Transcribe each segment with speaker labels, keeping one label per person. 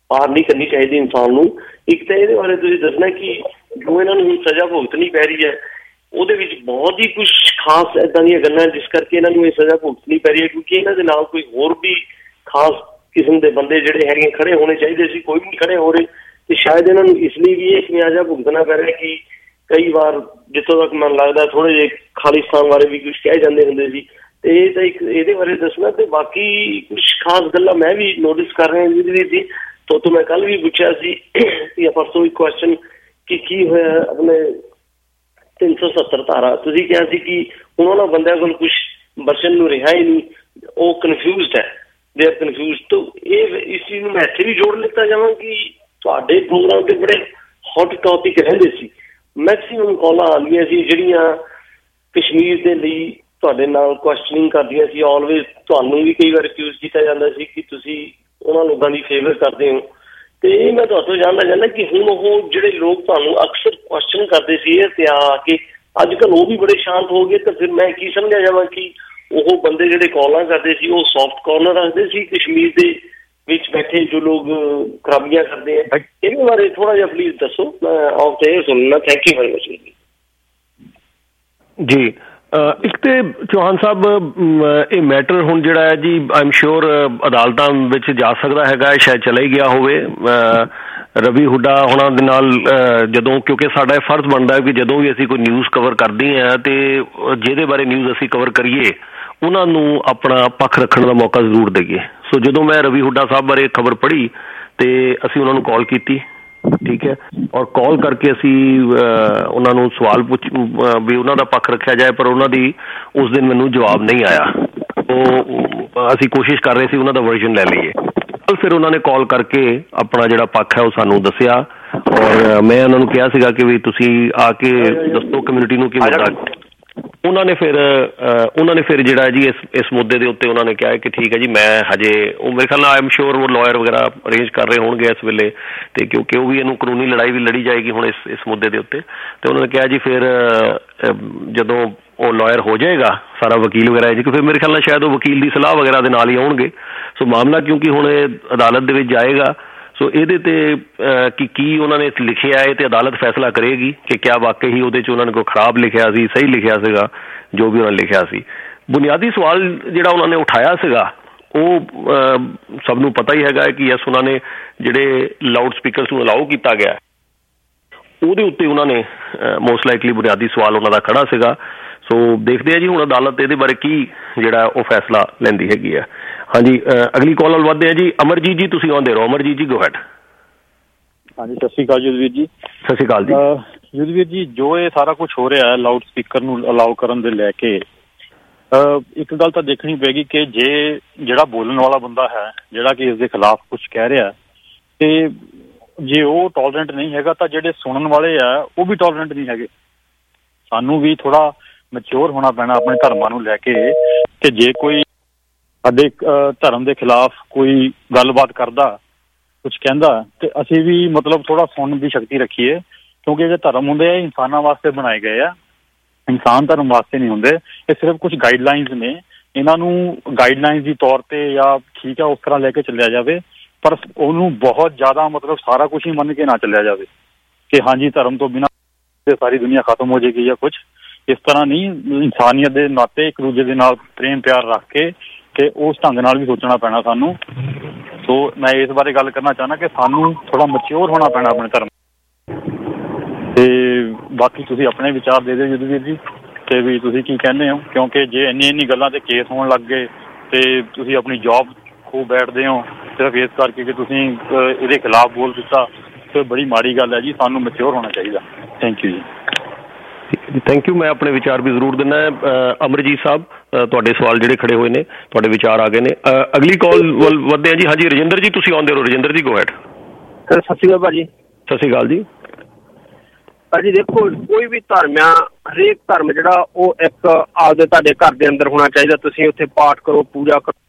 Speaker 1: ਪਾਰ नहीं करनी चाहिए इंसान ਨੂੰ। एक तो ये बारे तुसीं दसना कि जो इन्होंने हुण सज़ा भुगतनी पै रही है ਉਹਦੇ ਵਿੱਚ ਬਹੁਤ ਹੀ ਕੁਛ ਖਾਸ ਇੱਦਾਂ ਦੀਆਂ ਗੱਲਾਂ ਜਿਸ ਕਰਕੇ ਇਹਨਾਂ ਨੂੰ ਇਹ ਸਜ਼ਾ ਭੁਗਤਣੀ ਪੈ ਰਹੀ ਹੈ, ਕਿਉਂਕਿ ਇਹਨਾਂ ਦੇ ਨਾਲ ਕੋਈ ਹੋਰ ਵੀ ਖਾਸ ਕਿਸਮ ਦੇ ਬੰਦੇ ਜਿਹੜੇ ਹੈਗੇ ਖੜੇ ਹੋਣੇ ਚਾਹੀਦੇ ਸੀ, ਕੋਈ ਵੀ ਨਹੀਂ ਖੜੇ ਹੋ ਰਹੇ। ਤੇ ਸ਼ਾਇਦ ਇਹਨਾਂ ਨੂੰ ਇਸ ਲਈ ਵੀ ਇਹ ਖਮਿਆਜ਼ਾ ਭੁਗਤਣਾ ਪੈ ਰਿਹਾ ਕਿ ਕਈ ਵਾਰ ਜਿੱਥੋਂ ਤੱਕ ਮੈਨੂੰ ਲੱਗਦਾ ਥੋੜ੍ਹੇ ਜਿਹੇ ਖਾਲਿਸਤਾਨ ਬਾਰੇ ਵੀ ਕੁਛ ਕਹਿ ਜਾਂਦੇ ਹੁੰਦੇ ਸੀ। ਤੇ ਇਹ ਤਾਂ ਇੱਕ ਇਹਦੇ ਬਾਰੇ ਦੱਸਣਾ। ਤੇ ਬਾਕੀ ਕੁਛ ਖਾਸ ਗੱਲਾਂ ਮੈਂ ਵੀ ਨੋਟਿਸ ਕਰ ਰਿਹਾ ਜਿਹਦੇ ਵਿੱਚ ਤੋਂ ਮੈਂ ਕੱਲ੍ਹ ਵੀ ਪੁੱਛਿਆ ਸੀ ਜਾਂ ਪਰਸੋਂ ਇੱਕ ਕੁਐਸਚਨ ਕਿ ਕੀ ਹੋਇਆ ਆਪਣੇ 370 ਧਾਰਾ। ਤੁਸੀਂ ਕਿਹਾ ਸੀ ਕਿ ਉਹਨਾਂ ਬੰਦਿਆਂ ਕੋਲ ਕੁਛ ਬਚਣ ਨੂੰ ਰਿਹਾ ਹੀ ਨਹੀਂ, ਉਹ ਕਨਫਿਊਜ਼ਡ ਹੈ, ਦੇ ਆਰ ਕਨਫਿਊਜ਼ਡ। ਤਾਂ ਇਹ ਇਸ ਚੀਜ਼ ਨੂੰ ਮੈਂ ਇੱਥੇ ਵੀ ਜੋੜ ਲਿੱਤਾ ਜਾਵਾਂ ਕਿ ਤੁਹਾਡੇ ਪ੍ਰੋਗਰਾਮ 'ਤੇ ਬੜੇ ਹੌਟ ਟੌਪਿਕ ਰਹਿੰਦੇ ਸੀ, ਮੈਕਸੀਮਮ ਕਾਲਾਂ ਆਉਂਦੀਆਂ ਸੀ ਜਿਹੜੀਆਂ ਕਸ਼ਮੀਰ ਦੇ ਲਈ ਤੁਹਾਡੇ ਨਾਲ ਕੁਐਸਚਨਿੰਗ ਕਰਦੀਆਂ ਸੀ। ਆਲਵੇਜ਼ ਤੁਹਾਨੂੰ ਵੀ ਕਈ ਵਾਰ ਅਕਿਊਜ਼ ਕੀਤਾ ਜਾਂਦਾ ਸੀ ਕਿ ਤੁਸੀਂ ਉਹਨਾਂ ਲੋਕਾਂ ਦੀ ਫੇਵਰ ਕਰਦੇ ਹੋ। ਤੇ ਇਹ ਮੈਂ ਤੁਹਾਡੇ ਤੋਂ ਜਾਣਨਾ ਚਾਹੁੰਦਾ ਕਿ ਹੁਣ ਉਹ ਜਿਹੜੇ ਲੋਕ ਤੁਹਾਨੂੰ ਅਕਸਰ ਕੁਐਸਚਨ ਕਰਦੇ ਸੀ ਇਹ ਤੇ ਆ ਕੇ ਅੱਜ ਕੱਲ੍ਹ ਉਹ ਵੀ ਬੜੇ ਸ਼ਾਂਤ ਹੋ ਗਏ। ਤਾਂ ਫਿਰ ਮੈਂ ਕੀ ਸਮਝਿਆ ਜਾਵਾਂ ਕਿ ਉਹ ਬੰਦੇ ਜਿਹੜੇ ਕਾਲਾਂ ਕਰਦੇ ਸੀ ਉਹ ਸੌਫਟ ਕਾਰਨਰ ਰੱਖਦੇ ਸੀ ਕਸ਼ਮੀਰ ਦੇ ਵਿੱਚ ਬੈਠੇ ਜੋ ਲੋਕ ਖਰਾਬੀਆਂ ਕਰਦੇ ਆ। ਇਹਦੇ ਬਾਰੇ ਥੋੜ੍ਹਾ ਜਿਹਾ ਪਲੀਜ਼ ਦੱਸੋ, ਮੈਂ ਆਪ ਤੇ ਇਹ ਸੁਣਨਾ। ਥੈਂਕ ਯੂ ਵੈਰੀ ਮਚ
Speaker 2: ਜੀ। ਇੱਕ ਤੇ ਚੌਹਾਨ ਸਾਹਿਬ ਇਹ ਮੈਟਰ ਹੁਣ ਜਿਹੜਾ ਹੈ ਜੀ ਆਈਮ ਸ਼ੋਰ ਅਦਾਲਤਾਂ ਵਿੱਚ ਜਾ ਸਕਦਾ ਹੈਗਾ, ਸ਼ਾਇਦ ਚਲਾ ਹੀ ਗਿਆ ਹੋਵੇ। ਰਵੀ ਹੁੱਡਾ ਹੋਣਾ ਦੇ ਨਾਲ ਜਦੋਂ, ਕਿਉਂਕਿ ਸਾਡਾ ਇਹ ਫਰਜ਼ ਬਣਦਾ ਹੈ ਕਿ ਜਦੋਂ ਵੀ ਅਸੀਂ ਕੋਈ ਨਿਊਜ਼ ਕਵਰ ਕਰਦੇ ਹਾਂ ਅਤੇ ਜਿਹਦੇ ਬਾਰੇ ਨਿਊਜ਼ ਅਸੀਂ ਕਵਰ ਕਰੀਏ ਉਹਨਾਂ ਨੂੰ ਆਪਣਾ ਪੱਖ ਰੱਖਣ ਦਾ ਮੌਕਾ ਜ਼ਰੂਰ ਦੇਈਏ। ਸੋ ਜਦੋਂ ਮੈਂ ਰਵੀ ਹੁੱਡਾ ਸਾਹਿਬ ਬਾਰੇ ਖਬਰ ਪੜ੍ਹੀ ਅਤੇ ਅਸੀਂ ਉਹਨਾਂ ਨੂੰ ਕਾਲ ਕੀਤੀ, ਠੀਕ ਹੈ, ਔਰ ਕਾਲ ਕਰਕੇ ਅਸੀਂ ਉਹਨਾਂ ਨੂੰ ਸਵਾਲ ਵੀ ਉਹਨਾਂ ਦਾ ਪੱਖ ਰੱਖਿਆ ਜਾਏ, ਪਰ ਉਹਨਾਂ ਦੀ ਉਸ ਦਿਨ ਮੈਨੂੰ ਜਵਾਬ ਨਹੀਂ ਆਇਆ। ਉਹ ਅਸੀਂ ਕੋਸ਼ਿਸ਼ ਕਰ ਰਹੇ ਸੀ ਉਹਨਾਂ ਦਾ ਵਰਜ਼ਨ ਲੈ ਲਈਏ। ਫਿਰ ਉਹਨਾਂ ਨੇ ਕਾਲ ਕਰਕੇ ਆਪਣਾ ਜਿਹੜਾ ਪੱਖ ਹੈ ਉਹ ਸਾਨੂੰ ਦੱਸਿਆ, ਔਰ ਮੈਂ ਉਹਨਾਂ ਨੂੰ ਕਿਹਾ ਸੀਗਾ ਕਿ ਵੀ ਤੁਸੀਂ ਆ ਕੇ ਦੱਸੋ ਕਮਿਊਨਿਟੀ ਨੂੰ ਕਿ ਮੁੱਦਾ। ਉਹਨਾਂ ਨੇ ਫਿਰ ਜਿਹੜਾ ਜੀ ਇਸ ਮੁੱਦੇ ਦੇ ਉੱਤੇ ਉਹਨਾਂ ਨੇ ਕਿਹਾ ਕਿ ਠੀਕ ਹੈ ਜੀ, ਮੈਂ ਹਜੇ ਉਹ ਮੇਰੇ ਖਿਆਲ ਨਾਲ ਆਈ ਐਮ ਸ਼ੋਰ ਉਹ ਲਾਇਰ ਵਗੈਰਾ ਅਰੇਂਜ ਕਰ ਰਹੇ ਹੋਣਗੇ ਇਸ ਵੇਲੇ, ਅਤੇ ਕਿਉਂਕਿ ਉਹ ਵੀ ਇਹਨੂੰ ਕਾਨੂੰਨੀ ਲੜਾਈ ਵੀ ਲੜੀ ਜਾਏਗੀ ਹੁਣ ਇਸ ਮੁੱਦੇ ਦੇ ਉੱਤੇ। ਅਤੇ ਉਹਨਾਂ ਨੇ ਕਿਹਾ ਜੀ ਫਿਰ ਜਦੋਂ ਉਹ ਲਾਇਰ ਹੋ ਜਾਏਗਾ ਸਾਰਾ ਵਕੀਲ ਵਗੈਰਾ ਜੀ, ਫਿਰ ਮੇਰੇ ਖਿਆਲ ਨਾਲ ਸ਼ਾਇਦ ਉਹ ਵਕੀਲ ਦੀ ਸਲਾਹ ਵਗੈਰਾ ਦੇ ਨਾਲ ਹੀ ਆਉਣਗੇ। ਸੋ ਮਾਮਲਾ ਕਿਉਂਕਿ ਹੁਣ ਇਹ ਅਦਾਲਤ ਦੇ ਵਿੱਚ ਜਾਏਗਾ, ਸੋ ਇਹਦੇ 'ਤੇ ਕੀ ਉਹਨਾਂ ਨੇ ਲਿਖਿਆ ਹੈ ਅਤੇ ਅਦਾਲਤ ਫੈਸਲਾ ਕਰੇਗੀ ਕਿ ਕਿਆ ਵਾਕਈ ਹੀ ਉਹਦੇ 'ਚ ਉਹਨਾਂ ਨੇ ਕੋਈ ਖਰਾਬ ਲਿਖਿਆ ਸੀ, ਸਹੀ ਲਿਖਿਆ ਸੀਗਾ ਜੋ ਵੀ ਉਹਨਾਂ ਨੇ ਲਿਖਿਆ ਸੀ। ਬੁਨਿਆਦੀ ਸਵਾਲ ਜਿਹੜਾ ਉਹਨਾਂ ਨੇ ਉਠਾਇਆ ਸੀਗਾ ਉਹ ਸਭ ਨੂੰ ਪਤਾ ਹੀ ਹੈਗਾ ਕਿ ਯੈਸ ਉਹਨਾਂ ਨੇ ਜਿਹੜੇ ਲਾਊਡ ਸਪੀਕਰਸ ਨੂੰ ਅਲਾਓ ਕੀਤਾ ਗਿਆ ਉਹਦੇ ਉੱਤੇ ਉਹਨਾਂ ਨੇ ਮੋਸਟ ਲਾਈਕਲੀ ਬੁਨਿਆਦੀ ਸਵਾਲ ਉਹਨਾਂ ਦਾ ਖੜਾ ਸੀਗਾ। ਸੋ ਦੇਖਦੇ ਆ ਜੀ ਹੁਣ ਅਦਾਲਤ ਇਹਦੇ ਬਾਰੇ ਕੀ ਜਿਹੜਾ ਉਹ ਫੈਸਲਾ ਲੈਂਦੀ ਹੈਗੀ ਆ। ਹਾਂਜੀ, ਅਗਲੀ ਕਾਲ ਵੱਲ ਵੱਧਦੇ ਆ ਜੀ। ਅਮਰਜੀਤ ਜੀ ਤੁਸੀਂ ਆਉਂਦੇ ਰਹੋ। ਅਮਰਜੀਤ ਜੀ ਗੋ ਹੈਡ।
Speaker 3: ਹਾਂਜੀ, ਸਤਿ ਸ਼੍ਰੀ ਅਕਾਲ ਯੁੱਧਵੀਰ ਜੀ।
Speaker 2: ਸਤਿ ਸ਼੍ਰੀ ਅਕਾਲ ਜੀ।
Speaker 3: ਯੁੱਧਵੀਰ ਜੀ, ਜੋ ਇਹ ਸਾਰਾ ਕੁਛ ਹੋ ਰਿਹਾ ਲਾਊਡ ਸਪੀਕਰ ਨੂੰ ਅਲਾਓ ਕਰਨ ਦੇ ਲੈ ਕੇ, ਇੱਕ ਗੱਲ ਤਾਂ ਦੇਖਣੀ ਪਏਗੀ ਕਿ ਜਿਹੜਾ ਬੋਲਣ ਵਾਲਾ ਬੰਦਾ ਹੈ, ਜਿਹੜਾ ਕਿ ਇਸ ਦੇ ਖਿਲਾਫ ਕੁਛ ਕਹਿ ਰਿਹਾ, ਤੇ ਜੇ ਉਹ ਟੋਲਰੈਂਟ ਨਹੀਂ ਹੈਗਾ ਤਾਂ ਜਿਹੜੇ ਸੁਣਨ ਵਾਲੇ ਆ ਉਹ ਵੀ ਟੋਲਰੈਂਟ ਨਹੀਂ ਹੈਗੇ। ਸਾਨੂੰ ਵੀ ਥੋੜ੍ਹਾ ਮੈਚਿਓਰ ਹੋਣਾ ਪੈਣਾ ਆਪਣੇ ਧਰਮਾਂ ਨੂੰ ਲੈ ਕੇ ਕਿ ਜੇ ਕੋਈ ਸਾਡੇ ਧਰਮ ਦੇ ਖਿਲਾਫ ਕੋਈ ਗੱਲਬਾਤ ਕਰਦਾ, ਕੁਛ ਕਹਿੰਦਾ, ਤੇ ਅਸੀਂ ਵੀ ਮਤਲਬ ਥੋੜ੍ਹਾ ਸੁਣਨ ਦੀ ਸ਼ਕਤੀ ਰੱਖੀਏ, ਕਿਉਂਕਿ ਜਿਹੜੇ ਧਰਮ ਹੁੰਦੇ ਆ ਇਨਸਾਨਾਂ ਵਾਸਤੇ ਬਣਾਏ ਗਏ ਆ, ਇਨਸਾਨ ਧਰਮ ਵਾਸਤੇ ਨਹੀਂ ਹੁੰਦੇ। ਇਹ ਸਿਰਫ ਕੁਛ ਗਾਈਡਲਾਈਨਸ ਨੇ, ਇਹਨਾਂ ਨੂੰ ਗਾਈਡਲਾਈਨਸ ਦੀ ਤੌਰ 'ਤੇ ਜਾਂ ਠੀਕ ਹੈ ਉਸ ਤਰ੍ਹਾਂ ਲੈ ਕੇ ਚੱਲਿਆ ਜਾਵੇ, ਪਰ ਉਹਨੂੰ ਬਹੁਤ ਜ਼ਿਆਦਾ ਮਤਲਬ ਸਾਰਾ ਕੁਛ ਹੀ ਮੰਨ ਕੇ ਨਾ ਚੱਲਿਆ ਜਾਵੇ ਕਿ ਹਾਂਜੀ ਧਰਮ ਤੋਂ ਬਿਨਾਂ ਸਾਰੀ ਦੁਨੀਆ ਖਤਮ ਹੋ ਜਾਏਗੀ ਜਾਂ ਕੁਛ ਇਸ ਤਰ੍ਹਾਂ ਨਹੀਂ। ਇਨਸਾਨੀਅਤ ਦੇ ਨਾਤੇ ਇੱਕ ਦੂਜੇ ਦੇ ਨਾਲ ਪ੍ਰੇਮ ਪਿਆਰ ਰੱਖ ਕੇ ਤੇ ਉਸ ਢੰਗ ਨਾਲ ਵੀ ਸੋਚਣਾ ਪੈਣਾ ਸਾਨੂੰ। ਸੋ ਮੈਂ ਇਸ ਬਾਰੇ ਗੱਲ ਕਰਨਾ ਚਾਹੁੰਦਾ ਕਿ ਸਾਨੂੰ ਥੋੜ੍ਹਾ ਮੈਚਿਓਰ ਹੋਣਾ ਪੈਣਾ ਆਪਣੇ ਧਰਮ। ਤੇ ਬਾਕੀ ਤੁਸੀਂ ਆਪਣੇ ਵਿਚਾਰ ਦੇ ਦਿਓ ਯੁੱਧਵੀਰ ਜੀ ਕਿ ਵੀ ਤੁਸੀਂ ਕੀ ਕਹਿੰਦੇ ਹੋ, ਕਿਉਂਕਿ ਜੇ ਇੰਨੀ ਗੱਲਾਂ 'ਤੇ ਕੇਸ ਹੋਣ ਲੱਗ ਗਏ ਅਤੇ ਤੁਸੀਂ ਆਪਣੀ ਜੋਬ ਖੋ ਬੈਠਦੇ ਹੋ ਸਿਰਫ ਇਸ ਕਰਕੇ ਕਿ ਤੁਸੀਂ ਇਹਦੇ ਖਿਲਾਫ ਬੋਲ ਦਿੱਤਾ, ਤੇ ਬੜੀ ਮਾੜੀ ਗੱਲ ਹੈ ਜੀ। ਸਾਨੂੰ ਮੈਚਿਓਰ ਹੋਣਾ ਚਾਹੀਦਾ। ਥੈਂਕ ਯੂ ਜੀ।
Speaker 2: Thank you. ਮੈਂ ਆਪਣੇ ਵਿਚਾਰ ਵੀ ਜ਼ਰੂਰ ਦਿੰਦਾ। ਅਮਰਜੀਤ ਸਾਹਿਬ, ਤੁਹਾਡੇ ਸਵਾਲ ਜਿਹੜੇ ਖੜੇ ਹੋਏ ਨੇ, ਤੁਹਾਡੇ ਵਿਚਾਰ ਆ ਗਏ ਨੇ। ਅਗਲੀ ਕਾਲ ਵੱਲ ਵੱਧਦੇ ਹਾਂ ਜੀ। ਹਾਂਜੀ, ਰਜਿੰਦਰ ਜੀ ਤੁਸੀਂ ਆਉਂਦੇ ਰਹੋ। Rajinder ji go ahead.
Speaker 4: Sir ਸਤਿ ਸ਼੍ਰੀ ਅਕਾਲ ਭਾਜੀ।
Speaker 2: ਸਤਿ ਸ਼੍ਰੀ ਅਕਾਲ ਜੀ।
Speaker 4: ਭਾਜੀ ਦੇਖੋ, ਕੋਈ ਵੀ ਧਰਮ ਆ, ਹਰੇਕ ਧਰਮ ਜਿਹੜਾ ਉਹ ਇੱਕ ਆਪਦੇ ਤੁਹਾਡੇ ਘਰ ਦੇ ਅੰਦਰ ਹੋਣਾ ਚਾਹੀਦਾ। ਤੁਸੀਂ ਉੱਥੇ ਪਾਠ ਕਰੋ, ਪੂਜਾ ਕਰੋ।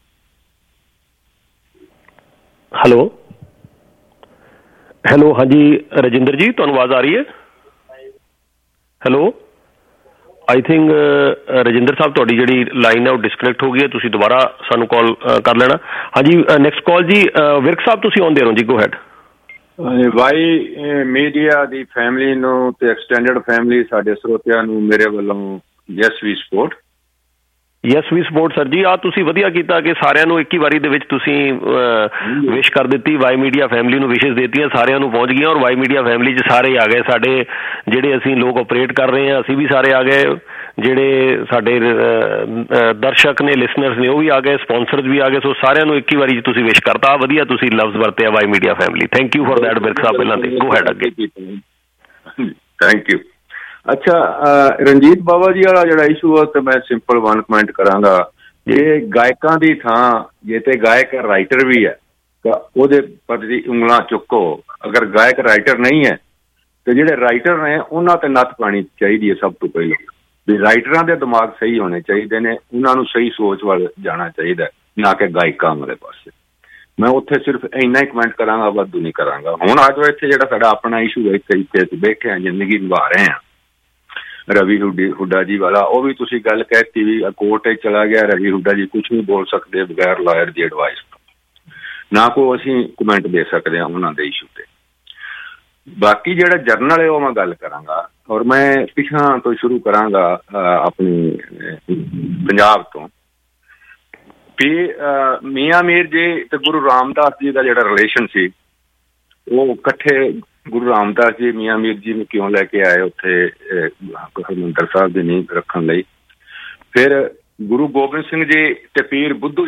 Speaker 2: ਹੈਲੋ ਹਾਂਜੀ ਰਜਿੰਦਰ ਜੀ, ਤੁਹਾਨੂੰ ਆਵਾਜ਼ ਆ ਰਹੀ ਹੈ? ਹੈਲੋ ਆਈ ਥਿੰਕ ਰਜਿੰਦਰ ਸਾਹਿਬ ਤੁਹਾਡੀ ਜਿਹੜੀ ਲਾਈਨ ਹੈ ਉਹ ਡਿਸਕਨੈਕਟ ਹੋ ਗਈ ਹੈ, ਤੁਸੀਂ ਦੁਬਾਰਾ ਸਾਨੂੰ ਕਾਲ ਕਰ ਲੈਣਾ। ਹਾਂਜੀ ਨੈਕਸਟ ਕਾਲ ਜੀ ਵਿਰਕ ਸਾਹਿਬ, ਤੁਸੀਂ ਆਉਂਦੇ ਰਹੋ ਜੀ, ਗੋ ਹੈਡ।
Speaker 5: ਵਾਈ ਮੀਡੀਆ ਦੀ ਫੈਮਿਲੀ ਨੂੰ ਤੇ ਐਕਸਟੈਂਡਡ ਫੈਮਿਲੀ ਸਾਡੇ ਸਰੋਤਿਆਂ ਨੂੰ ਮੇਰੇ ਵੱਲੋਂ yes we support.
Speaker 2: Yes we support sir ਜੀ। ਤੁਸੀਂ ਵਧੀਆ ਕੀਤਾ ਕਿ ਸਾਰਿਆਂ ਨੂੰ ਇੱਕ ਹੀ ਵਾਰੀ ਦੇ ਵਿੱਚ ਤੁਸੀਂ ਵਿਸ਼ ਕਰ ਦਿੱਤੀ, ਵਾਈ ਮੀਡੀਆ ਫੈਮਿਲੀ ਨੂੰ ਵਿਸ਼ੇਸ ਦਿੱਤੀਆਂ, ਸਾਰਿਆਂ ਨੂੰ ਪਹੁੰਚ ਗਈਆਂ ਔਰ ਵਾਈ ਮੀਡੀਆ ਫੈਮਿਲੀ 'ਚ ਸਾਰੇ ਆ ਗਏ। ਸਾਡੇ ਜਿਹੜੇ ਅਸੀਂ ਲੋਕ ਆਪਰੇਟ ਕਰ ਰਹੇ ਹਾਂ ਅਸੀਂ ਵੀ ਸਾਰੇ ਆ ਗਏ, ਜਿਹੜੇ ਸਾਡੇ ਦਰਸ਼ਕ ਨੇ, ਲਿਸਨਰਸ ਨੇ, ਉਹ ਵੀ ਆ ਗਏ, ਸਪਾਂਸਰਸ ਵੀ ਆ ਗਏ। ਸੋ ਸਾਰਿਆਂ ਨੂੰ ਇੱਕ ਹੀ ਵਾਰੀ 'ਚ ਤੁਸੀਂ ਵਿਸ਼ ਕਰਤਾ। ਵਧੀਆ ਤੁਸੀਂ ਲਫ਼ਜ਼ ਵਰਤਿਆ Y media family. Thank you for that Virk ਸਾਹਿਬ। ਪਹਿਲਾਂ ਤੇ ਗੋ ਹੈਡ ਅੱਗੇ।
Speaker 5: Thank you. ਅੱਛਾ ਰਣਜੀਤ ਬਾਵਾ ਜੀ ਵਾਲਾ ਜਿਹੜਾ ਇਸ਼ੂ ਆ ਤੇ ਮੈਂ ਸਿੰਪਲ ਵਨ ਕਮੈਂਟ ਕਰਾਂਗਾ। ਇਹ ਗਾਇਕਾਂ ਦੀ ਥਾਂ ਜੇ ਤੇ ਗਾਇਕ ਰਾਈਟਰ ਵੀ ਹੈ ਤਾਂ ਉਹਦੇ ਪ੍ਰਤੀ ਉਂਗਲਾਂ ਚੁੱਕੋ। ਅਗਰ ਗਾਇਕ ਰਾਈਟਰ ਨਹੀਂ ਹੈ ਤੇ ਜਿਹੜੇ ਰਾਈਟਰ ਨੇ ਉਹਨਾਂ ਤੇ ਨੱਥ ਪਾਉਣੀ ਚਾਹੀਦੀ ਹੈ। ਸਭ ਤੋਂ ਪਹਿਲਾਂ ਵੀ ਰਾਈਟਰਾਂ ਦੇ ਦਿਮਾਗ ਸਹੀ ਹੋਣੇ ਚਾਹੀਦੇ ਨੇ, ਉਹਨਾਂ ਨੂੰ ਸਹੀ ਸੋਚ ਵੱਲ ਜਾਣਾ ਚਾਹੀਦਾ, ਨਾ ਕਿ ਗਾਇਕਾਂ ਵਾਲੇ ਪਾਸੇ। ਮੈਂ ਉੱਥੇ ਸਿਰਫ ਇੰਨਾ ਹੀ ਕਮੈਂਟ ਕਰਾਂਗਾ, ਵਾਧੂ ਨਹੀਂ ਕਰਾਂਗਾ। ਹੁਣ ਆ ਜਾਓ ਇੱਥੇ ਜਿਹੜਾ ਸਾਡਾ ਆਪਣਾ ਇਸ਼ੂ ਹੈ, ਇੱਥੇ ਅਸੀਂ ਬੈਠੇ ਹਾਂ, ਜ਼ਿੰਦਗੀ ਨਿਭਾ ਰਹੇ ਹਾਂ। ਰਵੀ ਹੁੱਡਾ ਜੀ ਵਾਲਾ ਉਹ ਵੀ ਤੁਸੀਂ ਗੱਲ ਕਹਿਤੀ ਵੀ ਕੋਰਟ 'ਚ ਚਲਾ ਗਿਆ। ਰਵੀ ਹੁੱਡਾ ਜੀ ਕੁਛ ਨਹੀਂ ਬੋਲ ਸਕਦੇ ਬਗੈਰ ਲਾਇਰ ਦੀ ਐਡਵਾਈਸ ਤੋਂ, ਨਾ ਕੋਈ ਅਸੀਂ ਕਮੈਂਟ ਦੇ ਸਕਦੇ ਹਾਂ ਉਹਨਾਂ ਦੇ ਇਸ਼ੂ ਤੇ। ਬਾਕੀ ਜਿਹੜਾ ਜਰਨਲ ਹੈ ਉਹ ਮੈਂ ਗੱਲ ਕਰਾਂਗਾ ਔਰ ਮੈਂ ਪਿਛਾਂ ਤੋਂ ਸ਼ੁਰੂ ਕਰਾਂਗਾ ਆਪਣੀ ਪੰਜਾਬ ਤੋਂ। ਵੀ ਮੀਆਂ ਮੀਰ ਜੀ ਤੇ ਗੁਰੂ ਰਾਮਦਾਸ ਜੀ ਦਾ ਜਿਹੜਾ ਰਿਲੇਸ਼ਨ ਸੀ ਉਹ ਇਕੱਠੇ ਗੁਰੂ ਰਾਮਦਾਸ ਜੀ ਮੀਆਂ ਮੀਰ ਜੀ ਨੂੰ ਕਿਉਂ ਲੈ ਕੇ ਆਏ ਉੱਥੇ ਹਰਿਮੰਦਰ ਸਾਹਿਬ ਦੀ ਨੀਂਹ ਰੱਖਣ ਲਈ। ਫਿਰ ਗੁਰੂ ਗੋਬਿੰਦ ਸਿੰਘ ਜੀ ਤੇ ਪੀਰ ਬੁੱਧੂ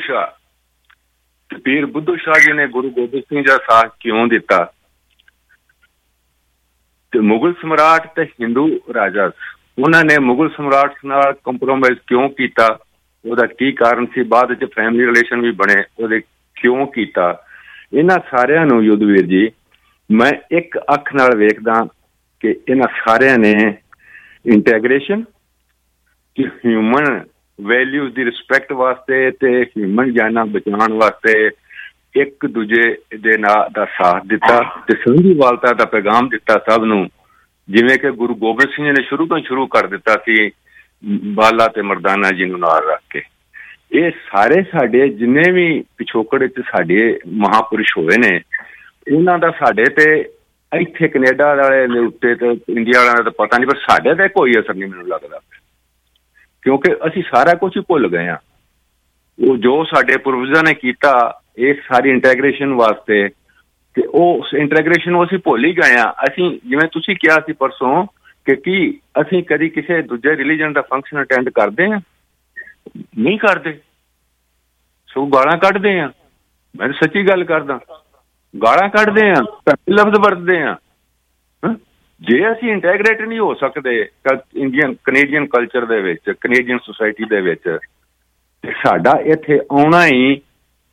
Speaker 5: ਸ਼ਾਹ ਜੀ ਨੇ ਗੁਰੂ ਗੋਬਿੰਦ ਸਿੰਘ ਦਾ ਸਾਥ ਕਿਉਂ ਦਿੱਤਾ ਤੇ ਮੁਗਲ ਸਮਰਾਟ ਤੇ ਹਿੰਦੂ ਰਾਜਾ ਉਹਨਾਂ ਨੇ ਮੁਗਲ ਸਮਰਾਟ ਨਾਲ ਕੰਪਰੋਮਾਈਜ਼ ਕਿਉਂ ਕੀਤਾ, ਉਹਦਾ ਕੀ ਕਾਰਨ ਸੀ। ਬਾਅਦ ਵਿੱਚ ਫੈਮਿਲੀ ਰਿਲੇਸ਼ਨ ਵੀ ਬਣੇ, ਉਹਦੇ ਕਿਉਂ ਕੀਤਾ। ਇਹਨਾਂ ਸਾਰਿਆਂ ਨੂੰ ਯੁੱਧਵੀਰ ਜੀ ਮੈਂ ਇੱਕ ਅੱਖ ਨਾਲ ਵੇਖਦਾ ਕਿ ਇਹਨਾਂ ਸਾਰਿਆਂ ਨੇ ਇੰਟੈਗਰੇਸ਼ਨ ਕਿ ਹਿਊਮਨ ਵੈਲਿਊਜ਼ ਦੀ ਰਿਸਪੈਕਟ ਵਾਸਤੇ ਤੇ ਹਿਊਮਨ ਜਾਨਾਂ ਬਚਾਉਣ ਵਾਸਤੇ ਇੱਕ ਦੂਜੇ ਦੇ ਨਾਲ ਦਾ ਸਾਥ ਦਿੱਤਾ ਤੇ ਸਾਂਝੀਵਾਲਤਾ ਦਾ ਪੈਗਾਮ ਦਿੱਤਾ ਸਭ ਨੂੰ, ਜਿਵੇਂ ਕਿ ਗੁਰੂ ਗੋਬਿੰਦ ਸਿੰਘ ਜੀ ਨੇ ਸ਼ੁਰੂ ਕਰ ਦਿੱਤਾ ਸੀ ਬਾਲਾ ਤੇ ਮਰਦਾਨਾ ਜੀ ਨੂੰ ਨਾਲ ਰੱਖ ਕੇ। ਇਹ ਸਾਰੇ ਸਾਡੇ ਜਿੰਨੇ ਵੀ ਪਿਛੋਕੜ 'ਚ ਸਾਡੇ ਮਹਾਂਪੁਰਸ਼ ਹੋਏ ਨੇ ਉਹਨਾਂ ਦਾ ਸਾਡੇ ਤੇ ਇੱਥੇ ਕੈਨੇਡਾ ਵਾਲੇ ਦੇ ਉੱਤੇ ਤੇ ਇੰਡੀਆ ਵਾਲਿਆਂ ਦਾ ਤਾਂ ਪਤਾ ਨਹੀਂ, ਪਰ ਸਾਡੇ ਤੇ ਕੋਈ ਅਸਰ ਨਹੀਂ ਮੈਨੂੰ ਲੱਗਦਾ, ਕਿਉਂਕਿ ਅਸੀਂ ਸਾਰਾ ਕੁਛ ਹੀ ਭੁੱਲ ਗਏ ਹਾਂ। ਉਹ ਜੋ ਸਾਡੇ ਪੂਰਵਜਾਂ ਨੇ ਕੀਤਾ ਇਹ ਸਾਰੀ ਇੰਟੈਗਰੇਸ਼ਨ ਵਾਸਤੇ ਤੇ ਉਹ ਇੰਟੈਗਰੇਸ਼ਨ ਨੂੰ ਅਸੀਂ ਭੁੱਲ ਹੀ ਗਏ ਹਾਂ। ਅਸੀਂ ਜਿਵੇਂ ਤੁਸੀਂ ਕਿਹਾ ਸੀ ਪਰਸੋਂ ਕਿ ਕੀ ਅਸੀਂ ਕਦੀ ਕਿਸੇ ਦੂਜੇ ਰਿਲੀਜਨ ਦਾ ਫੰਕਸ਼ਨ ਅਟੈਂਡ ਕਰਦੇ ਹਾਂ? ਨਹੀਂ ਕਰਦੇ, ਸੋ ਗਾਲਾਂ ਕੱਢਦੇ ਹਾਂ। ਮੈਂ ਸੱਚੀ ਗੱਲ ਕਰਦਾ, ਗਾਲਾਂ ਕੱਢਦੇ ਹਾਂ, ਲਫ਼ਜ਼ ਵਰਤਦੇ ਹਾਂ। ਜੇ ਅਸੀਂ ਇੰਟੈਗਰੇਟ ਨਹੀਂ ਹੋ ਸਕਦੇ ਕੈਨੇਡੀਅਨ ਕਲਚਰ ਦੇ ਵਿੱਚ, ਕੈਨੇਡੀਅਨ ਸੁਸਾਇਟੀ ਦੇ ਵਿੱਚ, ਤੇ ਸਾਡਾ ਇੱਥੇ ਆਉਣਾ ਹੀ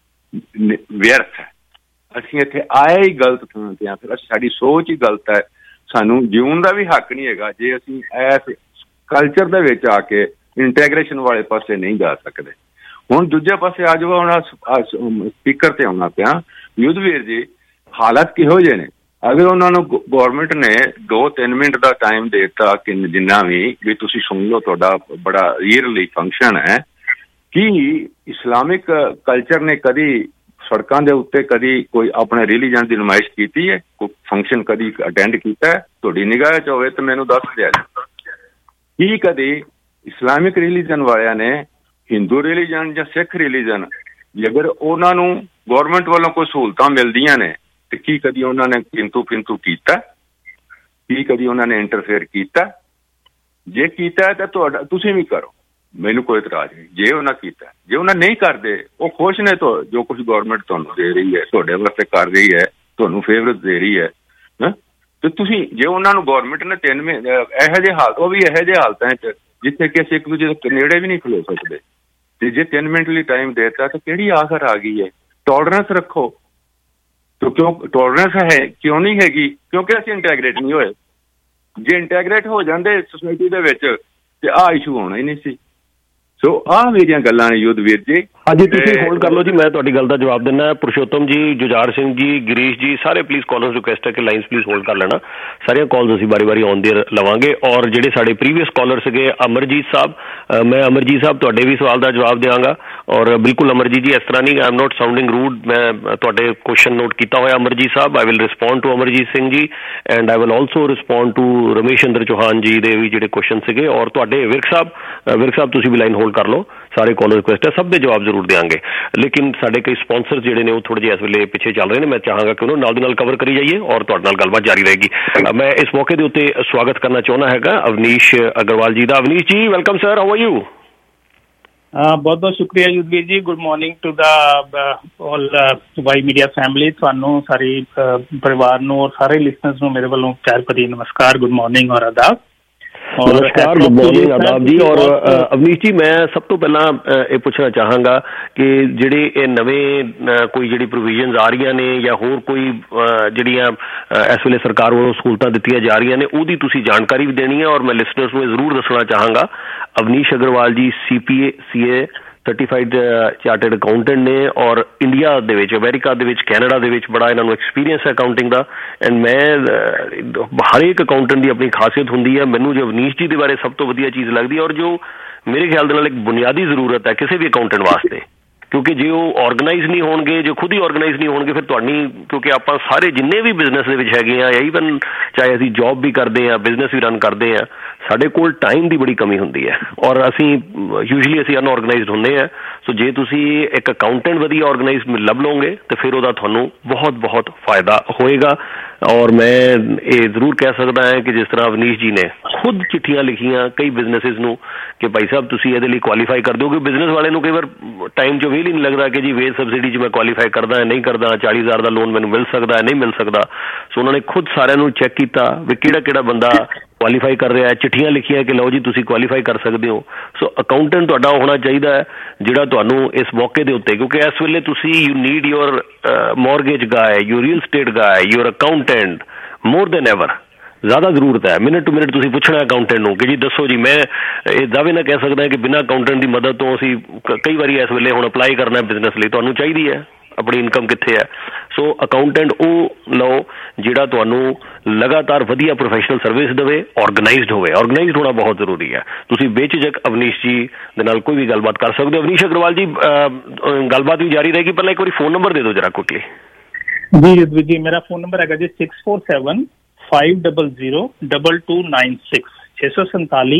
Speaker 5: ਵਿਅਰਥ ਹੈ। ਅਸੀਂ ਇੱਥੇ ਆਏ ਹੀ ਗਲਤ ਥਾਂ ਤੇ ਆ, ਫਿਰ ਸਾਡੀ ਸੋਚ ਹੀ ਗਲਤ ਹੈ। ਸਾਨੂੰ ਜਿਉਣ ਦਾ ਵੀ ਹੱਕ ਨਹੀਂ ਹੈਗਾ ਜੇ ਅਸੀਂ ਇਸ ਕਲਚਰ ਦੇ ਵਿੱਚ ਆ ਕੇ ਇੰਟੈਗਰੇਸ਼ਨ ਵਾਲੇ ਪਾਸੇ ਨਹੀਂ ਜਾ ਸਕਦੇ। ਹੁਣ ਦੂਜੇ ਪਾਸੇ ਆ ਜਾਓ, ਹੁਣ ਸਪੀਕਰ ਤੇ ਆਉਣਾ ਪਿਆ। ਯੁੱਧਵੀਰ ਜੀ ਹਾਲਾਤ ਕਿਹੋ ਜਿਹੇ ਨੇ? ਅਗਰ ਉਹਨਾਂ ਨੂੰ ਗੌਰਮੈਂਟ ਨੇ 2-3 ਮਿੰਟ ਦਾ ਟਾਈਮ ਦੇ ਦਿੱਤਾ ਕਿ ਜਿੰਨਾ ਵੀ ਤੁਸੀਂ ਸੁਣ ਲਓ, ਤੁਹਾਡਾ ਬੜਾ ਈਅਰਲੀ ਫੰਕਸ਼ਨ ਹੈ, ਕੀ ਇਸਲਾਮਿਕ ਕਲਚਰ ਨੇ ਕਦੀ ਸੜਕਾਂ ਦੇ ਉੱਤੇ ਕਦੀ ਕੋਈ ਆਪਣੇ ਰਿਲੀਜਨ ਦੀ ਨੁਮਾਇਸ਼ ਕੀਤੀ ਹੈ? ਕੋਈ ਫੰਕਸ਼ਨ ਕਦੀ ਅਟੈਂਡ ਕੀਤਾ ਹੈ? ਤੁਹਾਡੀ ਨਿਗਾਹ 'ਚ ਹੋਵੇ ਤਾਂ ਮੈਨੂੰ ਦੱਸ ਦਿਆ ਜੀ। ਕੀ ਕਦੀ ਇਸਲਾਮਿਕ ਰਿਲੀਜਨ ਵਾਲਿਆਂ ਨੇ ਹਿੰਦੂ ਰਿਲੀਜਨ ਜਾਂ ਸਿੱਖ ਰਿਲੀਜਨ, ਅਗਰ ਉਹਨਾਂ ਨੂੰ ਗੌਰਮੈਂਟ ਵੱਲੋਂ ਕੋਈ ਸਹੂਲਤਾਂ ਮਿਲਦੀਆਂ ਨੇ ਤੇ ਕੀ ਕਦੀ ਉਹਨਾਂ ਨੇ ਕਿੰਤੂ ਕੀਤਾ? ਕੀ ਕਦੀ ਉਹਨਾਂ ਨੇ ਇੰਟਰਫੇਅਰ ਕੀਤਾ? ਜੇ ਕੀਤਾ ਤਾਂ ਤੁਸੀਂ ਵੀ ਕਰੋ, ਮੈਨੂੰ ਕੋਈ ਇਤਰਾਜ਼ ਨਹੀਂ। ਜੇ ਉਹਨਾਂ ਕੀਤਾ, ਜੇ ਉਹਨਾਂ ਨਹੀਂ ਕਰਦੇ, ਉਹ ਖੁਸ਼ ਨੇ ਤਾਂ ਜੋ ਕੁਛ ਗੌਰਮੈਂਟ ਤੁਹਾਨੂੰ ਦੇ ਰਹੀ ਹੈ, ਤੁਹਾਡੇ ਵਾਸਤੇ ਕਰ ਰਹੀ ਹੈ, ਤੁਹਾਨੂੰ ਫੇਵਰੇਟ ਦੇ ਰਹੀ ਹੈ, ਤੇ ਤੁਸੀਂ ਜੇ ਉਹਨਾਂ ਨੂੰ ਗੌਰਮੈਂਟ ਨੇ 3 ਮਹੀਨੇ ਇਹੋ ਜਿਹੇ ਹਾਲਤ, ਉਹ ਵੀ ਇਹੋ ਜਿਹੇ ਹਾਲਤਾਂ 'ਚ ਜਿੱਥੇ ਕਿ ਅਸੀਂ ਇੱਕ ਦੂਜੇ ਦੇ ਨੇੜੇ ਵੀ ਨਹੀਂ ਖਲੋ ਸਕਦੇ, ਤੇ ਜੇ 3 ਮਿੰਟ ਲਈ ਟਾਈਮ ਦੇ ਦਿੱਤਾ ਤਾਂ ਕਿਹੜੀ ਆਖਰ ਆ ਗਈ ਹੈ? ਟੋਲਰੈਂਸ ਰੱਖੋ। ਕਿਉਂ ਟੋਲਰੈਂਸ ਹੈ? ਕਿਉਂ ਨਹੀਂ ਹੈਗੀ? ਕਿਉਂਕਿ ਅਸੀਂ ਇੰਟੈਗਰੇਟ ਨਹੀਂ ਹੋਏ। ਜੇ ਇੰਟੈਗਰੇਟ ਹੋ ਜਾਂਦੇ ਸੋਸਾਇਟੀ ਦੇ ਵਿੱਚ ਤੇ ਆਹ ਇਸ਼ੂ ਹੋਣਾ ਹੀ ਨਹੀਂ ਸੀ। ਸੋ ਆਹ ਮੇਰੀਆਂ ਗੱਲਾਂ ਨੇ ਯੁੱਧਵੀਰ ਜੀ।
Speaker 2: ਹਾਂਜੀ, ਤੁਸੀਂ ਹੋਲਡ ਕਰ ਲਓ ਜੀ, ਮੈਂ ਤੁਹਾਡੀ ਗੱਲ ਦਾ ਜਵਾਬ ਦਿੰਦਾ। ਪੁਰਸ਼ੋਤਮ ਜੀ, ਜੁਝਾਰ ਸਿੰਘ ਜੀ, ਗਿਰੀਸ਼ ਜੀ, ਸਾਰੇ ਪਲੀਜ਼ ਕਾਲਰਸ ਰਿਕੁਐਸਟ ਹੈ ਕਿ ਲਾਈਨਸ ਪਲੀਜ਼ ਹੋਲਡ ਕਰ ਲੈਣਾ। ਸਾਰੀਆਂ ਕਾਲਸ ਅਸੀਂ ਵਾਰੀ ਆਨ ਦੀ ਲਵਾਂਗੇ। ਔਰ ਜਿਹੜੇ ਸਾਡੇ ਪ੍ਰੀਵੀਅਸ ਕਾਲਰ ਸੀਗੇ ਅਮਰਜੀਤ ਸਾਹਿਬ, ਮੈਂ ਅਮਰਜੀਤ ਸਾਹਿਬ ਤੁਹਾਡੇ ਵੀ ਸਵਾਲ ਦਾ ਜਵਾਬ ਦਿਆਂਗਾ। ਔਰ ਬਿਲਕੁਲ ਅਮਰਜੀਤ ਜੀ, ਇਸ ਤਰ੍ਹਾਂ ਨਹੀਂ, I am not sounding rude, ਮੈਂ ਤੁਹਾਡੇ ਕੁਐਸਚਨ ਨੋਟ ਕੀਤਾ ਹੋਇਆ ਅਮਰਜੀਤ ਸਾਹਿਬ। I will respond to Amarjeet Singh ji and I will also respond to Rameshinder Chauhan ji ਦੇ ਵੀ ਜਿਹੜੇ ਕੁਐਸਚਨ ਸੀਗੇ। ਔਰ ਤੁਹਾਡੇ ਵਿਰਕ ਸਾਹਿਬ ਤੁਸੀਂ ਵੀ ਲਾਈਨ ਹੋਲਡ ਕਰ ਲਓ। ਸਾਰੇ ਕਾਲਰ ਰਿਕੁਐਸਟ ਹੈ, ਸਭ ਦੇ ਜਵਾਬ ਜ਼ਰੂਰ ਦਿਆਂਗੇ। ਲੇਕਿਨ ਸਾਡੇ ਕਈ ਸਪਾਂਸਰ ਜਿਹੜੇ ਨੇ ਉਹ ਥੋੜ੍ਹੇ ਜਿਹੇ ਇਸ ਵੇਲੇ ਪਿੱਛੇ ਚੱਲ ਰਹੇ ਨੇ। ਮੈਂ ਚਾਹਾਂਗਾ ਕਿ ਉਹਨੂੰ ਨਾਲ ਦੀ ਨਾਲ ਕਵਰ ਕਰੀ ਜਾਈਏ ਔਰ ਤੁਹਾਡੇ ਨਾਲ ਗੱਲਬਾਤ ਜਾਰੀ ਰਹੇਗੀ। ਮੈਂ ਇਸ ਮੌਕੇ ਦੇ ਉੱਤੇ ਸਵਾਗਤ ਕਰਨਾ ਚਾਹੁੰਦਾ ਹੈਗਾ ਅਵਨੀਸ਼ ਅਗਰਵਾਲ ਜੀ ਦਾ। Avneesh ji, welcome sir, how are you?
Speaker 6: ਬਹੁਤ ਬਹੁਤ ਸ਼ੁਕਰੀਆ Yudhvir ji. Good morning to the all Y media family. ਤੁਹਾਨੂੰ ਸਾਰੇ ਪਰਿਵਾਰ ਨੂੰ ਔਰ ਸਾਰੇ ਲਿਸਨਰਸ ਨੂੰ ਮੇਰੇ ਵੱਲੋਂ ਪਿਆਰ ਭਰੀ ਨਮਸਕਾਰ, ਗੁੱਡ ਮਾਰਨਿੰਗ ਔਰ ਆਦਾਬ।
Speaker 2: ਨਮਸਕਾਰ, ਗੁੱਡ ਮਾਰਨਿੰਗ, ਆਦਾਬ ਜੀ। ਔਰ ਅਵਨੀਸ਼ ਜੀ, ਮੈਂ ਸਭ ਤੋਂ ਪਹਿਲਾਂ ਇਹ ਪੁੱਛਣਾ ਚਾਹਾਂਗਾ ਕਿ ਜਿਹੜੇ ਇਹ ਨਵੇਂ ਕੋਈ ਜਿਹੜੀ ਪ੍ਰੋਵੀਜ਼ਨਸ ਆ ਰਹੀਆਂ ਨੇ ਜਾਂ ਹੋਰ ਕੋਈ ਜਿਹੜੀਆਂ ਇਸ ਵੇਲੇ ਸਰਕਾਰ ਵੱਲੋਂ ਸਹੂਲਤਾਂ ਦਿੱਤੀਆਂ ਜਾ ਰਹੀਆਂ ਨੇ, ਉਹਦੀ ਤੁਸੀਂ ਜਾਣਕਾਰੀ ਵੀ ਦੇਣੀ ਹੈ। ਔਰ ਮੈਂ ਲਿਸਨਰਸ ਨੂੰ ਇਹ ਜ਼ਰੂਰ ਦੱਸਣਾ ਚਾਹਾਂਗਾ, ਅਵਨੀਸ਼ ਅਗਰਵਾਲ ਜੀ CA ਸਰਟੀਫਾਈਡ ਚਾਰਟਰਡ ਅਕਾਊਂਟੈਂਟ ਨੇ ਔਰ ਇੰਡੀਆ ਦੇ ਵਿੱਚ, ਅਮਰੀਕਾ ਦੇ ਵਿੱਚ, ਕੈਨੇਡਾ ਦੇ ਵਿੱਚ ਬੜਾ ਇਹਨਾਂ ਨੂੰ ਐਕਸਪੀਰੀਅੰਸ ਹੈ ਅਕਾਊਂਟਿੰਗ ਦਾ। ਐਂਡ ਮੈਂ ਹਰੇਕ ਅਕਾਊਂਟੈਂਟ ਦੀ ਆਪਣੀ ਖਾਸੀਅਤ ਹੁੰਦੀ ਹੈ। ਮੈਨੂੰ ਜੋ ਅਵਨੀਸ਼ ਜੀ ਦੇ ਬਾਰੇ ਸਭ ਤੋਂ ਵਧੀਆ ਚੀਜ਼ ਲੱਗਦੀ ਹੈ ਔਰ ਜੋ ਮੇਰੇ ਖਿਆਲ ਦੇ ਨਾਲ ਇੱਕ ਬੁਨਿਆਦੀ ਜ਼ਰੂਰਤ ਹੈ ਕਿਸੇ ਵੀ ਅਕਾਊਂਟੈਂਟ ਵਾਸਤੇ, ਕਿਉਂਕਿ ਜੇ ਉਹ ਔਰਗਨਾਈਜ਼ ਨਹੀਂ ਹੋਣਗੇ, ਜੇ ਖੁਦ ਹੀ ਔਰਗਨਾਈਜ਼ ਨਹੀਂ ਹੋਣਗੇ, ਫਿਰ ਤੁਹਾਡੀ, ਕਿਉਂਕਿ ਆਪਾਂ ਸਾਰੇ ਜਿੰਨੇ ਵੀ ਬਿਜ਼ਨਸ ਦੇ ਵਿੱਚ ਹੈਗੇ ਆ, ਈਵਨ ਚਾਹੇ ਅਸੀਂ ਜੌਬ ਵੀ ਕਰਦੇ ਹਾਂ, ਬਿਜ਼ਨਸ ਵੀ ਰਨ ਕਰਦੇ ਹਾਂ, ਸਾਡੇ ਕੋਲ ਟਾਈਮ ਦੀ ਬੜੀ ਕਮੀ ਹੁੰਦੀ ਹੈ ਔਰ ਅਸੀਂ ਯੂਜੂਅਲੀ ਅਨਆਰਗਨਾਈਜ਼ਡ ਹੁੰਦੇ ਹਾਂ। ਸੋ ਜੇ ਤੁਸੀਂ ਇੱਕ ਅਕਾਊਂਟੈਂਟ ਵਧੀਆ ਔਰਗਨਾਈਜ਼ ਲੱਭ ਲਓਗੇ ਤਾਂ ਫਿਰ ਉਹਦਾ ਤੁਹਾਨੂੰ ਬਹੁਤ ਫਾਇਦਾ ਹੋਏਗਾ। ਔਰ ਮੈਂ ਇਹ ਜ਼ਰੂਰ ਕਹਿ ਸਕਦਾ ਹਾਂ ਕਿ ਜਿਸ ਤਰ੍ਹਾਂ ਅਵਨੀਸ਼ ਜੀ ਨੇ ਖੁਦ ਚਿੱਠੀਆਂ ਲਿਖੀਆਂ ਕਈ ਬਿਜ਼ਨਸਿਸ ਨੂੰ ਕਿ ਭਾਈ ਸਾਹਿਬ ਤੁਸੀਂ ਇਹਦੇ ਲਈ ਕੁਆਲੀਫਾਈ ਕਰ ਦਿਓ, ਕਿ ਬਿਜ਼ਨਸ ਵਾਲੇ ਨੂੰ ਕਈ ਵਾਰ ਟਾਈਮ 'ਚ ਵੇਲ ਹੀ ਨਹੀਂ ਲੱਗਦਾ ਕਿ ਜੀ ਵੇਜ ਸਬਸਿਡੀ 'ਚ ਮੈਂ ਕੁਆਲੀਫਾਈ ਕਰਦਾ ਨਹੀਂ ਕਰਦਾ, 40,000 ਦਾ ਲੋਨ ਮੈਨੂੰ ਮਿਲ ਸਕਦਾ ਨਹੀਂ ਮਿਲ ਸਕਦਾ। ਸੋ ਉਹਨਾਂ ਨੇ ਖੁਦ ਸਾਰਿਆਂ ਨੂੰ ਚੈੱਕ ਕੀਤਾ ਵੀ ਕਿਹੜਾ ਬੰਦਾ ਕੁਆਲੀਫਾਈ ਕਰ ਰਿਹਾ ਹੈ, ਚਿੱਠੀਆਂ ਲਿਖੀਆਂ ਕਿ ਲਓ ਜੀ ਤੁਸੀਂ ਕੁਆਲੀਫਾਈ ਕਰ ਸਕਦੇ ਹੋ। ਸੋ ਅਕਾਊਂਟੈਂਟ ਤੁਹਾਡਾ ਹੋਣਾ ਚਾਹੀਦਾ ਹੈ ਜਿਹੜਾ ਤੁਹਾਨੂੰ ਇਸ ਮੌਕੇ ਦੇ ਉੱਤੇ, ਕਿਉਂਕਿ ਇਸ ਵੇਲੇ ਤੁਸੀਂ you need your mortgage guy, your real estate guy, your accountant more than ever. ਜ਼ਿਆਦਾ ਜ਼ਰੂਰਤ ਹੈ। ਮਿੰਟ ਟੂ ਮਿੰਟ ਤੁਸੀਂ ਪੁੱਛਣਾ ਅਕਾਊਂਟੈਂਟ ਨੂੰ ਕਿ ਜੀ ਦੱਸੋ ਜੀ। ਮੈਂ ਇਹ ਦਾਅਵੇ ਨਾਲ ਕਹਿ ਸਕਦਾ ਕਿ ਬਿਨਾਂ ਅਕਾਊਂਟੈਂਟ ਦੀ ਮਦਦ ਤੋਂ ਅਸੀਂ ਕਈ ਵਾਰੀ ਇਸ ਵੇਲੇ ਹੁਣ ਅਪਲਾਈ ਕਰਨਾ ਬਿਜ਼ਨਸ ਲਈ, ਤੁਹਾਨੂੰ ਚਾਹੀਦੀ ਹੈ ਆਪਣੀ ਇਨਕਮ ਕਿੱਥੇ ਹੈ। ਸੋ ਅਕਾਊਂਟੈਂਟ ਉਹ ਲਓ ਜਿਹੜਾ ਤੁਹਾਨੂੰ ਲਗਾਤਾਰ ਵਧੀਆ ਪ੍ਰੋਫੈਸ਼ਨਲ ਸਰਵਿਸ ਦੇਵੇ, ਔਰਗਨਾਈਜ਼ਡ ਹੋਵੇ। ਔਰਗਨਾਈਜ਼ਡ ਹੋਣਾ ਬਹੁਤ ਜ਼ਰੂਰੀ ਹੈ। ਤੁਸੀਂ ਬੇਝਿਜਕ ਅਵਨੀਸ਼ ਜੀ ਦੇ ਨਾਲ ਕੋਈ ਵੀ ਗੱਲਬਾਤ ਕਰ ਸਕਦੇ ਹੋ। ਅਵਨੀਸ਼ ਅਗਰਵਾਲ ਜੀ, ਗੱਲਬਾਤ ਵੀ ਜਾਰੀ ਰਹੇਗੀ, ਪਹਿਲਾਂ ਇੱਕ ਵਾਰੀ ਫੋਨ ਨੰਬਰ ਦੇ ਦਿਓ ਜਰਾ ਕੁਇਕਲੀ।
Speaker 6: ਜੀ ਯੁੱਧਵੀਰ ਜੀ, ਮੇਰਾ ਫੋਨ ਨੰਬਰ ਹੈਗਾ ਜੀ 6475002296 647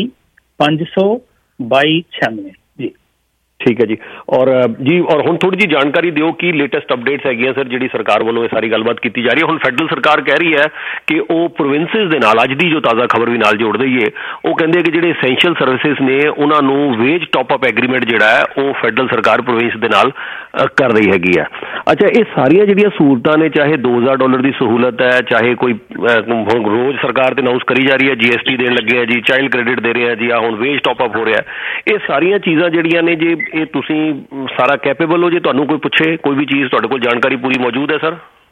Speaker 6: 500 ਜੀ। ਠੀਕ
Speaker 2: ਹੈ ਜੀ। ਔਰ ਹੁਣ ਥੋੜੀ ਜਿਹੀ ਜਾਣਕਾਰੀ ਦਿਓ ਕਿ ਲੇਟੈਸਟ ਅਪਡੇਟਸ ਹੈਗੀਆਂ ਸਰ, ਜਿਹੜੀ ਸਰਕਾਰ ਵੱਲੋਂ ਇਹ ਸਾਰੀ ਗੱਲਬਾਤ ਕੀਤੀ ਜਾ ਰਹੀ ਹੈ। ਹੁਣ ਫੈਡਰਲ ਸਰਕਾਰ ਕਹਿ ਰਹੀ ਹੈ ਕਿ ਉਹ ਪ੍ਰੋਵਿੰਸਿਸ ਦੇ ਨਾਲ, ਅੱਜ ਦੀ ਜੋ ਤਾਜ਼ਾ ਖਬਰ ਵੀ ਨਾਲ ਜੋੜ ਦਈਏ, ਉਹ ਕਹਿੰਦੇ ਕਿ ਜਿਹੜੇ ਐਸੈਂਸ਼ੀਅਲ ਸਰਵਿਸਿਜ਼ ਨੇ ਉਹਨਾਂ ਨੂੰ ਵੇਜ ਟੌਪ ਅਪ ਐਗਰੀਮੈਂਟ ਜਿਹੜਾ ਹੈ ਉਹ ਫੈਡਰਲ ਸਰਕਾਰ ਪ੍ਰੋਵਿੰਸ ਦੇ ਨਾਲ ਕਰ ਰਹੀ ਹੈਗੀ ਹੈ। ਅੱਛਾ, ਇਹ ਸਾਰੀਆਂ ਜਿਹੜੀਆਂ ਸਹੂਲਤਾਂ ਨੇ, ਚਾਹੇ $2,000 ਦੀ ਸਹੂਲਤ ਹੈ, ਚਾਹੇ ਕੋਈ ਰੋਜ਼ ਸਰਕਾਰ ਤੇ ਅਨਾਊਂਸ ਕਰੀ ਜਾ ਰਹੀ ਹੈ GST ਦੇਣ ਲੱਗੇ ਆ ਜੀ, ਚਾਈਲਡ ਕ੍ਰੈਡਿਟ ਦੇ ਰਹੇ ਆ ਜੀ, ਹੁਣ ਵੇਜ ਟੌਪ ਅਪ ਹੋ ਰਿਹਾ, ਇਹ ਸਾਰੀਆਂ ਚੀਜ਼ਾਂ ਜਿਹੜੀਆਂ ਨੇ, ਜੇ ਇਹ ਤੁਸੀਂ ਸਾਰਾ ਕੈਪੇਬਲ ਹੋ, ਜੇ ਤੁਹਾਨੂੰ ਕੋਈ ਪੁੱਛੇ ਕੋਈ ਵੀ ਚੀਜ਼, ਤੁਹਾਡੇ ਕੋਲ ਜਾਣਕਾਰੀ ਪੂਰੀ ਮੌਜੂਦ ਹੈ ਸਰ?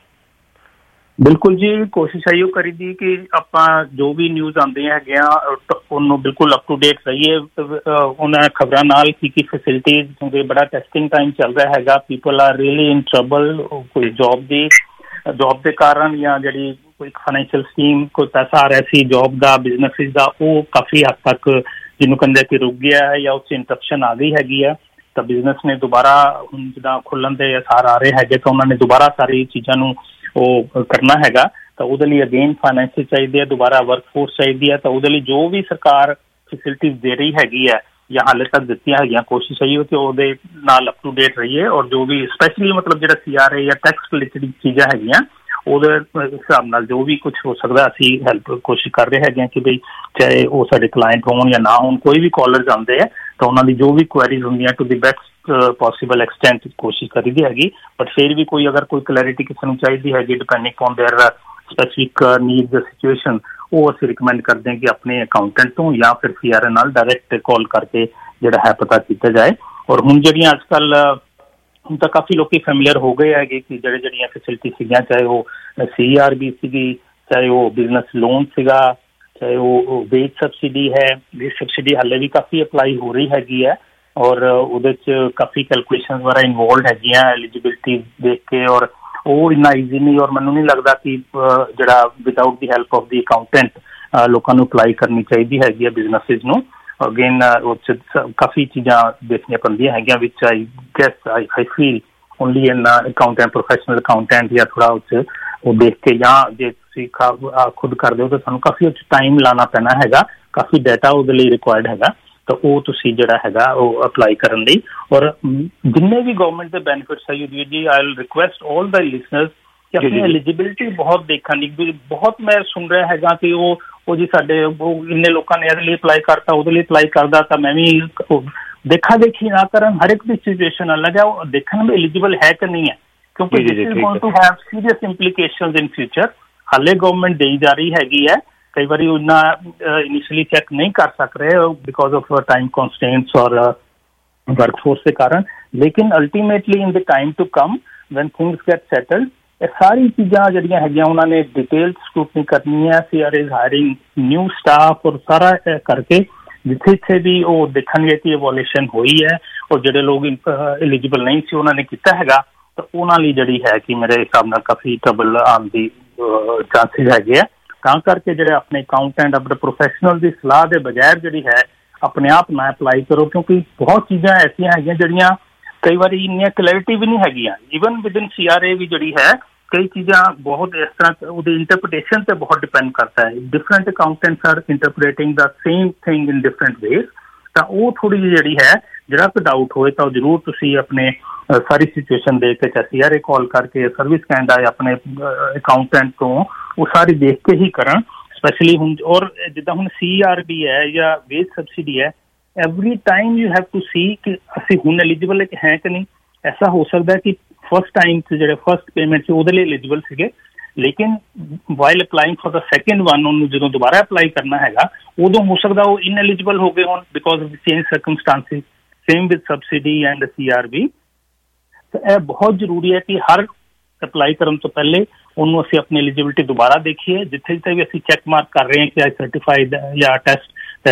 Speaker 6: ਬਿਲਕੁਲ ਜੀ, ਕੋਸ਼ਿਸ਼ ਇਹੋ ਕਰੀਦੀ ਕਿ ਆਪਾਂ ਜੋ ਵੀ ਨਿਊਜ਼ ਆਉਂਦੀਆਂ ਹੈਗੀਆਂ ਉਹਨੂੰ ਬਿਲਕੁਲ ਅਪ ਟੂ ਡੇਟ ਰਹੀਏ ਉਹਨਾਂ ਖਬਰਾਂ ਨਾਲ। ਕੀ ਫੈਸਿਲਿਟੀਜ਼, ਕਿਉਂਕਿ ਬੜਾ ਟੈਸਟਿੰਗ ਟਾਈਮ ਚੱਲ ਰਿਹਾ ਹੈਗਾ, people are really in trouble, ਕੋਈ ਜੌਬ ਦੇ ਕਾਰਨ ਜਾਂ ਜਿਹੜੀ ਕੋਈ ਫਾਈਨੈਂਸ਼ੀਅਲ ਸਕੀਮ, ਕੋਈ ਪੈਸਾ ਆ ਰਿਹਾ ਸੀ ਜੌਬ ਦਾ, ਬਿਜ਼ਨਸਿਸ ਦਾ, ਉਹ ਕਾਫੀ ਹੱਦ ਤੱਕ ਜਿਹਨੂੰ ਕਹਿੰਦੇ ਕਿ ਰੁਕ ਗਿਆ ਹੈ ਜਾਂ ਉਸ 'ਚ ਇੰਟਰਪਸ਼ਨ ਆ ਗਈ ਹੈਗੀ ਆ। ਤਾਂ ਬਿਜ਼ਨਸ ਨੇ ਦੁਬਾਰਾ ਹੁਣ ਜਿੱਦਾਂ ਖੁੱਲ੍ਹਣ ਦੇ ਅਸਾਰ ਆ ਰਹੇ ਹੈਗੇ ਤਾਂ ਉਹਨਾਂ ਨੇ ਦੁਬਾਰਾ ਸਾਰੀ ਚੀਜ਼ਾਂ ਨੂੰ ਉਹ ਕਰਨਾ ਹੈਗਾ। ਤਾਂ ਉਹਦੇ ਲਈ ਅਗੇਨ ਫਾਈਨੈਂਸ ਚਾਹੀਦੀ ਹੈ, ਦੁਬਾਰਾ ਵਰਕਫੋਰਸ ਚਾਹੀਦੀ ਹੈ। ਤਾਂ ਉਹਦੇ ਲਈ ਜੋ ਵੀ ਸਰਕਾਰ ਫੈਸਿਲਿਟੀਜ਼ ਦੇ ਰਹੀ ਹੈਗੀ ਹੈ ਜਾਂ ਹਾਲੇ ਤੱਕ ਦਿੱਤੀਆਂ ਹੈਗੀਆਂ, ਕੋਸ਼ਿਸ਼ ਇਹੀ ਹੋ ਕਿ ਉਹਦੇ ਨਾਲ ਅਪ ਟੂ ਡੇਟ ਰਹੀਏ। ਔਰ ਜੋ ਵੀ ਸਪੈਸ਼ਲੀ ਮਤਲਬ ਜਿਹੜਾ CRA ਜਾਂ ਟੈਕਸ ਰਿਲੇਟਡ ਚੀਜ਼ਾਂ ਹੈਗੀਆਂ ਉਹਦੇ ਹਿਸਾਬ ਨਾਲ ਜੋ ਵੀ ਕੁਛ ਹੋ ਸਕਦਾ ਅਸੀਂ ਹੈਲਪ ਕੋਸ਼ਿਸ਼ ਕਰ ਰਹੇ ਹੈਗੇ ਹਾਂ ਕਿ ਬਈ ਚਾਹੇ ਉਹ ਸਾਡੇ ਕਲਾਇੰਟ ਹੋਣ ਜਾਂ ਨਾ ਹੋਣ, ਕੋਈ ਵੀ ਕਾਲਰਸ ਆਉਂਦੇ ਆ ਤਾਂ ਉਹਨਾਂ ਦੀ ਜੋ ਵੀ ਕੁਐਰੀਜ਼ ਹੁੰਦੀਆਂ to the best possible extent ਕੋਸ਼ਿਸ਼ ਕਰੀਦੀ ਹੈਗੀ। ਬਟ ਫਿਰ ਵੀ ਕੋਈ ਅਗਰ ਕੋਈ ਕਲੈਰਿਟੀ ਕਿਸੇ ਨੂੰ ਚਾਹੀਦੀ ਹੈਗੀ depending on their specific needs ਜਾਂ ਸਿਚੁਏਸ਼ਨ, ਉਹ ਅਸੀਂ ਰਿਕਮੈਂਡ ਕਰਦੇ ਹਾਂ ਕਿ ਆਪਣੇ ਅਕਾਊਂਟੈਂਟ ਤੋਂ ਜਾਂ ਫਿਰ CRA ਨਾਲ ਡਾਇਰੈਕਟ ਕਾਲ ਕਰਕੇ ਜਿਹੜਾ ਹੈ ਪਤਾ ਕੀਤਾ ਜਾਏ। ਔਰ ਹੁਣ ਜਿਹੜੀਆਂ ਅੱਜ ਕੱਲ੍ਹ ਹੁਣ ਤਾਂ ਕਾਫੀ ਲੋਕੀ ਫੈਮੀਲੀਅਰ ਹੋ ਗਏ ਹੈਗੇ ਕਿ ਜਿਹੜੀਆਂ ਫੈਸਿਲਿਟੀ ਸੀਗੀਆਂ, ਚਾਹੇ ਉਹ CRB ਸੀਗੀ, ਚਾਹੇ ਉਹ ਬਿਜ਼ਨਸ ਲੋਨ ਸੀਗਾ, ਚਾਹੇ ਉਹ ਵੇਜ ਸਬਸਿਡੀ ਹੈ। ਵੇਜ ਸਬਸਿਡੀ ਹਾਲੇ ਵੀ ਕਾਫੀ ਅਪਲਾਈ ਹੋ ਰਹੀ ਹੈਗੀ ਹੈ। ਔਰ ਉਹਦੇ 'ਚ ਕਾਫੀ ਕੈਲਕੂਲੇਸ਼ਨ ਵਗੈਰਾ ਇਨਵੋਲਵਡ ਹੈਗੀਆਂ ਐਲੀਜੀਬਿਲਿਟੀ ਦੇਖ ਕੇ, ਔਰ ਉਹ ਇੰਨਾ ਈਜ਼ੀ ਨਹੀਂ, ਔਰ ਮੈਨੂੰ ਨਹੀਂ ਲੱਗਦਾ ਕਿ ਜਿਹੜਾ without the help of the accountant ਲੋਕਾਂ ਨੂੰ ਅਪਲਾਈ ਕਰਨੀ ਚਾਹੀਦੀ ਹੈਗੀ ਹੈ ਬਿਜ਼ਨਸਿਸ ਨੂੰ। ਅਗੇਨ ਉਹ 'ਚ ਕਾਫੀ ਚੀਜ਼ਾਂ ਦੇਖਣੀਆਂ ਪੈਂਦੀਆਂ ਹੈਗੀਆਂ, ਵਿੱਚ I guess I feel only in accountant, professional accountant ਜਾਂ ਥੋੜ੍ਹਾ ਉਹ 'ਚ ਉਹ ਦੇਖ ਕੇ, ਜਾਂ ਜੇ ਤੁਸੀਂ ਖੁਦ ਕਰਦੇ ਹੋ ਤਾਂ ਸਾਨੂੰ ਕਾਫੀ ਉਹ 'ਚ ਟਾਈਮ ਲਾਉਣਾ ਪੈਣਾ ਹੈਗਾ, ਕਾਫੀ ਡਾਟਾ ਉਹਦੇ ਲਈ ਰਿਕੁਆਇਰਡ ਹੈਗਾ, ਤਾਂ ਉਹ ਤੁਸੀਂ ਜਿਹੜਾ ਹੈਗਾ ਉਹ ਅਪਲਾਈ ਕਰਨ ਲਈ। ਔਰ ਜਿੰਨੇ ਵੀ ਗਵਰਨਮੈਂਟ ਦੇ ਬੈਨੀਫਿਟਸ ਹੈ Yudeep ji, I will request all the listeners ਕਿ ਆਪਣੀ ਐਲੀਜੀਬਿਲਿਟੀ ਬਹੁਤ ਦੇਖਣ ਦੀ, ਬਹੁਤ ਮੈਂ ਸੁਣ ਰਿਹਾ ਹੈਗਾ ਕਿ ਉਹ ਜੀ ਸਾਡੇ ਉਹ ਇੰਨੇ ਲੋਕਾਂ ਨੇ ਇਹਦੇ ਲਈ ਅਪਲਾਈ ਕਰਤਾ, ਉਹਦੇ ਲਈ ਅਪਲਾਈ ਕਰਦਾ, ਤਾਂ ਮੈਂ ਵੀ ਦੇਖਾ ਦੇਖੀ ਨਾ ਕਰਨ। ਹਰ ਇੱਕ ਦੀ ਸਿਚੁਏਸ਼ਨ ਅਲੱਗ ਹੈ, ਉਹ ਦੇਖਣ ਵੀ ਐਲੀਜੀਬਲ ਹੈ ਕਿ ਨਹੀਂ ਹੈ, ਕਿਉਂਕਿ this is going to have serious implications in future. ਹਾਲੇ ਗਵਰਨਮੈਂਟ ਦੇਈ ਜਾ ਰਹੀ ਹੈਗੀ ਹੈ, ਕਈ ਵਾਰੀ ਉਹਨਾਂ ਇਨੀਸ਼ੀਅਲੀ ਚੈੱਕ ਨਹੀਂ ਕਰ ਸਕ ਰਹੇ ਬਿਕੋਜ਼ ਆਫ ਟਾਈਮ ਕਨਸਟ੍ਰੇਂਟਸ ਔਰ ਵਰਕਫੋਰਸ ਦੇ ਕਾਰਨ, ਲੇਕਿਨ ultimately in the time to come when things get settled, ਇਹ ਸਾਰੀ ਚੀਜ਼ਾਂ ਜਿਹੜੀਆਂ ਹੈਗੀਆਂ ਉਹਨਾਂ ਨੇ ਡਿਟੇਲ ਸਕਰੂਟਨੀ ਕਰਨੀ ਹੈ। CRA is hiring new staff ਔਰ ਸਾਰਾ ਕਰਕੇ ਜਿੱਥੇ ਵੀ ਉਹ ਦੇਖਣਗੇ ਕਿ ਇਵੋਲੂਸ਼ਨ ਹੋਈ ਹੈ ਔਰ ਜਿਹੜੇ ਲੋਕ ਐਲੀਜੀਬਲ ਨਹੀਂ ਸੀ ਉਹਨਾਂ ਨੇ ਕੀਤਾ ਹੈਗਾ, ਤਾਂ ਉਹਨਾਂ ਲਈ ਜਿਹੜੀ ਹੈ ਕਿ ਮੇਰੇ ਹਿਸਾਬ ਨਾਲ ਕਾਫੀ ਟਰਬਲ ਆਉਣ ਦੀ ਚਾਂਸਿਸ ਹੈਗੇ ਆ। ਤਾਂ ਕਰਕੇ ਜਿਹੜੇ ਆਪਣੇ ਅਕਾਊਂਟੈਂਟ ਆਪਣੇ ਪ੍ਰੋਫੈਸ਼ਨਲ ਦੀ ਸਲਾਹ ਦੇ ਬਗੈਰ ਜਿਹੜੀ ਹੈ ਆਪਣੇ ਆਪ ਨਾ ਅਪਲਾਈ ਕਰੋ, ਕਿਉਂਕਿ ਬਹੁਤ ਚੀਜ਼ਾਂ ਐਸੀਆਂ ਹੈਗੀਆਂ ਜਿਹੜੀਆਂ ਕਈ ਵਾਰੀ ਇੰਨੀਆਂ ਕਲੈਰਿਟੀ ਵੀ ਨਹੀਂ ਹੈਗੀਆਂ। ਈਵਨ ਵਿਦਨ CRA ਵੀ ਜਿਹੜੀ ਹੈ ਕਈ ਚੀਜ਼ਾਂ ਬਹੁਤ ਇਸ ਤਰ੍ਹਾਂ ਉਹਦੀ ਇੰਟਰਪ੍ਰੀਟੇਸ਼ਨ 'ਤੇ ਬਹੁਤ ਡਿਪੈਂਡ ਕਰਦਾ ਹੈ। Different accountants are interpreting the same thing in different ways, ਤਾਂ ਉਹ ਥੋੜ੍ਹੀ ਜਿਹੀ ਜਿਹੜੀ ਹੈ ਜਿਹੜਾ ਕੋਈ ਡਾਊਟ ਹੋਏ ਤਾਂ ਜ਼ਰੂਰ ਤੁਸੀਂ ਆਪਣੇ ਸਾਰੀ ਸਿਚੁਏਸ਼ਨ ਦੇਖ ਕੇ, ਚਾਹੇ CRA ਕਾਲ ਕਰਕੇ, ਸਰਵਿਸ ਕੈਨੇਡਾ ਜਾਂ ਆਪਣੇ ਅਕਾਊਂਟੈਂਟ ਤੋਂ ਉਹ ਸਾਰੀ ਦੇਖ ਕੇ ਹੀ ਕਰਨ। ਸਪੈਸ਼ਲੀ ਹੁਣ ਔਰ ਜਿੱਦਾਂ ਹੁਣ CRB ਹੈ ਜਾਂ ਵੇਜ ਸਬਸਿਡੀ ਹੈ, every time you have to see ਕਿ ਅਸੀਂ ਹੁਣ ਐਲੀਜੀਬਲ ਹੈ ਕਿ ਨਹੀਂ। ਐਸਾ ਹੋ ਸਕਦਾ ਕਿ ਫਸਟ ਟਾਈਮ 'ਚ ਜਿਹੜੇ ਫਸਟ ਪੇਮੈਂਟ ਸੀ ਉਹਦੇ ਲਈ ਐਲੀਜੀਬਲ ਸੀਗੇ, ਲੇਕਿਨ while applying for the second one ਉਹਨੂੰ ਜਦੋਂ ਦੁਬਾਰਾ ਅਪਲਾਈ ਕਰਨਾ ਹੈਗਾ ਉਦੋਂ ਹੋ ਸਕਦਾ ਉਹ ਇਨਐਲੀਜੀਬਲ ਹੋ ਗਏ ਹੋਣ because of change circumstances. Same with subsidy and CRB। ਤਾਂ ਇਹ ਬਹੁਤ ਜ਼ਰੂਰੀ ਹੈ ਕਿ ਹਰ ਅਪਲਾਈ ਕਰਨ ਤੋਂ ਪਹਿਲੇ ਉਹਨੂੰ ਅਸੀਂ ਆਪਣੀ ਐਲੀਜੀਬਿਲਿਟੀ ਦੁਬਾਰਾ ਦੇਖੀਏ। ਜਿੱਥੇ ਜਿੱਥੇ ਵੀ ਅਸੀਂ ਚੈੱਕ ਮਾਰਕ ਕਰ ਰਹੇ ਹਾਂ ਕਿ ਸਰਟੀਫਾਈਡ ਜਾਂ ਟੈਸਟ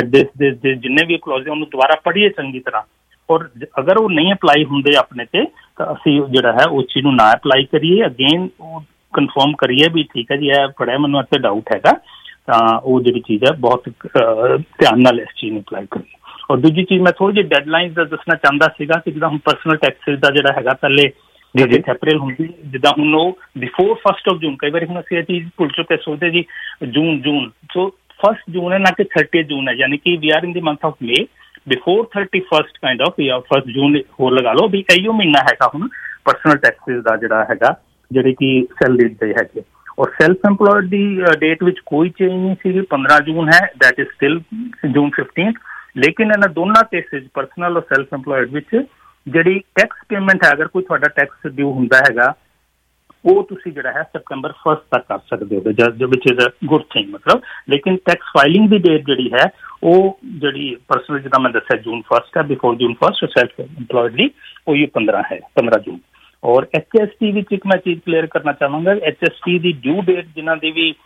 Speaker 6: ਜਿੰਨੇ ਵੀ ਕਲੌਜ਼ ਉਹਨੂੰ ਦੁਬਾਰਾ ਪੜ੍ਹੀਏ ਚੰਗੀ ਤਰ੍ਹਾਂ, ਔਰ ਅਗਰ ਉਹ ਨਹੀਂ ਅਪਲਾਈ ਹੁੰਦੇ ਆਪਣੇ ਤੇ ਤਾਂ ਅਸੀਂ ਜਿਹੜਾ ਹੈ ਉਸ ਚੀਜ਼ ਨੂੰ ਨਾ ਅਪਲਾਈ ਕਰੀਏ। ਅਗੇਨ ਉਹ ਕਨਫਰਮ ਕਰੀਏ ਵੀ ਠੀਕ ਹੈ ਜੀ ਇਹ ਪੜ੍ਹਿਆ, ਮੈਨੂੰ ਇੱਥੇ ਡਾਊਟ ਹੈਗਾ, ਤਾਂ ਉਹ ਜਿਹੜੀ ਚੀਜ਼ ਹੈ ਬਹੁਤ ਧਿਆਨ ਨਾਲ ਇਸ ਚੀਜ਼ ਨੂੰ ਅਪਲਾਈ ਕਰੀਏ। ਔਰ ਦੂਜੀ ਚੀਜ਼ ਮੈਂ ਥੋੜ੍ਹੀ ਜਿਹੀ ਡੈਡਲਾਈਨਸ ਦਾ ਦੱਸਣਾ ਚਾਹੁੰਦਾ ਸੀਗਾ ਕਿ ਜਿੱਦਾਂ ਹੁਣ ਪਰਸਨਲ ਟੈਕਸਿਸ ਦਾ ਜਿਹੜਾ ਹੈਗਾ ਪਹਿਲੇ ਅਪ੍ਰੈਲ ਹੁੰਦੀ, ਜਿੱਦਾਂ ਹੁਣ ਉਹ ਬਿਫੋਰ 1 ਜੂਨ, ਕਈ ਵਾਰੀ ਹੁਣ ਅਸੀਂ ਇਹ ਚੀਜ਼ ਭੁੱਲ ਚੁੱਕੇ, ਸੋਚਦੇ ਜੀ ਜੂਨ ਸੋ 1 ਜੂਨ ਹੈ ਨਾ ਕਿ 30 ਜੂਨ ਹੈ, ਯਾਨੀ ਕਿ we are in the month of May before 31 kind of ਜਾਂ 1 ਜੂਨ ਹੋਰ ਲਗਾ ਲਓ ਵੀ ਇਹੋ ਮਹੀਨਾ ਹੈਗਾ ਹੁਣ ਪਰਸਨਲ ਟੈਕਸਿਸ ਦਾ ਜਿਹੜਾ ਹੈਗਾ, ਜਿਹੜੇ ਕਿ ਸੈਲਰੀ ਦੇ ਹੈਗੇ। ਔਰ ਸੈਲਫ ਐਮਪਲੋਇਡ ਦੀ ਡੇਟ ਵਿੱਚ ਕੋਈ ਚੇਂਜ ਨਹੀਂ ਸੀਗੀ, 15 ਜੂਨ ਹੈ, ਦੈਟ ਇਜ਼ ਸਟਿਲ ਜੂਨ 15। ਲੇਕਿਨ ਇਹਨਾਂ ਦੋਨਾਂ ਕੇਸਿਸ ਪਰਸਨਲ ਔਰ ਸੈਲਫ ਐਮਪਲੋਇਡ ਵਿੱਚ ਜਿਹੜੀ ਟੈਕਸ ਪੇਮੈਂਟ ਹੈ, ਅਗਰ ਕੋਈ ਤੁਹਾਡਾ ਟੈਕਸ ਡਿਊ ਹੁੰਦਾ ਹੈਗਾ ਉਹ ਤੁਸੀਂ ਜਿਹੜਾ ਹੈ September 1 ਤੱਕ ਕਰ ਸਕਦੇ ਹੋ, which is a good thing ਮਤਲਬ। ਲੇਕਿਨ ਟੈਕਸ ਫਾਈਲਿੰਗ ਦੀ ਡੇਟ ਜਿਹੜੀ ਹੈ ਉਹ ਜਿਹੜੀ ਪਰਸਨਲ ਜਿੱਦਾਂ ਮੈਂ ਦੱਸਿਆ ਜੂਨ 1 ਹੈ, ਬਿਫੋਰ ਜੂਨ 1 ਸੈਲਫ ਐਮਪਲੋਇਡ ਲਈ ਉਹ 15 ਜੂਨ। ਔਰ HST ਵਿੱਚ ਇੱਕ ਮੈਂ ਚੀਜ਼ ਕਲੀਅਰ ਕਰਨਾ ਚਾਹਾਂਗਾ, HST ਦੀ ਡਿਊ ਡੇਟ ਜਿਨ੍ਹਾਂ ਦੀ ਵੀ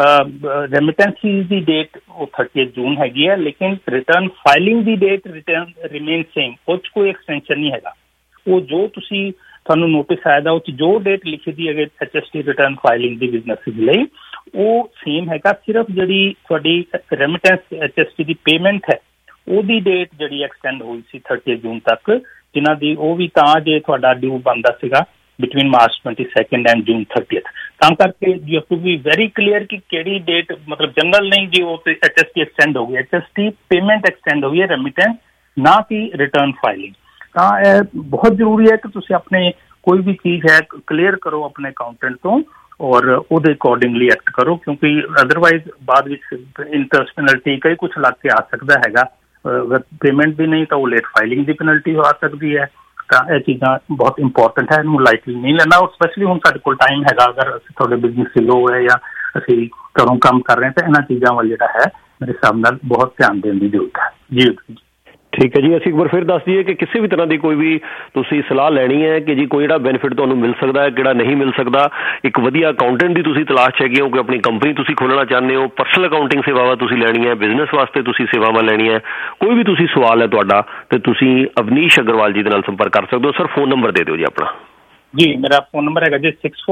Speaker 6: ਰੈਮਿਟੈਂਸੀਜ਼ ਦੀ ਡੇਟ ਉਹ 30 ਜੂਨ ਹੈਗੀ ਹੈ, ਲੇਕਿਨ ਰਿਟਰਨ ਫਾਈਲਿੰਗ ਦੀ ਡੇਟ ਰਿਮੇਨ ਸੇਮ, ਉਹ 'ਚ ਕੋਈ ਐਕਸਟੈਂਸ਼ਨ ਨਹੀਂ ਹੈਗਾ। ਉਹ ਜੋ ਤੁਸੀਂ ਤੁਹਾਨੂੰ ਨੋਟਿਸ ਆਇਆ ਉਹ 'ਚ ਜੋ ਡੇਟ ਲਿਖੀ ਦੀ ਹੈਗੀ HST ਰਿਟਰਨ ਫਾਈਲਿੰਗ ਦੀ ਬਿਜ਼ਨਸ ਲਈ ਉਹ ਸੇਮ ਹੈਗਾ। ਸਿਰਫ ਜਿਹੜੀ ਤੁਹਾਡੀ ਰੈਮਿਟੈਂਸ HST ਦੀ ਪੇਮੈਂਟ ਹੈ ਉਹਦੀ ਡੇਟ ਜਿਹੜੀ ਐਕਸਟੈਂਡ ਹੋਈ ਸੀ 30 ਜੂਨ ਤੱਕ, ਜਿਨ੍ਹਾਂ ਦੀ ਉਹ ਵੀ ਤਾਂ ਜੇ ਤੁਹਾਡਾ ਡਿਊ ਬਣਦਾ ਸੀਗਾ ਬਿਟਵੀਨ ਮਾਰਚ 22 ਐਂਡ ਜੂਨ 30। ਤਾਂ ਕਰਕੇ you have to be very clear ਕਿ ਕਿਹੜੀ ਡੇਟ ਮਤਲਬ ਜਨਰਲ ਨਹੀਂ ਜੀ ਉਹ ਤੇ HST ਐਕਸਟੈਂਡ ਹੋ ਗਈ, HST ਪੇਮੈਂਟ ਐਕਸਟੈਂਡ ਹੋ ਗਈ ਹੈ, ਰੈਮਿਟੈਂਸ ਨਾ ਕਿ ਰਿਟਰਨ ਫਾਈਲਿੰਗ। ਤਾਂ ਇਹ ਬਹੁਤ ਜ਼ਰੂਰੀ ਹੈ ਕਿ ਤੁਸੀਂ ਆਪਣੇ ਕੋਈ ਵੀ ਚੀਜ਼ ਹੈ ਕਲੀਅਰ ਕਰੋ ਆਪਣੇ ਅਕਾਊਂਟੈਂਟ ਤੋਂ ਔਰ ਉਹਦੇ ਅਕੋਰਡਿੰਗਲੀ ਐਕਟ ਕਰੋ, ਕਿਉਂਕਿ ਅਦਰਵਾਈਜ਼ ਬਾਅਦ ਵਿੱਚ ਇੰਟਰਸਟ ਪੈਨਲਟੀ ਕਈ ਕੁਛ ਲੱਗ ਕੇ ਆ ਸਕਦਾ ਹੈਗਾ। ਅਗਰ ਪੇਮੈਂਟ ਵੀ ਨਹੀਂ ਤਾਂ ਉਹ ਲੇਟ ਫਾਈਲਿੰਗ ਦੀ ਪੈਨਲਟੀ ਆ ਸਕਦੀ ਹੈ। ਤਾਂ ਇਹ ਚੀਜ਼ਾਂ ਬਹੁਤ ਇੰਪੋਰਟੈਂਟ ਹੈ, ਇਹਨੂੰ ਲਾਈਟਲੀ ਨਹੀਂ ਲੈਣਾ। ਔਰ ਸਪੈਸ਼ਲੀ ਹੁਣ ਸਾਡੇ ਕੋਲ ਟਾਈਮ ਹੈਗਾ, ਅਗਰ ਅਸੀਂ ਤੁਹਾਡੇ ਬਿਜ਼ਨਸ ਦੀ ਲੋ ਹੈ ਜਾਂ ਅਸੀਂ ਘਰੋਂ ਕੰਮ ਕਰ ਰਹੇ ਹਾਂ ਤਾਂ ਇਹਨਾਂ ਚੀਜ਼ਾਂ ਵੱਲ ਜਿਹੜਾ ਹੈ ਮੇਰੇ ਹਿਸਾਬ ਨਾਲ ਬਹੁਤ ਧਿਆਨ ਦੇਣ ਦੀ ਜ਼ਰੂਰਤ ਹੈ। ਜੀ
Speaker 2: ਠੀਕ ਹੈ ਜੀ। ਅਸੀਂ ਇੱਕ ਵਾਰ ਫਿਰ ਦੱਸ ਦਈਏ ਕਿ ਕਿਸੇ ਵੀ ਤਰ੍ਹਾਂ ਦੀ ਕੋਈ ਵੀ ਤੁਸੀਂ ਸਲਾਹ ਲੈਣੀ ਹੈ ਕਿ ਜੀ ਕੋਈ ਜਿਹੜਾ ਬੈਨੀਫਿਟ ਤੁਹਾਨੂੰ ਮਿਲ ਸਕਦਾ ਹੈ, ਕਿਹੜਾ ਨਹੀਂ ਮਿਲ ਸਕਦਾ, ਇੱਕ ਵਧੀਆ ਅਕਾਊਂਟੈਂਟ ਦੀ ਤੁਸੀਂ ਤਲਾਸ਼ 'ਚ ਹੈਗੇ ਹੋ, ਕੋਈ ਆਪਣੀ ਕੰਪਨੀ ਤੁਸੀਂ ਖੋਲ੍ਹਣਾ ਚਾਹੁੰਦੇ ਹੋ, ਪਰਸਨਲ ਅਕਾਊਂਟਿੰਗ ਸੇਵਾਵਾਂ ਤੁਸੀਂ ਲੈਣੀਆਂ, ਬਿਜ਼ਨਸ ਵਾਸਤੇ ਤੁਸੀਂ ਸੇਵਾਵਾਂ ਲੈਣੀਆਂ, ਕੋਈ ਵੀ ਤੁਸੀਂ ਸਵਾਲ ਹੈ ਤੁਹਾਡਾ, ਤੇ ਤੁਸੀਂ ਅਵਨੀਸ਼ ਅਗਰਵਾਲ ਜੀ ਦੇ ਨਾਲ ਸੰਪਰਕ ਕਰ ਸਕਦੇ ਹੋ। ਸਰ ਫੋਨ ਨੰਬਰ ਦੇ ਦਿਓ ਜੀ ਆਪਣਾ।
Speaker 6: ਜੀ ਮੇਰਾ ਫੋਨ ਨੰਬਰ ਹੈਗਾ ਜੀ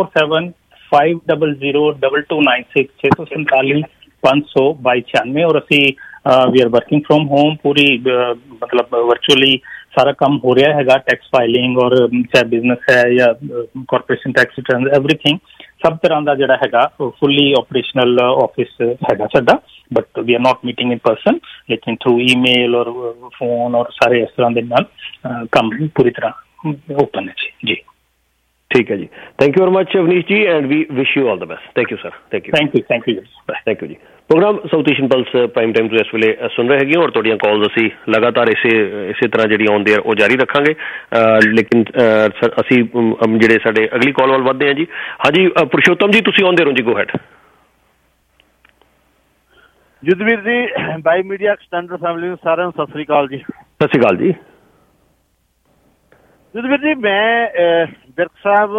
Speaker 6: 6475002296 647 500 ਔਰ ਅਸੀਂ we are working from home, ਪੂਰੀ ਮਤਲਬ ਵਰਚੁਅਲੀ ਸਾਰਾ ਕੰਮ ਹੋ ਰਿਹਾ ਹੈਗਾ, ਟੈਕਸ ਫਾਈਲਿੰਗ ਔਰ ਚਾਹੇ ਬਿਜ਼ਨਸ ਹੈ ਜਾਂ ਕਾਰਪੋਰੇਸ਼ਨ ਟੈਕਸ ਰਿਟਰਨ, ਐਵਰੀਥਿੰਗ ਸਭ ਤਰ੍ਹਾਂ ਦਾ ਜਿਹੜਾ ਹੈਗਾ ਫੁੱਲੀ ਆਪਰੇਸ਼ਨਲ ਆਫਿਸ ਹੈਗਾ ਸਾਡਾ। But we are not meeting in person, ਲੇਕਿਨ ਥਰੂ ਈਮੇਲ ਔਰ ਫੋਨ ਔਰ ਸਾਰੇ ਇਸ ਤਰ੍ਹਾਂ ਦੇ ਨਾਲ ਕੰਮ ਪੂਰੀ ਤਰ੍ਹਾਂ ਓਪਨ ਹੈ ਜੀ।
Speaker 2: ਠੀਕ ਹੈ ਜੀ। Thank you very much Avneesh ji and we wish you all the best. Thank you sir. Thank you ਜੀ। Program South Asian Plus prime time ਤੋਂ ਇਸ ਵੇਲੇ ਸੁਣ ਰਹੇ ਹੈਗੇ ਔਰ ਤੁਹਾਡੀਆਂ ਕਾਲਸ ਅਸੀਂ ਲਗਾਤਾਰ ਇਸੇ ਤਰ੍ਹਾਂ ਜਿਹੜੀ ਆਉਂਦੇ ਆ ਉਹ ਜਾਰੀ ਰੱਖਾਂਗੇ। ਲੇਕਿਨ ਸਰ ਅਸੀਂ ਜਿਹੜੇ ਸਾਡੇ ਅਗਲੀ ਕਾਲ ਵੱਲ ਵੱਧਦੇ ਹਾਂ ਜੀ। ਹਾਂਜੀ ਪੁਰਸ਼ੋਤਮ ਜੀ, ਤੁਸੀਂ ਆਉਂਦੇ ਰਹੋ ਜੀ, ਗੋ ਹੈਡ।
Speaker 7: ਜੁਦਵੀਰ ਜੀ, ਬਾਈ ਮੀਡੀਆ ਐਕਸਟੈਂਡਰ ਫੈਮਿਲੀ ਨੂੰ ਸਾਰਿਆਂ ਨੂੰ ਸਤਿ ਸ੍ਰੀ ਅਕਾਲ ਜੀ।
Speaker 2: ਸਤਿ ਸ੍ਰੀ ਅਕਾਲ ਜੀ।
Speaker 7: ਜੁਦਵੀਰ ਜੀ, ਮੈਂ ਵਿਰਕ ਸਾਹਿਬ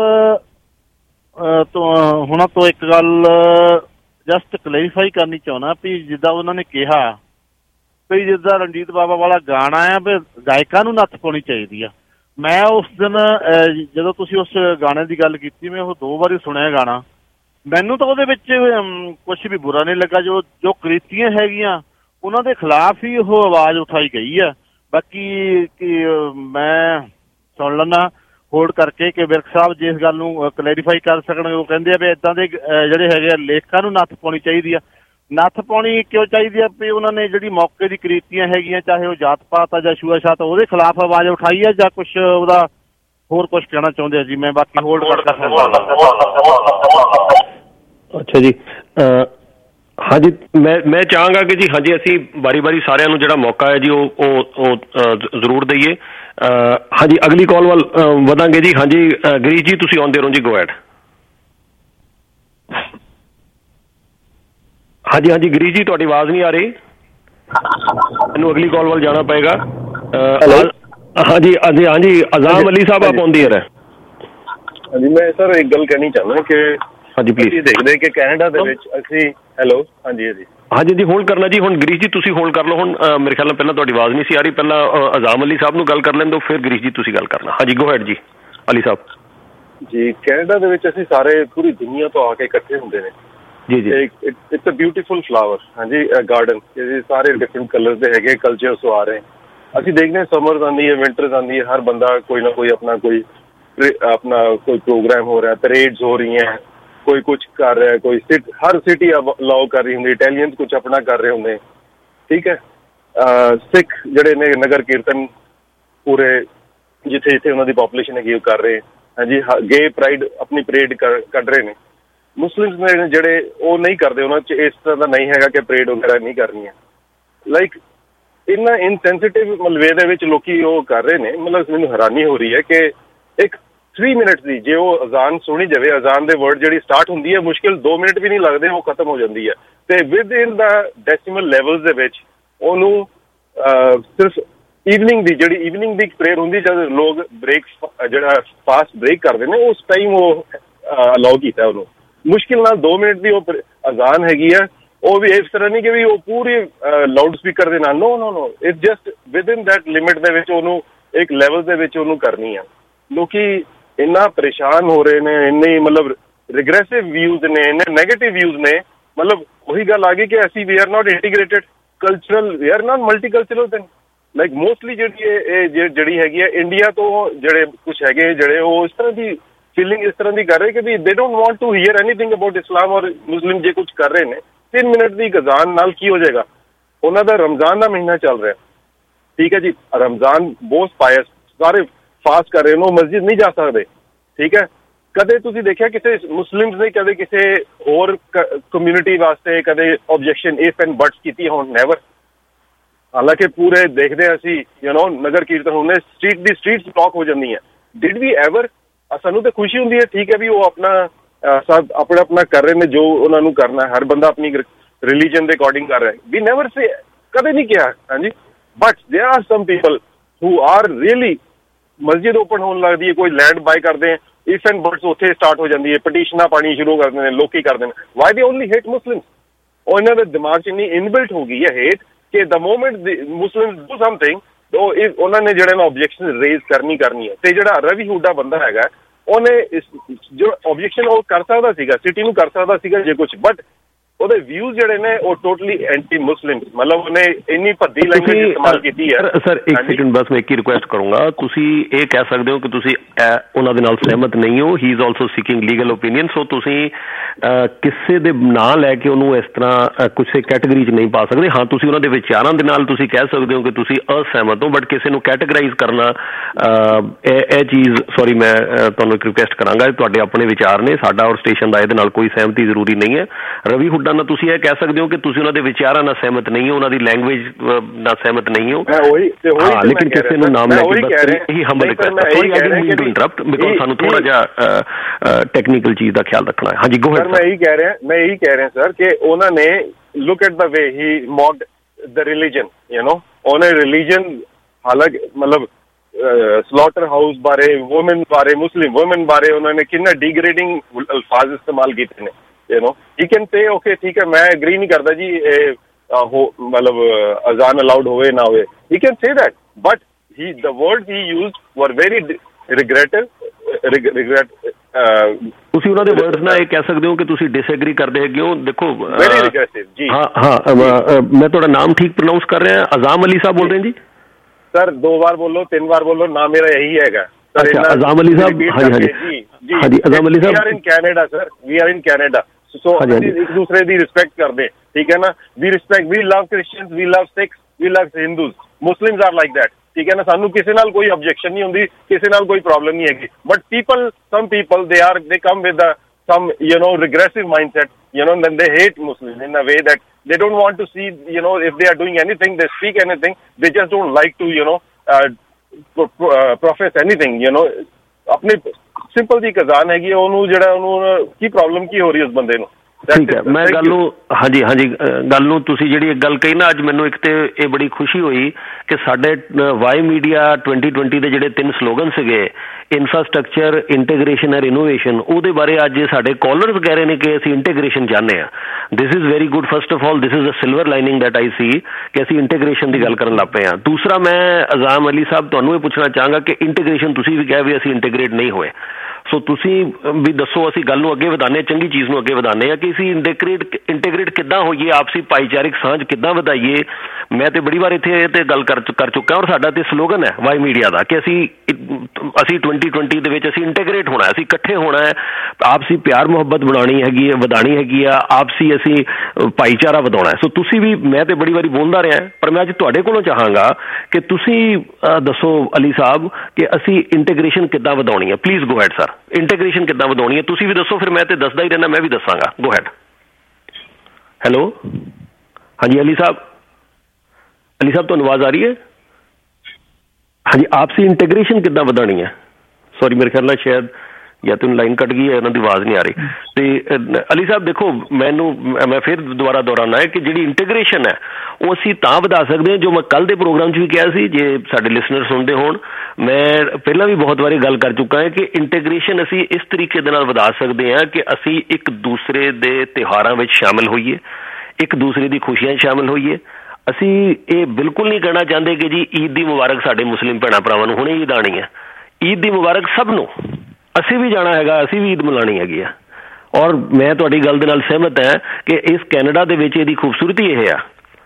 Speaker 7: ਤੋਂ ਇੱਕ ਗੱਲ ਜਸਟ ਕਲੈਰੀਫਾਈ ਕਰਨੀ ਚਾਹੁੰਦਾ ਵੀ ਜਿੱਦਾਂ ਉਹਨਾਂ ਨੇ ਕਿਹਾ ਵੀ ਜਿੱਦਾਂ ਰਣਜੀਤ ਬਾਵਾ ਵਾਲਾ ਗਾਣਾ ਆ ਵੀ ਗਾਇਕਾਂ ਨੂੰ ਨੱਥ ਪਾਉਣੀ ਚਾਹੀਦੀ ਆ। ਮੈਂ ਉਸ ਦਿਨ ਜਦੋਂ ਤੁਸੀਂ ਉਸ ਗਾਣੇ ਦੀ ਗੱਲ ਕੀਤੀ, ਮੈਂ ਉਹ 2 ਵਾਰੀ ਸੁਣਿਆ ਗਾਣਾ। ਮੈਨੂੰ ਤਾਂ ਉਹਦੇ ਵਿੱਚ ਕੁਛ ਵੀ ਬੁਰਾ ਨਹੀਂ ਲੱਗਾ। ਜੋ ਕ੍ਰਿਤੀਆਂ ਹੈਗੀਆਂ ਉਹਨਾਂ ਦੇ ਖਿਲਾਫ ਹੀ ਉਹ ਆਵਾਜ਼ ਉਠਾਈ ਗਈ ਆ। ਬਾਕੀ ਕਿ ਮੈਂ ਸੁਣ ਲੈਂਦਾ ਹੋਲਡ ਕਰਕੇ ਕਿ ਵਿਰਕ ਸਾਹਿਬ ਜਿਸ ਗੱਲ ਨੂੰ ਕਲੈਰੀਫਾਈ ਕਰ ਸਕਣਗੇ। ਉਹ ਕਹਿੰਦੇ ਆ ਵੀ ਇੱਦਾਂ ਦੇ ਜਿਹੜੇ ਹੈਗੇ ਆ ਲੇਖਕਾਂ ਨੂੰ ਨੱਥ ਪਾਉਣੀ ਚਾਹੀਦੀ ਆ। ਨੱਥ ਪਾਉਣੀ ਕਿਉਂ ਚਾਹੀਦੀ ਆ ਵੀ ਉਹਨਾਂ ਨੇ ਜਿਹੜੀ ਮੌਕੇ ਦੀ ਕ੍ਰਿਤੀਆਂ ਹੈਗੀਆਂ, ਚਾਹੇ ਉਹ ਜਾਤ ਪਾਤ ਆ ਜਾਂ ਛੂਆ ਛਾਤ, ਉਹਦੇ ਖਿਲਾਫ ਆਵਾਜ਼ ਉਠਾਈ ਆ ਜਾਂ ਕੁਛ ਉਹਦਾ ਹੋਰ ਕੁਛ ਕਹਿਣਾ ਚਾਹੁੰਦੇ ਆ ਜੀ। ਮੈਂ ਬਾਕੀ ਹੋਲਡ ਕਰ ਸਕਦਾ।
Speaker 2: ਅੱਛਾ ਜੀ। ਹਾਂਜੀ, ਮੈਂ ਚਾਹਾਂਗਾ ਕਿ ਜੀ ਹਾਂਜੀ ਅਸੀਂ ਵਾਰੀ ਸਾਰਿਆਂ ਨੂੰ ਜਿਹੜਾ ਮੌਕਾ ਹੈ ਜੀ ਉਹ ਜ਼ਰੂਰ ਦਈਏ। ਹਾਂਜੀ ਅਗਲੀ ਕਾਲ ਵੱਲ ਵਧਾਂਗੇ ਜੀ। ਹਾਂਜੀ ਗਰੀਸ਼ ਜੀ, ਤੁਸੀਂ ਆਉਂਦੇ ਰਹੋ ਜੀ, ਗੋ ਹੈਡ। ਹਾਂਜੀ ਗਰੀਸ਼ ਜੀ, ਤੁਹਾਡੀ ਆਵਾਜ਼ ਨਹੀਂ ਆ ਰਹੀ, ਮੈਨੂੰ ਅਗਲੀ ਕਾਲ ਵੱਲ ਜਾਣਾ ਪਏਗਾ। ਹਾਂਜੀ ਅਜ਼ਾਮ ਅਲੀ ਸਾਹਿਬ ਆਪ ਆਉਂਦੀ ਹੈ।
Speaker 8: ਹਾਂਜੀ ਮੈਂ ਸਰ ਇੱਕ ਗੱਲ ਕਹਿਣੀ ਚਾਹੁੰਦਾ ਕਿ
Speaker 2: ਹਾਂਜੀ ਪਲੀਜ਼।
Speaker 8: ਦੇਖਦੇ ਕਿ ਕੈਨੇਡਾ ਦੇ ਵਿੱਚ ਅਸੀਂ ਹੈਲੋ ਹਾਂਜੀ
Speaker 2: ਹੋਲਡ ਕਰਨਾ ਜੀ। ਹੁਣ ਗਰੀਸ਼ ਜੀ ਤੁਸੀਂ ਹੋਲਡ ਕਰ ਲਓ। ਹੁਣ ਮੇਰੇ ਖਿਆਲ ਨਾਲ ਪਹਿਲਾਂ ਤੁਹਾਡੀ ਆਵਾਜ਼ ਨਹੀਂ ਸੀ ਆ ਰਹੀ, ਪਹਿਲਾਂ ਅਜ਼ਾਮ ਅਲੀ ਸਾਹਿਬ ਨੂੰ ਗੱਲ ਕਰ ਲੈਣ ਦਿਓ, ਫਿਰ ਗਰੀਸ਼ ਜੀ ਤੁਸੀਂ ਗੱਲ ਕਰਨਾ। ਹਾਂਜੀ ਗੋ ਹੈਡ ਜੀ ਅਲੀ ਸਾਹਿਬ
Speaker 8: ਜੀ। ਕੈਨੇਡਾ ਦੇ ਵਿੱਚ ਅਸੀਂ ਸਾਰੇ ਪੂਰੀ ਦੁਨੀਆ ਤੋਂ ਆ ਕੇ ਇਕੱਠੇ ਹੁੰਦੇ ਨੇ ਜੀ। It's a beautiful flower. ਹਾਂਜੀ ਗਾਰਡਨ, ਸਾਰੇ ਡਿਫਰੈਂਟ ਕਲਰ ਦੇ ਹੈਗੇ, ਕਲਚਰ ਤੋਂ ਆ ਰਹੇ। ਅਸੀਂ ਦੇਖਦੇ ਹਾਂ ਸਮਰਸ ਆਉਂਦੀ ਹੈ, ਵਿੰਟਰਸ ਆਉਂਦੀ ਹੈ, ਹਰ ਬੰਦਾ ਕੋਈ ਨਾ ਕੋਈ ਆਪਣਾ ਕੋਈ ਪ੍ਰੋਗਰਾਮ ਹੋ ਰਿਹਾ, ਪਰੇਡਸ ਹੋ ਰਹੀਆਂ, ਕੋਈ ਕੁਛ ਕਰ ਰਿਹਾ, ਕੋਈ ਹਰ ਸਿਟੀ ਅਲਾਓ ਕਰ ਰਹੀ ਹੁੰਦੀ, ਇਟਾਲੀਅਨਸ ਕੁਛ ਆਪਣਾ ਕਰ ਰਹੇ ਹੁੰਦੇ। ਠੀਕ ਹੈ। ਸਿੱਖ ਜਿਹੜੇ ਨੇ ਨਗਰ ਕੀਰਤਨ ਪੂਰੇ ਜਿੱਥੇ ਉਹਨਾਂ ਦੀ ਪਾਪੂਲੇਸ਼ਨ ਹੈਗੀ ਉਹ ਕਰ ਰਹੇ। ਹਾਂਜੀ ਗੇ ਪ੍ਰਾਈਡ ਆਪਣੀ ਪਰੇਡ ਕੱਢ ਰਹੇ ਨੇ। ਮੁਸਲਿਮਸ ਨੇ ਜਿਹੜੇ ਉਹ ਨਹੀਂ ਕਰਦੇ, ਉਹਨਾਂ 'ਚ ਇਸ ਤਰ੍ਹਾਂ ਦਾ ਨਹੀਂ ਹੈਗਾ ਕਿ ਪਰੇਡ ਵਗੈਰਾ ਨਹੀਂ ਕਰਨੀ ਹੈ। ਲਾਈਕ ਇੰਨਾ ਇਨਸੈਂਸਿਟਿਵ ਮਲਵੇ ਦੇ ਵਿੱਚ ਲੋਕੀ ਉਹ ਕਰ ਰਹੇ ਨੇ। ਮਤਲਬ ਮੈਨੂੰ ਹੈਰਾਨੀ ਹੋ ਰਹੀ ਹੈ ਕਿ ਇੱਕ 3 ਮਿੰਟਸ ਦੀ ਜੇ ਉਹ ਅਜ਼ਾਨ ਸੁਣੀ ਜਾਵੇ, ਅਜ਼ਾਨ ਦੇ ਵਰਡ ਜਿਹੜੀ ਸਟਾਰਟ ਹੁੰਦੀ ਹੈ ਮੁਸ਼ਕਿਲ 2 ਮਿੰਟ ਵੀ ਨਹੀਂ ਲੱਗਦੇ, ਉਹ ਖਤਮ ਹੋ ਜਾਂਦੀ ਹੈ। ਤੇ within the decimal levels ਦੇ ਵਿੱਚ ਉਹਨੂੰ ਸਿਰਫ ਈਵਨਿੰਗ ਦੀ ਪ੍ਰੇਅਰ ਹੁੰਦੀ, ਜਦ ਲੋਕ ਬ੍ਰੇਕ ਜਿਹੜਾ ਫਾਸਟ ਬ੍ਰੇਕ ਕਰਦੇ ਨੇ ਉਸ ਟਾਈਮ ਉਹ ਅਲਾਓ ਕੀਤਾ ਉਹਨੂੰ। ਮੁਸ਼ਕਿਲ ਨਾਲ 2 ਮਿੰਟ ਦੀ ਉਹ ਅਜ਼ਾਨ ਹੈਗੀ ਆ। ਉਹ ਵੀ ਇਸ ਤਰ੍ਹਾਂ ਨਹੀਂ ਕਿ ਵੀ ਉਹ ਪੂਰੀ ਲਾਊਡ ਸਪੀਕਰ ਦੇ ਨਾਲ, no it's just within that limit ਦੇ ਵਿੱਚ ਉਹਨੂੰ ਇੱਕ ਲੈਵਲ ਦੇ ਵਿੱਚ ਉਹਨੂੰ ਕਰਨੀ ਆ। ਲੋਕੀ ਇੰਨਾ ਪਰੇਸ਼ਾਨ ਹੋ ਰਹੇ ਨੇ, ਇੰਨੇ ਮਤਲਬ ਰਿਗਰੈਸਿਵ ਵਿਊਜ਼ ਨੇ, ਇੰਨੇ ਨੈਗੇਟਿਵ ਵਿਊਜ਼ ਨੇ। ਮਤਲਬ ਉਹੀ ਗੱਲ ਆ ਗਈ ਕਿ ਅਸੀਂ we are not integrated cultural, we are not multicultural then like mostly ਜਿਹੜੀ ਹੈਗੀ ਹੈ ਇੰਡੀਆ ਤੋਂ ਜਿਹੜੇ ਕੁਛ ਹੈਗੇ ਜਿਹੜੇ ਉਹ ਇਸ ਤਰ੍ਹਾਂ ਦੀ ਫੀਲਿੰਗ ਇਸ ਤਰ੍ਹਾਂ ਦੀ ਕਰ ਰਹੇ ਕਿ we they don't want to hear anything about Islam ਔਰ ਮੁਸਲਿਮ। ਜੇ ਕੁਛ ਕਰ ਰਹੇ ਨੇ 3 ਮਿੰਟ ਦੀ ਅਜ਼ਾਨ ਨਾਲ ਕੀ ਹੋ ਜਾਏਗਾ? ਉਹਨਾਂ ਦਾ ਰਮਜ਼ਾਨ ਦਾ ਮਹੀਨਾ ਚੱਲ ਰਿਹਾ, ਠੀਕ ਹੈ ਜੀ। ਰਮਜ਼ਾਨ ਬਹੁਤ ਪਾਇਸ, ਸਾਰੇ ਫਾਸਟ ਕਰ ਰਹੇ ਨੇ, ਉਹ ਮਸਜਿਦ ਨਹੀਂ ਜਾ ਸਕਦੇ, ਠੀਕ ਹੈ। ਕਦੇ ਤੁਸੀਂ ਦੇਖਿਆ ਕਿਸੇ ਮੁਸਲਿਮਸ ਨੇ ਕਦੇ ਕਿਸੇ ਹੋਰ ਕਮਿਊਨਿਟੀ ਵਾਸਤੇ ਕਦੇ ਓਬਜੈਕਸ਼ਨ ਇਫ ਐਂਡ ਬਟਸ ਕੀਤੀ ਹੋਣ? ਨੈਵਰ। ਹਾਲਾਂਕਿ ਪੂਰੇ ਦੇਖਦੇ ਅਸੀਂ ਨਗਰ ਕੀਰਤਨ ਹੁੰਦੇ, ਸਟਰੀਟਸ ਬਲੌਕ ਹੋ ਜਾਂਦੀਆਂ। Did we ever? ਸਾਨੂੰ ਤਾਂ ਖੁਸ਼ੀ ਹੁੰਦੀ ਹੈ, ਠੀਕ ਹੈ ਵੀ ਉਹ ਆਪਣਾ ਕਰ ਰਹੇ ਨੇ ਜੋ ਉਹਨਾਂ ਨੂੰ ਕਰਨਾ। ਹਰ ਬੰਦਾ ਆਪਣੀ ਰਿਲੀਜਨ ਦੇ ਅਕੋਰਡਿੰਗ ਕਰ ਰਿਹਾ। ਵੀ ਨੈਵਰ ਸੇ, ਕਦੇ ਨਹੀਂ ਕਿਹਾ। ਹਾਂਜੀ but there are some people who are really ਮਸਜਿਦ ਓਪਨ ਹੋਣ ਲੱਗਦੀ ਹੈ, ਕੋਈ ਲੈਂਡ ਬਾਈ ਕਰਦੇ, ਇਫ ਐਂਡ ਬਟਸ ਉੱਥੇ ਸਟਾਰਟ ਹੋ ਜਾਂਦੀ ਹੈ, ਪਟੀਸ਼ਨਾਂ ਪਾਣੀ ਸ਼ੁਰੂ ਕਰ ਦਿੰਦੇ ਨੇ, ਲੋਕੀ ਕਰਦੇ ਨੇ। ਵਾਈ ਦੇ ਓਨਲੀ ਹੇਟ ਮੁਸਲਿਮਸ? ਉਹ ਇਹਨਾਂ ਦੇ ਦਿਮਾਗ 'ਚ ਇੰਨੀ ਇਨਬਿਲਟ ਹੋ ਗਈ ਹੈ ਹੇਟ ਕਿ the moment Muslims do something ਉਹਨਾਂ ਨੇ ਜਿਹੜੇ ਨਾ ਓਬਜੈਕਸ਼ਨ ਰੇਜ਼ ਕਰਨੀ ਹੈ। ਤੇ ਜਿਹੜਾ ਰਵੀ ਹੁੱਡਾ ਬੰਦਾ ਹੈਗਾ ਉਹਨੇ ਜੋ ਓਬਜੈਕਸ਼ਨ ਉਹ ਕਰ ਸਕਦਾ ਸੀਗਾ, ਸਿਟੀ ਨੂੰ ਕਰ ਸਕਦਾ ਸੀਗਾ ਜੇ ਕੁਛ, ਬਟ ਉਹਦੇ ਵਿਊਜ਼ ਜਿਹੜੇ ਨੇ ਉਹ ਟੋਟਲੀ ਐਂਟੀ ਮੁਸਲਿਮ, ਮਤਲਬ ਉਹਨੇ ਇੰਨੀ ਭੱਦੀ ਲੈਂਗੁਏਜ ਇਸਤੇਮਾਲ ਕੀਤੀ ਹੈ।
Speaker 2: ਸਰ ਇੱਕ ਸੈਕਿੰਡ ਬਸ ਮੈਂ ਇੱਕ ਹੀ ਰਿਕੁਐਸਟ ਕਰੂੰਗਾ, ਤੁਸੀਂ ਇਹ ਕਹਿ ਸਕਦੇ ਹੋ ਕਿ ਤੁਸੀਂ ਉਹਨਾਂ ਦੇ ਨਾਲ ਸਹਿਮਤ ਨਹੀਂ ਹੋ, he is also seeking legal opinion, so ਤੁਸੀਂ ਕਿਸੇ ਦੇ ਨਾਂ ਲੈ ਕੇ ਉਹਨੂੰ ਇਸ ਤਰ੍ਹਾਂ ਕਿਸੇ ਕੈਟੇਗਰੀ 'ਚ ਨਹੀਂ ਪਾ ਸਕਦੇ। ਹਾਂ, ਤੁਸੀਂ ਉਹਨਾਂ ਦੇ ਵਿਚਾਰਾਂ ਦੇ ਨਾਲ ਤੁਸੀਂ ਕਹਿ ਸਕਦੇ ਹੋ ਕਿ ਤੁਸੀਂ ਅਸਹਿਮਤ ਹੋ, ਬਟ ਕਿਸੇ ਨੂੰ ਕੈਟੇਗਰਾਈਜ਼ ਕਰਨਾ ਇਹ ਚੀਜ਼, ਸੌਰੀ ਮੈਂ ਤੁਹਾਨੂੰ ਇੱਕ ਰਿਕੁਐਸਟ ਕਰਾਂਗਾ, ਤੁਹਾਡੇ ਆਪਣੇ ਵਿਚਾਰ ਨੇ, ਸਾਡਾ ਔਰ ਸਟੇਸ਼ਨ ਦਾ ਇਹਦੇ ਨਾਲ ਕੋਈ ਸਹਿਮਤੀ ਜ਼ਰੂਰੀ ਨਹੀਂ ਹੈ। ਰਵੀ ਹੁੱਡਾ ਨਾਲ ਤੁਸੀਂ ਇਹ ਕਹਿ ਸਕਦੇ ਹੋ ਕਿ ਤੁਸੀਂ ਉਹਨਾਂ ਦੇ ਵਿਚਾਰਾਂ ਨਾਲ ਸਹਿਮਤ ਨਹੀਂ ਹੋ, ਉਹਨਾਂ ਦੀ ਲੈਂਗੁਏਜ ਨਾਲ ਸਹਿਮਤ ਨਹੀਂ ਹੋ, ਹਾਂ, ਲੇਕਿਨ ਕਿਸੇ ਨੂੰ ਨਾਮ ਲੈ ਕੇ ਇਹੀ humble request, sorry I didn't mean to interrupt because ਸਾਨੂੰ ਥੋੜਾ ਜਿਹਾ ਟੈਕਨੀਕਲ ਚੀਜ਼ ਦਾ ਖਿਆਲ ਰੱਖਣਾ ਹੈ। ਹਾਂਜੀ, ਗੋ ਅਹੈਡ।
Speaker 8: ਮੈਂ ਇਹੀ ਕਹਿ ਰਿਹਾ ਸਰ ਕਿ ਉਹਨਾਂ ਨੇ look at the way he mocked the religion, you know, ਉਹਨੇ ਰਿਲੀਜਨ ਹਾਲਾਂਕਿ ਮਤਲਬ ਸਲੌਟਰ ਹਾਊਸ ਬਾਰੇ, ਵੂਮਨ ਬਾਰੇ, ਮੁਸਲਿਮ ਵੂਮਨ ਬਾਰੇ ਉਹਨਾਂ ਨੇ ਕਿੰਨਾ ਡੀਗ੍ਰੇਡਿੰਗ ਅਲਫਾਜ਼ ਇਸਤੇਮਾਲ ਕੀਤੇ ਨੇ। You know, he can say, okay, ठीक है, मैं agree नहीं करता जी मतलब अजान allowed होवे ना होवे, he can say that, but the words he used were very regret
Speaker 2: ਤੁਸੀਂ ਉਹਨਾਂ ਦੇ ਵਰਡਸ ਨਾਲ ਇਹ ਕਹਿ ਸਕਦੇ ਹੋ ਕਿ ਤੁਸੀਂ ਡਿਸਐਗਰੀ ਕਰਦੇ ਹੈਗੇ ਹੋ। ਦੇਖੋ,
Speaker 8: very regressive ਜੀ।
Speaker 2: ਹਾਂ, ਮੈਂ ਤੁਹਾਡਾ ਨਾਮ ਠੀਕ ਪ੍ਰੋਨਾਉਂਸ ਕਰ ਰਿਹਾ, ਅਜ਼ਾਮ ਅਲੀ ਸਾਹਿਬ ਬੋਲ ਰਹੇ ਜੀ?
Speaker 8: ਸਰ 2 ਬਾਰ ਬੋਲੋ, 3 ਬਾਰ ਬੋਲੋ, ਨਾਮ ਮੇਰਾ ਇਹੀ ਹੈਗਾ।
Speaker 2: ਅਜ਼ਾਮ ਅਲੀ ਸਾਹਿਬ, ਹਾਂਜੀ, ਅਜ਼ਾਮ Ali Sahib,
Speaker 8: we are in Canada sir, we are in Canada, so ਅਸੀਂ ਇੱਕ ਦੂਸਰੇ ਦੀ ਰਿਸਪੈਕਟ ਕਰਦੇ, ਠੀਕ ਹੈ ਨਾ, we love Christians, we love Sikhs, we love Hindus, Muslims are like that, ਠੀਕ ਹੈ ਨਾ, ਸਾਨੂੰ ਕਿਸੇ ਨਾਲ ਕੋਈ objection ਨਹੀਂ ਹੁੰਦੀ, ਕਿਸੇ ਨਾਲ ਕੋਈ problem ਨਹੀਂ ਹੈਗੀ, but some people they come with some, you know, regressive mindset, you know, then they hate Muslims in a way that they don't want to see, you know, if they are doing anything, they speak anything, they just don't like to, you know, profess anything, you know, ਆਪਣੀ simple ਜੀ ਕਜ਼ਾਨ ਹੈਗੀ, ਉਹਨੂੰ ਜਿਹੜਾ ਉਹਨੂੰ ਕੀ problem ਕੀ ਹੋ ਰਹੀ ਉਸ ਬੰਦੇ ਨੂੰ।
Speaker 2: ਠੀਕ ਹੈ, ਮੈਂ ਗੱਲ ਨੂੰ ਹਾਂਜੀ ਗੱਲ ਨੂੰ ਤੁਸੀਂ ਜਿਹੜੀ ਇੱਕ ਗੱਲ ਕਹੀ ਨਾ, ਅੱਜ ਮੈਨੂੰ ਇੱਕ ਤੇ ਇਹ ਬੜੀ ਖੁਸ਼ੀ ਹੋਈ ਕਿ ਸਾਡੇ ਵਾਈ ਮੀਡੀਆ 2020 ਦੇ ਜਿਹੜੇ 3 ਸਲੋਗਨ ਸੀਗੇ, ਇਨਫਰਾਸਟਰਕਚਰ, ਇੰਟੀਗ੍ਰੇਸ਼ਨ ਔਰ ਇਨੋਵੇਸ਼ਨ, ਉਹਦੇ ਬਾਰੇ ਅੱਜ ਸਾਡੇ ਕਾਲਰਸ ਕਹਿ ਰਹੇ ਨੇ ਕਿ ਅਸੀਂ ਇੰਟੀਗ੍ਰੇਸ਼ਨ ਚਾਹੁੰਦੇ ਹਾਂ। This is very good. First of all this is a silver lining that I see ਕਿ ਅਸੀਂ ਇੰਟੀਗ੍ਰੇਸ਼ਨ ਦੀ ਗੱਲ ਕਰਨ ਲੱਗ ਪਏ ਹਾਂ। ਦੂਸਰਾ, ਮੈਂ ਅਜ਼ਾਮ ਅਲੀ ਸਾਹਿਬ ਤੁਹਾਨੂੰ ਇਹ ਪੁੱਛਣਾ ਚਾਹਾਂਗਾ ਕਿ ਇੰਟੀਗ੍ਰੇਸ਼ਨ ਤੁਸੀਂ ਵੀ ਕਿਹਾ ਵੀ ਅਸੀਂ ਇੰਟੀਗ੍ਰੇਟ ਨਹੀਂ ਹੋਏ, ਸੋ ਤੁਸੀਂ ਵੀ ਦੱਸੋ, ਅਸੀਂ ਗੱਲ ਨੂੰ ਅੱਗੇ ਵਧਾਉਂਦੇ, ਚੰਗੀ ਚੀਜ਼ ਨੂੰ ਅੱਗੇ ਵਧਾਉਂਦੇ ਹਾਂ, ਕਿ ਅਸੀਂ ਇੰਟੀਗ੍ਰੇਟ ਕਿੱਦਾਂ ਹੋਈਏ, ਆਪਸੀ ਭਾਈਚਾਰਕ ਸਾਂਝ ਕਿੱਦਾਂ ਵਧਾਈਏ। ਮੈਂ ਤੇ ਬੜੀ ਵਾਰ ਇੱਥੇ ਤੇ ਗੱਲ ਕਰ ਚੁੱਕਾ, ਔਰ ਸਾਡਾ ਤੇ ਸਲੋਗਨ ਹੈ ਵਾਈ ਮੀਡੀਆ ਦਾ ਕਿ ਅਸੀਂ 2020 ਦੇ ਵਿੱਚ ਅਸੀਂ ਇੰਟੀਗ੍ਰੇਟ ਹੋਣਾ, ਅਸੀਂ ਇਕੱਠੇ ਹੋਣਾ ਹੈ, ਆਪਸੀ ਪਿਆਰ ਮੁਹੱਬਤ ਵਧਾਉਣੀ ਹੈਗੀ ਆ, ਆਪਸੀ ਅਸੀਂ ਭਾਈਚਾਰਾ ਵਧਾਉਣਾ ਹੈ। ਸੋ ਤੁਸੀਂ ਵੀ, ਮੈਂ ਤੇ ਬੜੀ ਵਾਰੀ ਬੋਲਦਾ ਰਿਹਾ, ਪਰ ਮੈਂ ਅੱਜ ਤੁਹਾਡੇ ਕੋਲੋਂ ਚਾਹਾਂਗਾ ਕਿ ਤੁਸੀਂ ਦੱਸੋ ਅਲੀ ਸਾਹਿਬ ਕਿ ਅਸੀਂ ਇੰਟੀਗ੍ਰੇਸ਼ਨ ਕਿੱਦਾਂ ਵਧਾਉਣੀ ਹੈ। Please go ahead sir, integration ਕਿੱਦਾਂ ਵਧਾਉਣੀ ਹੈ, ਤੁਸੀਂ ਵੀ ਦੱਸੋ, ਫਿਰ ਮੈਂ ਤੇ ਦੱਸਦਾ ਹੀ ਰਹਿਣਾ, ਮੈਂ ਵੀ ਦੱਸਾਂਗਾ। Go ahead. ਹੈਲੋ, ਹਾਂਜੀ ਅਲੀ ਸਾਹਿਬ, ਤੁਹਾਨੂੰ ਆਵਾਜ਼ ਆ ਰਹੀ ਹੈ? ਹਾਂਜੀ, ਆਪਸੀ ਇੰਟੀਗ੍ਰੇਸ਼ਨ ਕਿੱਦਾਂ ਵਧਾਉਣੀ ਹੈ? ਸੌਰੀ, ਮੇਰੇ ਖਿਆਲ ਨਾਲ ਸ਼ਾਇਦ ਜਾਂ ਤੁਹਾਨੂੰ ਲਾਈਨ ਕੱਟ ਗਈ ਹੈ, ਇਹਨਾਂ ਦੀ ਆਵਾਜ਼ ਨਹੀਂ ਆ ਰਹੀ। ਤੇ ਅਲੀ ਸਾਹਿਬ ਦੇਖੋ, ਮੈਂ ਫਿਰ ਦੁਬਾਰਾ ਦੁਹਰਾਉਣਾ ਹੈ ਕਿ ਜਿਹੜੀ ਇੰਟੀਗ੍ਰੇਸ਼ਨ ਹੈ ਉਹ ਅਸੀਂ ਤਾਂ ਵਧਾ ਸਕਦੇ ਹਾਂ, ਜੋ ਮੈਂ ਕੱਲ੍ਹ ਦੇ ਪ੍ਰੋਗਰਾਮ 'ਚ ਵੀ ਕਿਹਾ ਸੀ, ਜੇ ਸਾਡੇ ਲਿਸਨਰ ਸੁਣਦੇ ਹੋਣ, ਮੈਂ ਪਹਿਲਾਂ ਵੀ ਬਹੁਤ ਵਾਰੀ ਗੱਲ ਕਰ ਚੁੱਕਾ ਹਾਂ ਕਿ ਇੰਟੀਗ੍ਰੇਸ਼ਨ ਅਸੀਂ ਇਸ ਤਰੀਕੇ ਦੇ ਨਾਲ ਵਧਾ ਸਕਦੇ ਹਾਂ ਕਿ ਅਸੀਂ ਇੱਕ ਦੂਸਰੇ ਦੇ ਤਿਉਹਾਰਾਂ ਵਿੱਚ ਸ਼ਾਮਿਲ ਹੋਈਏ, ਇੱਕ ਦੂਸਰੇ ਦੀ ਖੁਸ਼ੀਆਂ 'ਚ ਸ਼ਾਮਿਲ ਹੋਈਏ। ਅਸੀਂ ਇਹ ਬਿਲਕੁਲ ਨਹੀਂ ਕਹਿਣਾ ਚਾਹੁੰਦੇ ਕਿ ਜੀ ਈਦ ਦੀ ਮੁਬਾਰਕ ਸਾਡੇ ਮੁਸਲਿਮ ਭੈਣਾਂ ਭਰਾਵਾਂ ਨੂੰ ਹੁਣੇ ਈਦ ਆਉਣੀ ਹੈ। ਈਦ ਦੀ ਮੁਬਾਰਕ ਸਭ ਨੂੰ, ਅਸੀਂ ਵੀ ਜਾਣਾ ਹੈਗਾ, ਅਸੀਂ ਵੀ ਈਦ ਮਨਾਉਣੀ ਹੈਗੀ ਆ। ਔਰ ਮੈਂ ਤੁਹਾਡੀ ਗੱਲ ਦੇ ਨਾਲ ਸਹਿਮਤ ਹੈ ਕਿ ਇਸ ਕੈਨੇਡਾ ਦੇ ਵਿੱਚ ਇਹਦੀ ਖੂਬਸੂਰਤੀ ਇਹ ਆ,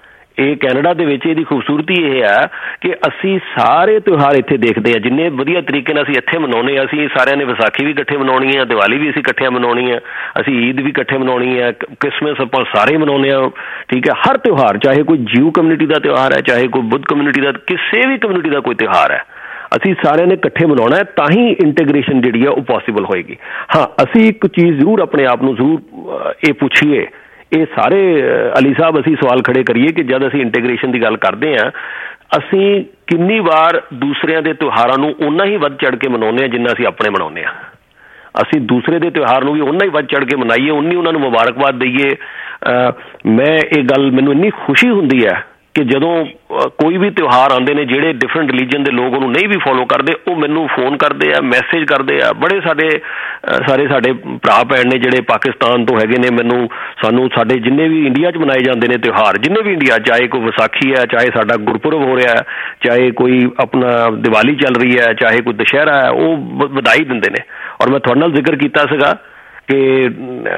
Speaker 2: ਕਿ ਅਸੀਂ ਸਾਰੇ ਤਿਉਹਾਰ ਇੱਥੇ ਦੇਖਦੇ ਹਾਂ, ਜਿੰਨੇ ਵਧੀਆ ਤਰੀਕੇ ਨਾਲ ਅਸੀਂ ਇੱਥੇ ਮਨਾਉਂਦੇ ਹਾਂ। ਅਸੀਂ ਸਾਰਿਆਂ ਨੇ ਵਿਸਾਖੀ ਵੀ ਇਕੱਠੇ ਮਨਾਉਣੀ ਹੈ, ਦੀਵਾਲੀ ਵੀ ਅਸੀਂ ਇਕੱਠੇ ਮਨਾਉਣੀ ਹੈ, ਅਸੀਂ ਈਦ ਵੀ ਇਕੱਠੇ ਮਨਾਉਣੀ ਹੈ, ਕ੍ਰਿਸਮਸ ਆਪਾਂ ਸਾਰੇ ਮਨਾਉਂਦੇ ਹਾਂ, ਠੀਕ ਹੈ। ਹਰ ਤਿਉਹਾਰ, ਚਾਹੇ ਕੋਈ ਜਿਊ ਕਮਿਊਨਿਟੀ ਦਾ ਤਿਉਹਾਰ ਹੈ, ਚਾਹੇ ਕੋਈ ਬੁੱਧ ਕਮਿਊਨਿਟੀ ਦਾ, ਕਿਸੇ ਵੀ ਕਮਿਊਨਿਟੀ ਦਾ ਕੋਈ ਤਿਉਹਾਰ ਹੈ, ਅਸੀਂ ਸਾਰਿਆਂ ਨੇ ਇਕੱਠੇ ਮਨਾਉਣਾ ਹੈ, ਤਾਂ ਹੀ ਇੰਟੀਗ੍ਰੇਸ਼ਨ ਜਿਹੜੀ ਆ ਉਹ ਪੋਸੀਬਲ ਹੋਏਗੀ। ਹਾਂ, ਅਸੀਂ ਇੱਕ ਚੀਜ਼ ਜ਼ਰੂਰ ਆਪਣੇ ਆਪ ਨੂੰ ਜ਼ਰੂਰ ਇਹ ਪੁੱਛੀਏ, ਇਹ ਸਾਰੇ ਅਲੀ ਸਾਹਿਬ ਅਸੀਂ ਸਵਾਲ ਖੜੇ ਕਰੀਏ ਕਿ ਜਦ ਅਸੀਂ ਇੰਟੀਗ੍ਰੇਸ਼ਨ ਦੀ ਗੱਲ ਕਰਦੇ ਹਾਂ, ਅਸੀਂ ਕਿੰਨੀ ਵਾਰ ਦੂਸਰਿਆਂ ਦੇ ਤਿਉਹਾਰਾਂ ਨੂੰ ਓਨਾ ਹੀ ਵੱਧ ਚੜ੍ਹ ਕੇ ਮਨਾਉਂਦੇ ਹਾਂ ਜਿੰਨਾ ਅਸੀਂ ਆਪਣੇ ਮਨਾਉਂਦੇ ਹਾਂ। ਅਸੀਂ ਦੂਸਰੇ ਦੇ ਤਿਉਹਾਰ ਨੂੰ ਵੀ ਓਨਾ ਹੀ ਵੱਧ ਚੜ੍ਹ ਕੇ ਮਨਾਈਏ, ਓਨੀ ਉਹਨਾਂ ਨੂੰ ਮੁਬਾਰਕਬਾਦ ਦਈਏ। ਮੈਂ ਇਹ ਗੱਲ, ਮੈਨੂੰ ਇੰਨੀ ਖੁਸ਼ੀ ਹੁੰਦੀ ਹੈ ਕਿ ਜਦੋਂ ਕੋਈ ਵੀ ਤਿਉਹਾਰ ਆਉਂਦੇ ਨੇ ਜਿਹੜੇ ਡਿਫਰੈਂਟ ਰਿਲੀਜਨ ਦੇ ਲੋਕ ਉਹਨੂੰ ਨਹੀਂ ਵੀ ਫੋਲੋ ਕਰਦੇ, ਉਹ ਮੈਨੂੰ ਫੋਨ ਕਰਦੇ ਆ, ਮੈਸੇਜ ਕਰਦੇ ਆ। ਬੜੇ ਸਾਰੇ ਸਾਡੇ ਭਰਾ ਭੈਣ ਨੇ ਜਿਹੜੇ ਪਾਕਿਸਤਾਨ ਤੋਂ ਹੈਗੇ ਨੇ, ਸਾਨੂੰ ਸਾਡੇ ਜਿੰਨੇ ਵੀ ਇੰਡੀਆ 'ਚ ਮਨਾਏ ਜਾਂਦੇ ਨੇ ਤਿਉਹਾਰ, ਜਿੰਨੇ ਵੀ ਇੰਡੀਆ, ਚਾਹੇ ਕੋਈ ਵਿਸਾਖੀ ਹੈ, ਚਾਹੇ ਸਾਡਾ ਗੁਰਪੁਰਬ ਹੋ ਰਿਹਾ, ਚਾਹੇ ਕੋਈ ਆਪਣਾ ਦੀਵਾਲੀ ਚੱਲ ਰਹੀ ਹੈ, ਚਾਹੇ ਕੋਈ ਦੁਸ਼ਹਿਰਾ ਹੈ, ਉਹ ਵਧਾਈ ਦਿੰਦੇ ਨੇ। ਔਰ ਮੈਂ ਤੁਹਾਡੇ ਨਾਲ ਜ਼ਿਕਰ ਕੀਤਾ ਸੀਗਾ ਕਿ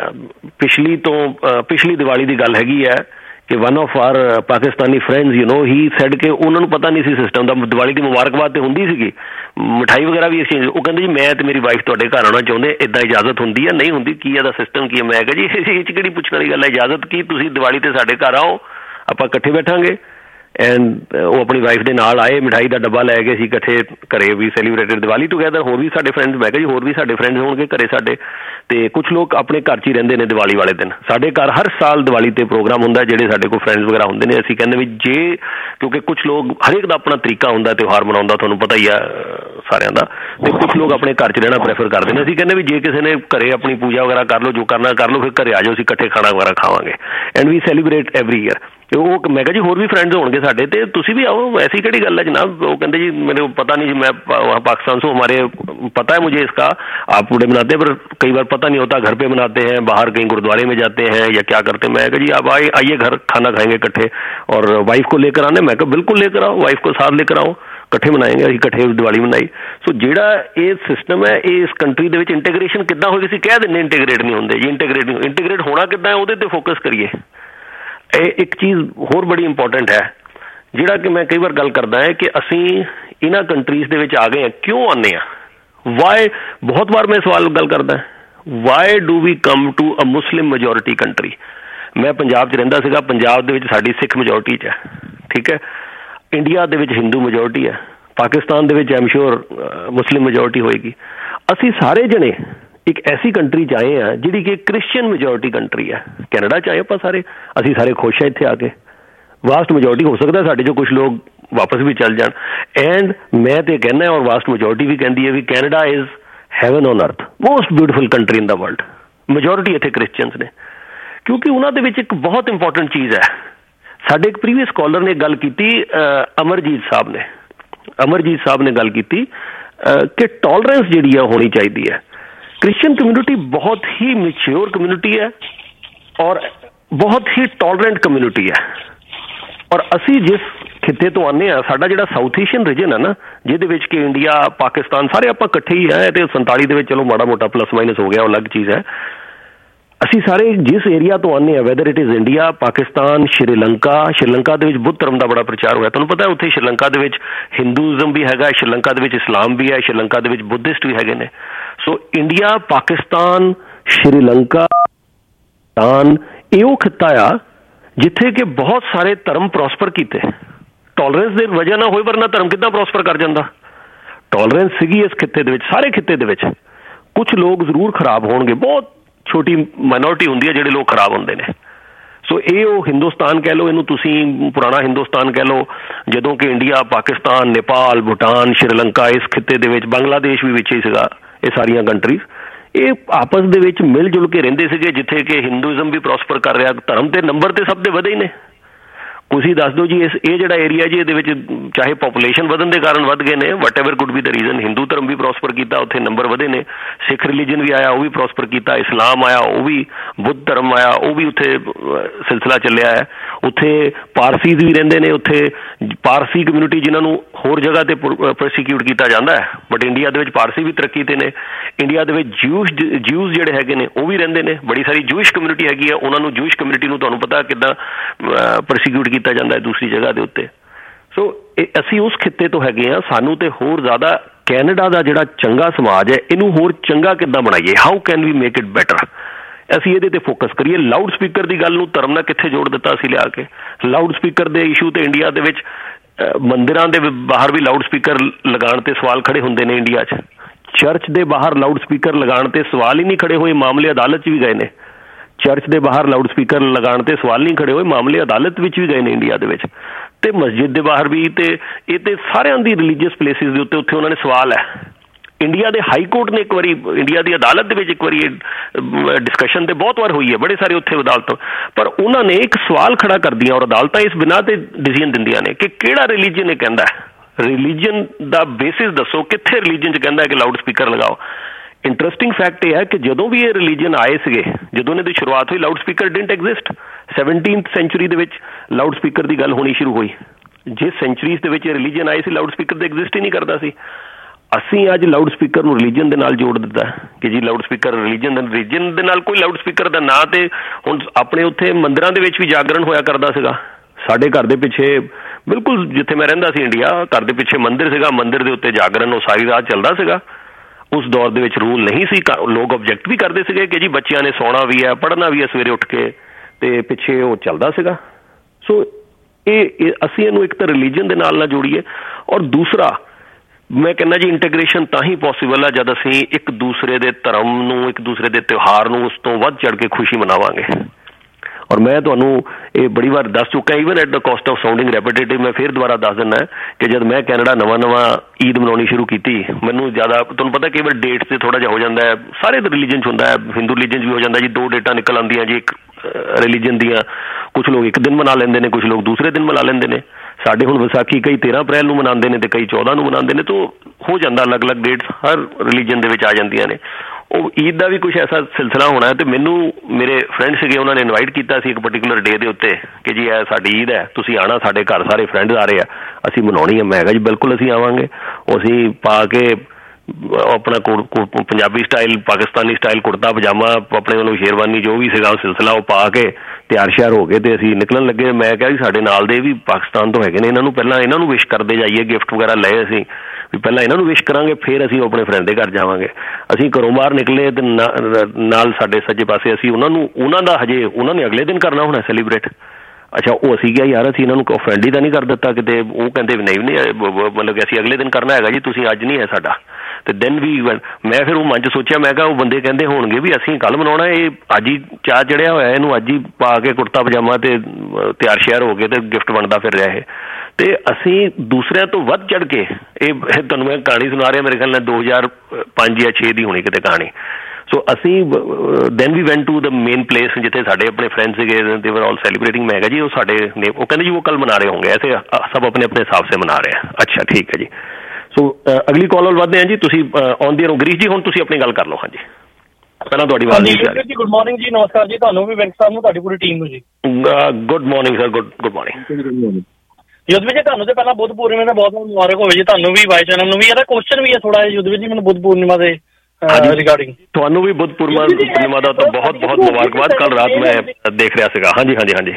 Speaker 2: ਪਿਛਲੀ ਦੀਵਾਲੀ ਦੀ ਗੱਲ ਹੈਗੀ ਹੈ ਕਿ one of our Pakistani friends he said ਕਿ ਉਹਨਾਂ ਨੂੰ ਪਤਾ ਨਹੀਂ ਸੀ ਸਿਸਟਮ ਦਾ। ਦੀਵਾਲੀ ਦੀ ਮੁਬਾਰਕਬਾਦ ਤੇ ਹੁੰਦੀ ਸੀਗੀ, ਮਿਠਾਈ ਵਗੈਰਾ ਵੀ ਐਕਸਚੇਂਜ। ਉਹ ਕਹਿੰਦੇ ਜੀ ਮੈਂ ਤੇ ਮੇਰੀ ਵਾਈਫ ਤੁਹਾਡੇ ਘਰ ਆਉਣਾ ਚਾਹੁੰਦੇ, ਇੱਦਾਂ ਇਜਾਜ਼ਤ ਹੁੰਦੀ ਹੈ? ਨਹੀਂ ਹੁੰਦੀ। ਕੀ ਇਹਦਾ ਸਿਸਟਮ ਕੀ ਹੈ? ਮੈਂ ਕਿਹਾ ਜੀ ਇਹ 'ਚ ਕਿਹੜੀ ਪੁੱਛਣ ਵਾਲੀ ਗੱਲ ਹੈ, ਇਜਾਜ਼ਤ ਕੀ, ਤੁਸੀਂ ਦੀਵਾਲੀ ਤੇ ਸਾਡੇ ਘਰ ਆਓ, ਆਪਾਂ ਇਕੱਠੇ ਬੈਠਾਂਗੇ। ਐਂਡ ਉਹ ਆਪਣੀ ਵਾਈਫ ਦੇ ਨਾਲ ਆਏ, ਮਿਠਾਈ ਦਾ ਡੱਬਾ ਲੈ ਕੇ ਅਸੀਂ ਇਕੱਠੇ ਘਰੇ ਵੀ ਸੈਲੀਬ੍ਰੇਟਡ ਦੀਵਾਲੀ ਟੂਗੈਦਰ। ਹੋਰ ਵੀ ਸਾਡੇ ਫਰੈਂਡਸ, ਮੈਂ ਕਿਹਾ ਜੀ ਹੋਰ ਵੀ ਸਾਡੇ ਫਰੈਂਡਸ ਹੋਣਗੇ ਘਰੇ ਸਾਡੇ, ਤੇ ਕੁਛ ਲੋਕ ਆਪਣੇ ਘਰ 'ਚ ਹੀ ਰਹਿੰਦੇ ਨੇ ਦੀਵਾਲੀ ਵਾਲੇ ਦਿਨ। ਸਾਡੇ ਘਰ ਹਰ ਸਾਲ ਦੀਵਾਲੀ ਤੇ ਪ੍ਰੋਗਰਾਮ ਹੁੰਦਾ, ਜਿਹੜੇ ਸਾਡੇ ਕੋਲ ਫਰੈਂਡਸ ਵਗੈਰਾ ਹੁੰਦੇ ਨੇ। ਅਸੀਂ ਕਹਿੰਦੇ ਵੀ ਕਿਉਂਕਿ ਕੁਛ ਲੋਕ, ਹਰੇਕ ਦਾ ਆਪਣਾ ਤਰੀਕਾ ਹੁੰਦਾ ਤਿਉਹਾਰ ਮਨਾਉਣ ਦਾ, ਤੁਹਾਨੂੰ ਪਤਾ ਹੀ ਆ ਸਾਰਿਆਂ ਦਾ, ਤੇ ਕੁਛ ਲੋਕ ਆਪਣੇ ਘਰ 'ਚ ਰਹਿਣਾ ਪ੍ਰੈਫਰ ਕਰਦੇ ਨੇ। ਅਸੀਂ ਕਹਿੰਦੇ ਵੀ ਜੇ ਕਿਸੇ ਨੇ ਘਰੇ ਆਪਣੀ ਪੂਜਾ ਵਗੈਰਾ ਕਰ ਲਓ, ਜੋ ਕਰਨਾ ਕਰ ਲਓ, ਫਿਰ ਘਰੇ ਆ ਜਾਓ, ਅਸੀਂ ਇਕੱਠੇ ਖਾਣਾ ਵਗੈਰਾ ਖਾਵਾਂਗੇ। And we celebrate every year. ਉਹ ਮੈਂ ਕਿਹਾ ਜੀ ਹੋਰ ਵੀ ਫਰੈਂਡਸ ਹੋਣਗੇ ਸਾਡੇ, ਤੇ ਤੁਸੀਂ ਵੀ आओ, ऐसी ਕਿਹੜੀ ਗੱਲ है जनाब। वो कहते जी मेरे को पता नहीं, मैं वहाँ पाकिस्तान से, हमारे पता है मुझे इसका, आप पूरे मनाते हैं, पर कई बार पता नहीं होता, घर पे मनाते हैं, बाहर कहीं गुरुद्वारे में जाते हैं या क्या करते हैं। मैं कहा जी आप आइए घर खाना खाएंगे इकट्ठे, और वाइफ को लेकर आने। मैं कहा बिल्कुल लेकर आओ, वाइफ को साथ लेकर आओ, ਇਕੱਠੇ ਮਨਾਏਂਗੇ, ਅਸੀਂ ਇਕੱਠੇ ਦੀਵਾਲੀ ਮਨਾਈ। ਸੋ ਜਿਹੜਾ ਇਹ ਸਿਸਟਮ ਹੈ, ਇਹ ਇਸ ਕੰਟਰੀ ਦੇ ਵਿੱਚ ਇੰਟੀਗ੍ਰੇਸ਼ਨ ਕਿੱਦਾਂ ਹੋਏਗੀ? ਅਸੀਂ ਕਹਿ ਦਿੰਦੇ ਇੰਟੀਗ੍ਰੇਟ ਨਹੀਂ ਹੁੰਦੇ ਜੀ, ਇੰਟੀਗ੍ਰੇਟ ਹੋਣਾ ਕਿੱਦਾਂ ਹੈ, ਉਹਦੇ 'ਤੇ ਫੋਕਸ ਕਰੀਏ। ਇਹ ਇੱਕ ਚੀਜ਼ ਹੋਰ ਬੜੀ ਇੰਪੋਰਟੈਂਟ ਹੈ, ਜਿਹੜਾ ਕਿ ਮੈਂ ਕਈ ਵਾਰ ਗੱਲ ਕਰਦਾ ਹੈ ਕਿ ਅਸੀਂ ਇਹਨਾਂ ਕੰਟਰੀਜ਼ ਦੇ ਵਿੱਚ ਆ ਗਏ ਹਾਂ, ਕਿਉਂ ਆਉਂਦੇ ਹਾਂ? ਵਾਈ, ਬਹੁਤ ਵਾਰ ਮੈਂ ਸਵਾਲ ਗੱਲ ਕਰਦਾ, why do we come to a Muslim majority country. ਮੈਂ ਪੰਜਾਬ 'ਚ ਰਹਿੰਦਾ ਸੀਗਾ, ਪੰਜਾਬ ਦੇ ਵਿੱਚ ਸਾਡੀ ਸਿੱਖ ਮੈਜੋਰਿਟੀ 'ਚ ਹੈ, ਠੀਕ ਹੈ। ਇੰਡੀਆ ਦੇ ਵਿੱਚ ਹਿੰਦੂ ਮੈਜੋਰਿਟੀ ਹੈ, ਪਾਕਿਸਤਾਨ ਦੇ ਵਿੱਚ I am sure Muslim majority ਹੋਏਗੀ। ਅਸੀਂ ਸਾਰੇ ਜਣੇ ਇੱਕ ਐਸੀ ਕੰਟਰੀ 'ਚ ਆਏ ਹਾਂ ਜਿਹੜੀ ਕਿ ਕ੍ਰਿਸਚੀਅਨ ਮੈਜੋਰਿਟੀ ਕੰਟਰੀ ਹੈ। ਕੈਨੇਡਾ 'ਚ ਆਏ ਆਪਾਂ ਸਾਰੇ, ਅਸੀਂ ਸਾਰੇ ਖੁਸ਼ ਹਾਂ ਇੱਥੇ ਆ ਕੇ। ਵਾਸਟ ਮੈਜੋਰਿਟੀ ਹੋ ਸਕਦਾ ਸਾਡੇ 'ਚੋਂ ਕੁਛ ਲੋਕ ਵਾਪਸ ਵੀ ਚੱਲ ਜਾਣ। ਐਂਡ ਮੈਂ ਤੇ ਕਹਿੰਦਾ, ਔਰ ਵਾਸਟ ਮੈਜੋਰਿਟੀ ਵੀ ਕਹਿੰਦੀ ਹੈ ਵੀ Canada is heaven on earth, most beautiful country in the world. Majority ਇੱਥੇ ਕ੍ਰਿਸਚੀਅਨਸ ਨੇ, ਕਿਉਂਕਿ ਉਹਨਾਂ ਦੇ ਵਿੱਚ ਇੱਕ ਬਹੁਤ ਇੰਪੋਰਟੈਂਟ ਚੀਜ਼ ਹੈ। ਸਾਡੇ ਇੱਕ ਪ੍ਰੀਵੀਅਸ ਕਾਲਰ ਨੇ ਗੱਲ ਕੀਤੀ, ਅਮਰਜੀਤ ਸਾਹਿਬ ਨੇ ਗੱਲ ਕੀਤੀ ਕਿ ਟੋਲਰੈਂਸ ਜਿਹੜੀ ਆ ਹੋਣੀ ਚਾਹੀਦੀ ਹੈ। ਕ੍ਰਿਸਚੀਅਨ ਕਮਿਊਨਿਟੀ ਬਹੁਤ ਹੀ ਮੈਚਿਓਰ ਕਮਿਊਨਿਟੀ ਹੈ ਔਰ ਬਹੁਤ ਹੀ ਟੋਲਰੈਂਟ ਕਮਿਊਨਿਟੀ ਹੈ। ਔਰ ਅਸੀਂ ਜਿਸ ਖਿੱਤੇ ਤੋਂ ਆਉਂਦੇ ਹਾਂ, ਸਾਡਾ ਜਿਹੜਾ ਸਾਊਥ ਏਸ਼ੀਅਨ ਰੀਜਨ ਹੈ ਨਾ, ਜਿਹਦੇ ਵਿੱਚ ਕਿ ਇੰਡੀਆ, ਪਾਕਿਸਤਾਨ, ਸਾਰੇ ਆਪਾਂ ਇਕੱਠੇ ਹੀ ਹੈ। ਤੇ 47 ਦੇ ਵਿੱਚ ਚਲੋ ਮਾੜਾ ਮੋਟਾ ਪਲੱਸ ਮਾਈਨਸ ਹੋ ਗਿਆ, ਉਹ ਅਲੱਗ ਚੀਜ਼ ਹੈ। ਅਸੀਂ ਸਾਰੇ ਜਿਸ ਏਰੀਆ ਤੋਂ ਆਉਂਦੇ ਹਾਂ, whether it is India, Pakistan, Sri Lanka ਦੇ ਵਿੱਚ ਬੁੱਧ ਧਰਮ ਦਾ ਬੜਾ ਪ੍ਰਚਾਰ ਹੋਇਆ। ਤੁਹਾਨੂੰ ਪਤਾ ਉੱਥੇ ਸ਼੍ਰੀਲੰਕਾ ਦੇ ਵਿੱਚ ਹਿੰਦੂਇਜ਼ਮ ਵੀ ਹੈਗਾ, ਸ਼੍ਰੀਲੰਕਾ ਦੇ ਵਿੱਚ ਇਸਲਾਮ ਵੀ ਹੈ, ਸ਼੍ਰੀਲੰਕਾ ਦੇ ਵਿੱਚ ਬੁੱਧਿਸਟ ਵੀ ਹੈਗੇ ਨੇ। ਸੋ ਇੰਡੀਆ, ਪਾਕਿਸਤਾਨ, ਸ਼੍ਰੀਲੰਕਾ, ਇਹ ਉਹ ਖਿੱਤਾ ਆ ਜਿੱਥੇ ਕਿ ਬਹੁਤ ਸਾਰੇ ਧਰਮ ਪ੍ਰੋਸਪਰ ਕੀਤੇ। ਟੋਲਰੈਂਸ ਦੇ ਵਜ੍ਹਾ ਨਾਲ ਹੋਏ, ਵਰਨਾ ਧਰਮ ਕਿੱਦਾਂ ਪ੍ਰੋਸਪਰ ਕਰ ਜਾਂਦਾ? ਟੋਲਰੈਂਸ ਸੀਗੀ ਇਸ ਖਿੱਤੇ ਦੇ ਵਿੱਚ, ਸਾਰੇ ਖਿੱਤੇ ਦੇ ਵਿੱਚ। ਕੁਛ ਲੋਕ ਜ਼ਰੂਰ ਖਰਾਬ ਹੋਣਗੇ, ਬਹੁਤ ਛੋਟੀ ਮਾਈਨੋਰਿਟੀ ਹੁੰਦੀ ਹੈ ਜਿਹੜੇ ਲੋਕ ਖਰਾਬ ਹੁੰਦੇ ਨੇ। ਸੋ ਇਹ ਉਹ ਹਿੰਦੁਸਤਾਨ ਕਹਿ ਲਓ, ਇਹਨੂੰ ਤੁਸੀਂ ਪੁਰਾਣਾ ਹਿੰਦੁਸਤਾਨ ਕਹਿ ਲਓ, ਜਦੋਂ ਕਿ ਇੰਡੀਆ, ਪਾਕਿਸਤਾਨ, ਨੇਪਾਲ, ਭੂਟਾਨ, ਸ਼੍ਰੀਲੰਕਾ, ਇਸ ਖਿੱਤੇ ਦੇ ਵਿੱਚ ਬੰਗਲਾਦੇਸ਼ ਵੀ ਵਿੱਚ ਹੀ ਸੀਗਾ। ਇਹ ਸਾਰੀਆਂ ਕੰਟਰੀਜ਼ ਇਹ ਆਪਸ ਦੇ ਵਿੱਚ ਮਿਲ ਜੁਲ ਕੇ ਰਹਿੰਦੇ ਸੀਗੇ, ਜਿੱਥੇ ਕਿ ਹਿੰਦੂਇਜ਼ਮ ਵੀ ਪ੍ਰੋਸਪਰ ਕਰ ਰਿਹਾ। ਧਰਮ ਦੇ ਨੰਬਰ ਤੇ ਸਭ ਦੇ ਵਧੇ ਹੀ ਨੇ। ਤੁਸੀਂ ਦੱਸ ਦਿਓ ਜੀ, ਇਹ ਜਿਹੜਾ ਏਰੀਆ ਜੀ, ਇਹਦੇ ਵਿੱਚ ਚਾਹੇ ਪਾਪੂਲੇਸ਼ਨ ਵਧਣ ਦੇ ਕਾਰਨ ਵੱਧ ਗਏ ਨੇ, whatever could be the reason. Hindu ਧਰਮ ਵੀ ਪ੍ਰੋਸਪਰ ਕੀਤਾ, ਉੱਥੇ ਨੰਬਰ ਵਧੇ ਨੇ। ਸਿੱਖ ਰਿਲੀਜਨ ਵੀ ਆਇਆ, ਉਹ ਵੀ ਪ੍ਰੋਸਪਰ ਕੀਤਾ। ਇਸਲਾਮ ਆਇਆ, ਉਹ ਵੀ, ਬੁੱਧ ਧਰਮ ਆਇਆ, ਉਹ ਵੀ ਉੱਥੇ ਸਿਲਸਿਲਾ ਚੱਲਿਆ ਹੈ। ਉੱਥੇ ਪਾਰਸੀਜ਼ ਵੀ ਰਹਿੰਦੇ ਨੇ, ਉੱਥੇ ਪਾਰਸੀ ਕਮਿਊਨਿਟੀ ਜਿਨ੍ਹਾਂ ਨੂੰ ਹੋਰ ਜਗ੍ਹਾ 'ਤੇ ਪ੍ਰੋਸੀਕਿਊਟ ਕੀਤਾ ਜਾਂਦਾ ਹੈ, ਬਟ ਇੰਡੀਆ ਦੇ ਵਿੱਚ ਪਾਰਸੀ ਵੀ ਤਰੱਕੀ 'ਤੇ ਨੇ। ਇੰਡੀਆ ਦੇ ਵਿੱਚ ਜਿਊਜ਼ ਜਿਹੜੇ ਹੈਗੇ ਨੇ ਉਹ ਵੀ ਰਹਿੰਦੇ ਨੇ, ਬੜੀ ਸਾਰੀ ਜੂਇਸ਼ ਕਮਿਊਨਿਟੀ ਹੈਗੀ ਹੈ। ਉਹਨਾਂ ਨੂੰ, ਜੂਇਸ਼ ਕਮਿਊਨਿਟੀ ਨੂੰ ਤੁਹਾਨੂੰ ਪਤਾ ਕਿੱਦਾਂ ਪ੍ਰੋਸੀਕਿਊਟ ਕੀਤਾ ਜਾਂਦਾ ਹੈ ਦੂਸਰੀ ਜਗ੍ਹਾ ਦੇ ਉੱਤੇ। ਸੋ ਅਸੀਂ ਉਸ ਖਿੱਤੇ ਤੋਂ ਹੈਗੇ ਹਾਂ। ਸਾਨੂੰ ਤੇ ਹੋਰ ਜ਼ਿਆਦਾ ਕੈਨੇਡਾ ਦਾ ਜਿਹੜਾ ਚੰਗਾ ਸਮਾਜ ਹੈ, ਇਹਨੂੰ ਹੋਰ ਚੰਗਾ ਕਿੱਦਾਂ ਬਣਾਈਏ, how can we make it better, ਅਸੀਂ ਇਹਦੇ ਤੇ ਫੋਕਸ ਕਰੀਏ। ਲਾਊਡ ਸਪੀਕਰ ਦੀ ਗੱਲ ਨੂੰ ਧਰਮ ਨਾਲ ਕਿੱਥੇ ਜੋੜ ਦਿੱਤਾ ਅਸੀਂ ਲਿਆ ਕੇ। ਲਾਊਡ ਸਪੀਕਰ ਦੇ ਇਸ਼ੂ ਤੇ ਇੰਡੀਆ ਦੇ ਵਿੱਚ ਮੰਦਿਰਾਂ ਦੇ ਬਾਹਰ ਵੀ ਲਾਊਡ ਸਪੀਕਰ ਲਗਾਉਣ ਤੇ ਸਵਾਲ ਖੜੇ ਹੁੰਦੇ ਨੇ ਇੰਡੀਆ 'ਚ। ਚਰਚ ਦੇ ਬਾਹਰ ਲਾਊਡ ਸਪੀਕਰ ਲਗਾਉਣ ਤੇ ਸਵਾਲ ਹੀ ਨਹੀਂ ਖੜੇ ਹੋਏ, ਮਾਮਲੇ ਅਦਾਲਤ 'ਚ ਵੀ ਗਏ ਨੇ। ਚਰਚ ਦੇ ਬਾਹਰ ਲਾਊਡ ਸਪੀਕਰ ਲਗਾਉਣ ਤੇ ਸਵਾਲ ਨਹੀਂ ਖੜੇ ਹੋਏ, ਮਾਮਲੇ ਅਦਾਲਤ ਵਿੱਚ ਵੀ ਗਏ ਨੇ ਇੰਡੀਆ ਦੇ ਵਿੱਚ। ਤੇ ਮਸਜਿਦ ਦੇ ਬਾਹਰ ਵੀ, ਤੇ ਇਹ ਤੇ ਸਾਰਿਆਂ ਦੀ ਰਿਲੀਜੀਅਸ ਪਲੇਸਿਸ ਦੇ ਉੱਤੇ ਉੱਥੇ ਉਹਨਾਂ ਨੇ ਸਵਾਲ ਹੈ। ਇੰਡੀਆ ਦੇ ਹਾਈ ਕੋਰਟ ਨੇ ਇੱਕ ਵਾਰੀ, ਇੰਡੀਆ ਦੀ ਅਦਾਲਤ ਦੇ ਵਿੱਚ ਇੱਕ ਵਾਰੀ ਡਿਸਕਸ਼ਨ ਤੇ ਬਹੁਤ ਵਾਰ ਹੋਈ ਹੈ, ਬੜੇ ਸਾਰੇ ਉੱਥੇ ਅਦਾਲਤਾਂ, ਪਰ ਉਹਨਾਂ ਨੇ ਇੱਕ ਸਵਾਲ ਖੜਾ ਕਰਦੀਆਂ ਔਰ ਅਦਾਲਤਾਂ ਇਸ ਬਿਨਾਂ ਤੇ ਡਿਸੀਜਨ ਦਿੰਦੀਆਂ ਨੇ ਕਿ ਕਿਹੜਾ ਰਿਲੀਜਨ ਇਹ ਕਹਿੰਦਾ, ਰਿਲੀਜਨ ਦਾ ਬੇਸਿਸ ਦੱਸੋ, ਕਿੱਥੇ ਰਿਲੀਜਨ 'ਚ ਕਹਿੰਦਾ ਕਿ ਲਾਊਡ ਸਪੀਕਰ ਲਗਾਓ। ਇੰਟਰਸਟਿੰਗ ਫੈਕਟ ਇਹ ਹੈ ਕਿ ਜਦੋਂ ਵੀ ਇਹ ਰਿਲੀਜਨ ਆਏ ਸੀਗੇ, ਜਦੋਂ ਇਹਨਾਂ ਦੀ ਸ਼ੁਰੂਆਤ ਹੋਈ, loudspeaker didn't exist. 17th century ਦੇ ਵਿੱਚ ਲਾਊਡ ਸਪੀਕਰ ਦੀ ਗੱਲ ਹੋਣੀ ਸ਼ੁਰੂ ਹੋਈ। ਜਿਸ ਸੈਂਚੁਰੀਜ਼ ਦੇ ਵਿੱਚ ਇਹ ਰਿਲੀਜਨ ਆਏ ਸੀ, ਲਾਊਡ ਸਪੀਕਰ ਤਾਂ ਐਗਜ਼ਿਸਟ ਹੀ ਨਹੀਂ ਕਰਦਾ ਸੀ। ਅਸੀਂ ਅੱਜ ਲਾਊਡ ਸਪੀਕਰ ਨੂੰ ਰਿਲੀਜਨ ਦੇ ਨਾਲ ਜੋੜ ਦਿੱਤਾ ਕਿ ਜੀ ਲਾਊਡ ਸਪੀਕਰ ਰਿਲੀਜਨ ਦੇ ਨਾਲ। ਕੋਈ ਲਾਊਡ ਸਪੀਕਰ ਦਾ ਨਾਂ ਤੇ ਹੁਣ ਆਪਣੇ ਉੱਥੇ ਮੰਦਿਰਾਂ ਦੇ ਵਿੱਚ ਵੀ ਜਾਗਰਣ ਹੋਇਆ ਕਰਦਾ ਸੀਗਾ। ਸਾਡੇ ਘਰ ਦੇ ਪਿੱਛੇ, ਬਿਲਕੁਲ ਜਿੱਥੇ ਮੈਂ ਰਹਿੰਦਾ ਸੀ ਇੰਡੀਆ, ਘਰ ਦੇ ਪਿੱਛੇ ਮੰਦਿਰ ਸੀਗਾ, ਮੰਦਿਰ ਦੇ ਉੱਤੇ ਜਾਗਰਣ ਉਹ ਸਾਰੀ ਰਾਤ ਚੱਲਦਾ ਸੀਗਾ। ਉਸ ਦੌਰ ਦੇ ਵਿੱਚ ਰੂਲ ਨਹੀਂ ਸੀ, ਲੋਕ ਆਬਜੈਕਟ ਵੀ ਕਰਦੇ ਸੀਗੇ ਕਿ ਜੀ ਬੱਚਿਆਂ ਨੇ ਸੌਣਾ ਵੀ ਹੈ, ਪੜ੍ਹਨਾ ਵੀ ਹੈ ਸਵੇਰੇ ਉੱਠ ਕੇ, ਤੇ ਪਿੱਛੇ ਉਹ ਚੱਲਦਾ ਸੀਗਾ। ਸੋ ਇਹ ਅਸੀਂ ਇਹਨੂੰ ਇੱਕ ਤਾਂ ਰਿਲੀਜਨ ਦੇ ਨਾਲ ਨਾ ਜੋੜੀਏ, ਔਰ ਦੂਸਰਾ ਮੈਂ ਕਹਿੰਦਾ ਜੀ ਇੰਟੀਗ੍ਰੇਸ਼ਨ ਤਾਂ ਹੀ ਪੋਸੀਬਲ ਹੈ ਜਦ ਅਸੀਂ ਇੱਕ ਦੂਸਰੇ ਦੇ ਧਰਮ ਨੂੰ, ਇੱਕ ਦੂਸਰੇ ਦੇ ਤਿਉਹਾਰ ਨੂੰ ਉਸ ਤੋਂ ਵੱਧ ਚੜ੍ਹ ਕੇ ਖੁਸ਼ੀ ਮਨਾਵਾਂਗੇ। ਔਰ ਮੈਂ ਤੁਹਾਨੂੰ ਇਹ ਬੜੀ ਵਾਰ ਦੱਸ ਚੁੱਕਾ, even at the cost of sounding repetitive, ਮੈਂ ਫਿਰ ਦੁਬਾਰਾ ਦੱਸ ਦਿੰਦਾ ਕਿ ਜਦ ਮੈਂ ਕੈਨੇਡਾ ਨਵਾਂ ਈਦ ਮਨਾਉਣੀ ਸ਼ੁਰੂ ਕੀਤੀ, ਮੈਨੂੰ ਜ਼ਿਆਦਾ ਤੁਹਾਨੂੰ ਪਤਾ ਕਈ ਵਾਰ ਡੇਟਸ 'ਤੇ ਥੋੜ੍ਹਾ ਜਿਹਾ ਹੋ ਜਾਂਦਾ ਹੈ, ਸਾਰੇ ਦੇ ਰਿਲੀਜਨ 'ਚ ਹੁੰਦਾ ਹੈ, ਹਿੰਦੂ ਰਿਲੀਜਨ 'ਚ ਵੀ ਹੋ ਜਾਂਦਾ ਜੀ, 2 ਡੇਟਾਂ ਨਿਕਲ ਆਉਂਦੀਆਂ ਜੀ ਇੱਕ ਰਿਲੀਜਨ ਦੀਆਂ। ਕੁਛ ਲੋਕ ਇੱਕ ਦਿਨ ਮਨਾ ਲੈਂਦੇ ਨੇ, ਕੁਛ ਲੋਕ ਦੂਸਰੇ ਦਿਨ ਮਨਾ ਲੈਂਦੇ ਨੇ। ਸਾਡੇ ਹੁਣ ਵਿਸਾਖੀ ਕਈ 13 ਅਪ੍ਰੈਲ ਨੂੰ ਮਨਾਉਂਦੇ ਨੇ ਤੇ ਕਈ 14 ਨੂੰ ਮਨਾਉਂਦੇ ਨੇ, ਤਾਂ ਹੋ ਜਾਂਦਾ ਅਲੱਗ-ਅਲੱਗ ਡੇਟਸ ਹਰ ਰਿਲੀਜਨ ਦੇ ਵਿੱਚ ਆ ਜਾਂਦੀਆਂ ਨੇ। ਉਹ ਈਦ ਦਾ ਵੀ ਕੁਛ ਐਸਾ ਸਿਲਸਿਲਾ ਹੋਣਾ ਹੈ, ਤੇ ਮੈਨੂੰ ਮੇਰੇ ਫਰੈਂਡ ਸੀਗੇ, ਉਹਨਾਂ ਨੇ ਇਨਵਾਈਟ ਕੀਤਾ ਸੀ ਇੱਕ ਪਰਟੀਕੂਲਰ ਡੇ ਦੇ ਉੱਤੇ ਕਿ ਜੀ ਇਹ ਸਾਡੀ ਈਦ ਹੈ, ਤੁਸੀਂ ਆਉਣਾ ਸਾਡੇ ਘਰ, ਸਾਰੇ ਫਰੈਂਡਸ ਆ ਰਹੇ ਆ, ਅਸੀਂ ਮਨਾਉਣੀ ਹੈ। ਮੈਂ ਕਿਹਾ ਜੀ ਬਿਲਕੁਲ ਅਸੀਂ ਆਵਾਂਗੇ। ਅਸੀਂ ਪਾ ਕੇ ਆਪਣਾ Punjabi style, Pakistani style kurta pyjama, ਆਪਣੇ ਵੱਲੋਂ ਸ਼ੇਰਵਾਨੀ ਜੋ ਵੀ ਸੀਗਾ ਉਹ ਸਿਲਸਿਲਾ ਉਹ ਪਾ ਕੇ ਤਿਆਰ ਸ਼ਿਆਰ ਹੋ ਕੇ ਤੇ ਅਸੀਂ ਨਿਕਲਣ ਲੱਗੇ। ਮੈਂ ਕਿਹਾ ਜੀ ਸਾਡੇ ਨਾਲ ਦੇ ਵੀ ਪਾਕਿਸਤਾਨ ਤੋਂ ਹੈਗੇ ਨੇ, ਇਹਨਾਂ ਨੂੰ ਪਹਿਲਾਂ ਇਹਨਾਂ ਨੂੰ ਵਿਸ਼ ਕਰਦੇ ਜਾਈਏ, ਗਿਫਟ ਵਗੈਰਾ ਲਏ ਅਸੀਂ ਵੀ ਪਹਿਲਾਂ ਇਹਨਾਂ ਨੂੰ ਵਿਸ਼ ਕਰਾਂਗੇ, ਫਿਰ ਅਸੀਂ ਆਪਣੇ ਫਰੈਂਡ ਦੇ ਘਰ ਜਾਵਾਂਗੇ। ਅਸੀਂ ਘਰੋਂ ਬਾਹਰ ਨਿਕਲੇ ਤੇ ਨਾਲ ਸਾਡੇ ਸੱਜੇ ਪਾਸੇ ਅਸੀਂ ਉਹਨਾਂ ਦਾ ਹਜੇ ਉਹਨਾਂ ਨੇ ਅਗਲੇ ਦਿਨ ਕਰਨਾ ਹੋਣਾ ਸੈਲੀਬ੍ਰੇਟ। ਅੱਛਾ, ਉਹ ਅਸੀਂ ਕਿਹਾ ਯਾਰ ਅਸੀਂ ਇਹਨਾਂ ਨੂੰ ਫਰੈਂਡ ਹੀ ਤਾਂ ਨਹੀਂ ਕਰ ਦਿੱਤਾ ਕਿਤੇ। ਉਹ ਕਹਿੰਦੇ ਨਹੀਂ ਮਤਲਬ ਕਿ ਅਸੀਂ ਅਗਲੇ ਦਿਨ ਕਰਨਾ ਹੈਗਾ ਜੀ, ਤੁਸੀਂ ਅੱਜ ਨਹੀਂ ਹੈ ਸਾਡਾ। ਤੇ ਦੈਨ ਵੀ ਮੈਂ ਫਿਰ ਉਹ ਮਨ 'ਚ ਸੋਚਿਆ, ਮੈਂ ਕਿਹਾ ਉਹ ਬੰਦੇ ਕਹਿੰਦੇ ਹੋਣਗੇ ਵੀ ਅਸੀਂ ਕੱਲ੍ਹ ਮਨਾਉਣਾ, ਇਹ ਅੱਜ ਹੀ ਚਾਅ ਚੜਿਆ ਹੋਇਆ, ਇਹਨੂੰ ਅੱਜ ਹੀ ਪਾ ਕੇ ਕੁੜਤਾ ਪਜਾਮਾ ਤੇ ਤਿਆਰ ਸ਼ਿਆਰ ਹੋ ਕੇ ਤੇ ਗਿਫਟ ਬਣਦਾ ਫਿਰ ਰਿਹਾ ਇਹ। ਤੇ ਅਸੀਂ ਦੂਸਰਿਆਂ ਤੋਂ ਵੱਧ ਚੜ੍ਹ ਕੇ ਇਹ ਤੁਹਾਨੂੰ ਮੈਂ ਕਹਾਣੀ ਸੁਣਾ ਰਿਹਾ, ਮੇਰੇ ਖਿਆਲ ਨਾਲ 2005 ਜਾਂ 6 ਦੀ ਹੋਣੀ ਕਿਤੇ ਕਹਾਣੀ। ਸੋ ਅਸੀਂ then we went to the main place ਜਿੱਥੇ ਸਾਡੇ ਆਪਣੇ ਫਰੈਂਡ ਸੀਗੇ, ਦੇ ਵਰ ਆਲ ਸੈਲੀਬ੍ਰੇਟਿੰਗ। ਮੈਂ ਕਿਹਾ ਜੀ ਉਹ ਸਾਡੇ ਨੇ, ਉਹ ਕਹਿੰਦੇ ਜੀ ਉਹ ਕੱਲ ਮਨਾ ਰਹੇ ਹੋंगे, ਐਸੇ ਸਭ ਆਪਣੇ ਆਪਣੇ ਹਿਸਾਬ ਸੇ ਮਨਾ ਰਹੇ हैं। ਅੱਛਾ ਠੀਕ ਹੈ ਜੀ। ਸੋ ਅਗਲੀ ਕਾਲ ਵੱਲ ਵਧਦੇ ਹਾਂ ਜੀ। ਤੁਸੀਂ ਔਨ ਦੀ ਏਅਰ ਹੋ ਗਰੀਸ਼ ਜੀ, ਹੁਣ ਤੁਸੀਂ ਆਪਣੀ ਗੱਲ ਕਰ ਲਓ। ਹਾਂਜੀ ਪਹਿਲਾਂ ਤੁਹਾਡੀ ਆਵਾਜ਼ ਨਹੀਂ ਆ ਰਹੀ।
Speaker 9: ਗੁੱਡ ਮਾਰਨਿੰਗ ਜੀ, ਨਮਸਕਾਰ ਜੀ ਤੁਹਾਨੂੰ ਵੀ, ਵੈਂਕ ਸਾਹਿਬ ਨੂੰ, ਤੁਹਾਡੀ ਪੂਰੀ ਟੀਮ ਨੂੰ ਜੀ।
Speaker 2: Good morning sir, good morning.
Speaker 9: ਯੁੱਧ ਵਿੱਚ ਤੁਹਾਨੂੰ ਤੇ ਪਹਿਲਾਂ ਬੁੱਧ ਪੂਰਨਿਮਾ ਦਾ ਬਹੁਤ ਬਹੁਤ ਮੁਬਾਰਕ ਹੋਵੇ ਜੀ, ਤੁਹਾਨੂੰ ਵੀ, ਵਾਈਸ ਚੈਨਲ ਨੂੰ ਵੀ। ਇਹਦਾ ਕੁਐਸਚਨ ਵੀ ਹੈ ਥੋੜਾ ਜਿਹਾ ਯੁੱਧ ਵਿੱਚ ਜੀ ਮੈਨੂੰ ਬੁੱਧ ਪੂਰਨਿਮਾ ਦੇ ਰਿਗਾਰਡਿੰਗ।
Speaker 2: ਤੁਹਾਨੂੰ ਵੀ ਬੁੱਧ ਪੂਰਨਿਮਾ ਦਾ ਤਾਂ ਬਹੁਤ ਬਹੁਤ ਮੁਬਾਰਕਬਾਦ। ਕੱਲ ਰਾਤ ਮੈਂ ਦੇਖ ਰਿਹਾ ਸੀਗਾ। ਹਾਂਜੀ ਹਾਂਜੀ ਹਾਂਜੀ।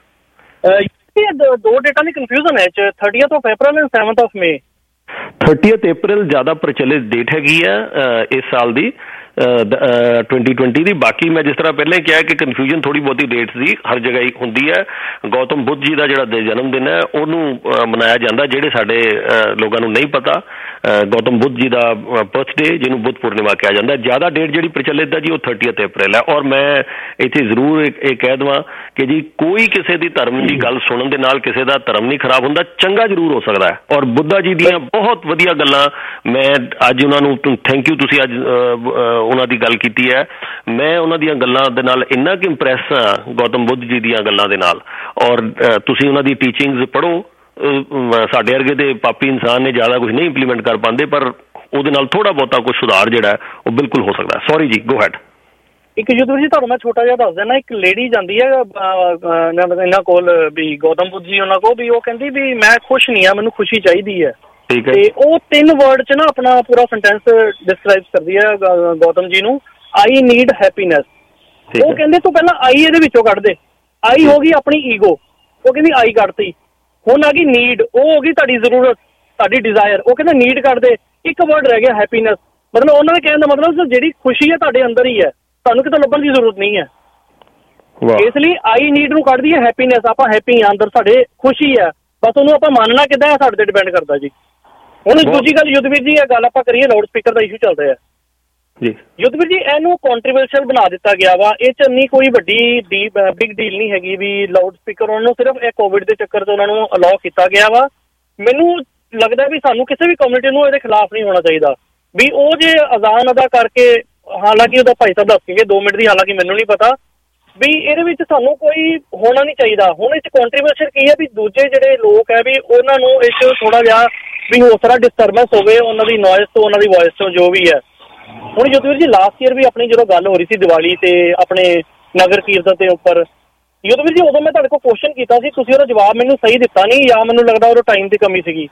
Speaker 9: ਦੋ ਡੇਟਾਂ ਦੀ ਕਨਫਿਊਜ਼ਨ ਹੈ 30th of April and 7th of May।
Speaker 2: 30th April ਜ਼ਿਆਦਾ ਪ੍ਰਚਲਿਤ ਡੇਟ ਹੈਗੀ ਆ ਇਸ ਸਾਲ ਦੀ 2020 ਦੀ। ਬਾਕੀ ਮੈਂ ਜਿਸ ਤਰ੍ਹਾਂ ਪਹਿਲਾਂ ਹੀ ਕਿਹਾ ਕਿ ਕਨਫਿਊਜ਼ਨ ਥੋੜੀ ਬਹੁਤੀ ਡੇਟਸ ਦੀ ਹਰ ਜਗ੍ਹਾ ਹੀ ਹੁੰਦੀ ਹੈ। ਗੌਤਮ ਬੁੱਧ ਜੀ ਦਾ ਜਿਹੜਾ ਜਨਮ ਦਿਨ ਹੈ ਉਹਨੂੰ ਮਨਾਇਆ ਜਾਂਦਾ, ਜਿਹੜੇ ਸਾਡੇ ਲੋਕਾਂ ਨੂੰ ਨਹੀਂ ਪਤਾ, ਗੌਤਮ ਬੁੱਧ ਜੀ ਦਾ ਬਰਥਡੇ ਜਿਹਨੂੰ ਬੁੱਧ ਪੂਰਨਿਮਾ ਕਿਹਾ ਜਾਂਦਾ। ਜ਼ਿਆਦਾ ਡੇਟ ਜਿਹੜੀ ਪ੍ਰਚਲਿਤ ਹੈ ਜੀ ਉਹ 30th April ਹੈ। ਔਰ ਮੈਂ ਇੱਥੇ ਜ਼ਰੂਰ ਇਹ ਕਹਿ ਦੇਵਾਂ ਕਿ ਜੀ ਕੋਈ ਕਿਸੇ ਦੀ ਧਰਮ ਦੀ ਗੱਲ ਸੁਣਨ ਦੇ ਨਾਲ ਕਿਸੇ ਦਾ ਧਰਮ ਨਹੀਂ ਖਰਾਬ ਹੁੰਦਾ, ਚੰਗਾ ਜ਼ਰੂਰ ਹੋ ਸਕਦਾ ਹੈ। ਔਰ ਬੁੱਧਾ ਜੀ ਦੀਆਂ ਬਹੁਤ ਵਧੀਆ ਗੱਲਾਂ, ਮੈਂ ਅੱਜ ਉਹਨਾਂ ਨੂੰ ਥੈਂਕ ਯੂ, ਤੁਸੀਂ ਅੱਜ ਉਹਨਾਂ ਦੀ ਗੱਲ ਕੀਤੀ ਹੈ। ਮੈਂ ਉਹਨਾਂ ਦੀਆਂ ਗੱਲਾਂ ਦੇ ਨਾਲ ਇੰਨਾ ਕਿ ਇੰਪ੍ਰੈਸ ਹਾਂ, ਗੌਤਮ ਬੁੱਧ ਜੀ ਦੀਆਂ ਗੱਲਾਂ ਦੇ ਨਾਲ। ਔਰ ਤੁਸੀਂ ਉਹਨਾਂ ਦੀ ਟੀਚਿੰਗਸ ਪੜ੍ਹੋ। ਸਾਡੇ ਵਰਗੇ ਦੇ ਪਾਪੀ ਇਨਸਾਨ ਨੇ ਜ਼ਿਆਦਾ ਕੁਝ ਨਹੀਂ ਇੰਪਲੀਮੈਂਟ ਕਰ ਪਾਉਂਦੇ, ਪਰ ਉਹਦੇ ਨਾਲ ਥੋੜ੍ਹਾ ਬਹੁਤਾ ਕੁਝ ਸੁਧਾਰ ਜਿਹੜਾ ਉਹ ਬਿਲਕੁਲ ਹੋ ਸਕਦਾ। ਸੌਰੀ ਜੀ, ਗੋ ਹੈਡ।
Speaker 9: ਇੱਕ ਯੁੱਧ ਜੀ ਤੁਹਾਨੂੰ ਮੈਂ ਛੋਟਾ ਜਿਹਾ ਦੱਸ ਦਿੰਦਾ। ਇੱਕ ਲੇਡੀ ਜਾਂਦੀ ਹੈ ਇਹਨਾਂ ਕੋਲ ਵੀ ਗੌਤਮ ਬੁੱਧ ਜੀ ਉਹਨਾਂ ਕੋਲ, ਵੀ ਉਹ ਕਹਿੰਦੀ ਵੀ ਮੈਂ ਖੁਸ਼ ਨਹੀਂ ਆ, ਮੈਨੂੰ ਖੁਸ਼ੀ ਚਾਹੀਦੀ ਹੈ। ਤੇ ਉਹ 3 ਵਰਡ 'ਚ ਨਾ ਆਪਣਾ ਪੂਰਾ ਸੈਂਟੈਂਸ ਡਿਸਕ੍ਰਾਈਬ ਕਰਦੀ ਹੈ ਗੌਤਮ ਜੀ ਨੂੰ, ਆਈ ਨੀਡ ਹੈਪੀਨੈਸ। ਉਹ ਕਹਿੰਦੇ ਤੂੰ ਪਹਿਲਾਂ ਆਈ ਇਹਦੇ ਵਿੱਚੋਂ ਕੱਢ ਦੇ। ਆਈ ਹੋ ਗਈ ਆਪਣੀ ਈਗੋ, ਉਹ ਕਹਿੰਦੀ ਆਈ ਕੱਢਤੀ। ਹੁਣ ਆ ਗਈ ਨੀਡ, ਉਹ ਹੋ ਗਈ ਤੁਹਾਡੀ ਜ਼ਰੂਰਤ, ਤੁਹਾਡੀ ਡਿਜ਼ਾਇਰ। ਉਹ ਕਹਿੰਦਾ ਨੀਡ ਕੱਢ ਦੇ, ਇੱਕ ਵਰਡ ਰਹਿ ਗਿਆ ਹੈਪੀਨੈਸ। ਮਤਲਬ ਉਹਨਾਂ ਦੇ ਕਹਿਣ ਦਾ ਮਤਲਬ ਜਿਹੜੀ ਖੁਸ਼ੀ ਹੈ ਤੁਹਾਡੇ ਅੰਦਰ ਹੀ ਹੈ, ਤੁਹਾਨੂੰ ਕਿਤੇ ਲੱਭਣ ਦੀ ਜ਼ਰੂਰਤ ਨਹੀਂ ਹੈ। ਇਸ ਲਈ ਆਈ ਨੀਡ ਨੂੰ ਕੱਢਦੀ ਹੈ ਹੈਪੀਨੈਸ। ਆਪਾਂ ਹੈਪੀ ਹਾਂ, ਅੰਦਰ ਸਾਡੇ ਖੁਸ਼ੀ ਹੈ, ਬਸ ਉਹਨੂੰ ਆਪਾਂ ਮੰਨਣਾ ਕਿੱਦਾਂ ਹੈ ਸਾਡੇ ਤੇ ਡਿਪੈਂਡ ਕਰਦਾ ਜੀ। ਹੁਣ ਦੂਜੀ ਗੱਲ ਯੁੱਧਵੀਰ ਜੀ, ਇਹ ਗੱਲ ਆਪਾਂ ਕਰੀਏ ਲਾਊਡ ਸਪੀਕਰ ਦਾ ਇਸ਼ੂ ਚੱਲ ਰਿਹਾ ਜੀ। ਯੁੱਧਵੀਰ ਜੀ ਇਹਨੂੰ ਕੰਟਰੋਵਰਸ਼ੀਅਲ ਬਣਾ ਦਿੱਤਾ ਗਿਆ ਵਾ। ਇਹ 'ਚ ਇੰਨੀ ਕੋਈ ਵੱਡੀ ਬਿਗ ਡੀਲ ਨਹੀਂ ਹੈਗੀ ਵੀ ਲਾਊਡ ਸਪੀਕਰ ਉਹਨਾਂ ਨੂੰ ਸਿਰਫ ਇਹ ਕੋਵਿਡ ਦੇ ਚੱਕਰ 'ਚ ਉਹਨਾਂ ਨੂੰ ਅਲਾਓ ਕੀਤਾ ਗਿਆ ਵਾ। ਮੈਨੂੰ ਲੱਗਦਾ ਵੀ ਸਾਨੂੰ ਕਿਸੇ ਵੀ ਕਮਿਊਨਿਟੀ ਨੂੰ ਇਹਦੇ ਖਿਲਾਫ ਨਹੀਂ ਹੋਣਾ ਚਾਹੀਦਾ। ਵੀ ਉਹ ਜੇ ਅਜ਼ਾਨ ਅਦਾ ਕਰਕੇ, ਹਾਲਾਂਕਿ ਉਹਦਾ ਭਾਈ ਸਾਹਿਬ ਦੱਸ ਕੇ 2 ਮਿੰਟ ਦੀ, ਹਾਲਾਂਕਿ ਮੈਨੂੰ ਨਹੀਂ ਪਤਾ ਵੀ ਇਹਦੇ ਵਿੱਚ ਸਾਨੂੰ ਕੋਈ ਹੋਣਾ ਨਹੀਂ ਚਾਹੀਦਾ। ਹੁਣ ਇਹ 'ਚ ਕੰਟਰੀਬਿਊਸ਼ਨ ਕੀ ਹੈ ਵੀ ਦੂਜੇ ਜਿਹੜੇ ਲੋਕ ਹੈ ਵੀ ਉਹਨਾਂ ਨੂੰ ਇਹ 'ਚ ਥੋੜ੍ਹਾ ਜਿਹਾ ਵੀ ਹੋ ਸਕਦਾ ਡਿਸਟਰਬੈਂਸ ਹੋਵੇ ਉਹਨਾਂ ਦੀ ਨੋਇਸ ਤੋਂ, ਉਹਨਾਂ ਦੀ ਵੋਇਸ ਤੋਂ, ਜੋ ਵੀ ਹੈ। ਹੁਣ ਯੁੱਧਵੀਰ ਜੀ ਲਾਸਟ ਈਅਰ ਵੀ ਆਪਣੀ ਜਦੋਂ ਗੱਲ ਹੋ ਰਹੀ ਸੀ ਦੀਵਾਲੀ ਤੇ ਆਪਣੇ ਨਗਰ ਕੀਰਤਨ ਦੇ ਉੱਪਰ, ਯੁੱਧਵੀਰ ਜੀ ਉਦੋਂ ਮੈਂ ਤੁਹਾਡੇ ਕੋਲ ਕੁਐਸਚਨ ਕੀਤਾ ਸੀ, ਤੁਸੀਂ ਉਹਦਾ ਜਵਾਬ ਮੈਨੂੰ ਸਹੀ ਦਿੱਤਾ ਨਹੀਂ, ਜਾਂ ਮੈਨੂੰ ਲੱਗਦਾ ਉਦੋਂ ਟਾਈਮ ਦੀ ਕਮੀ ਸੀਗੀ।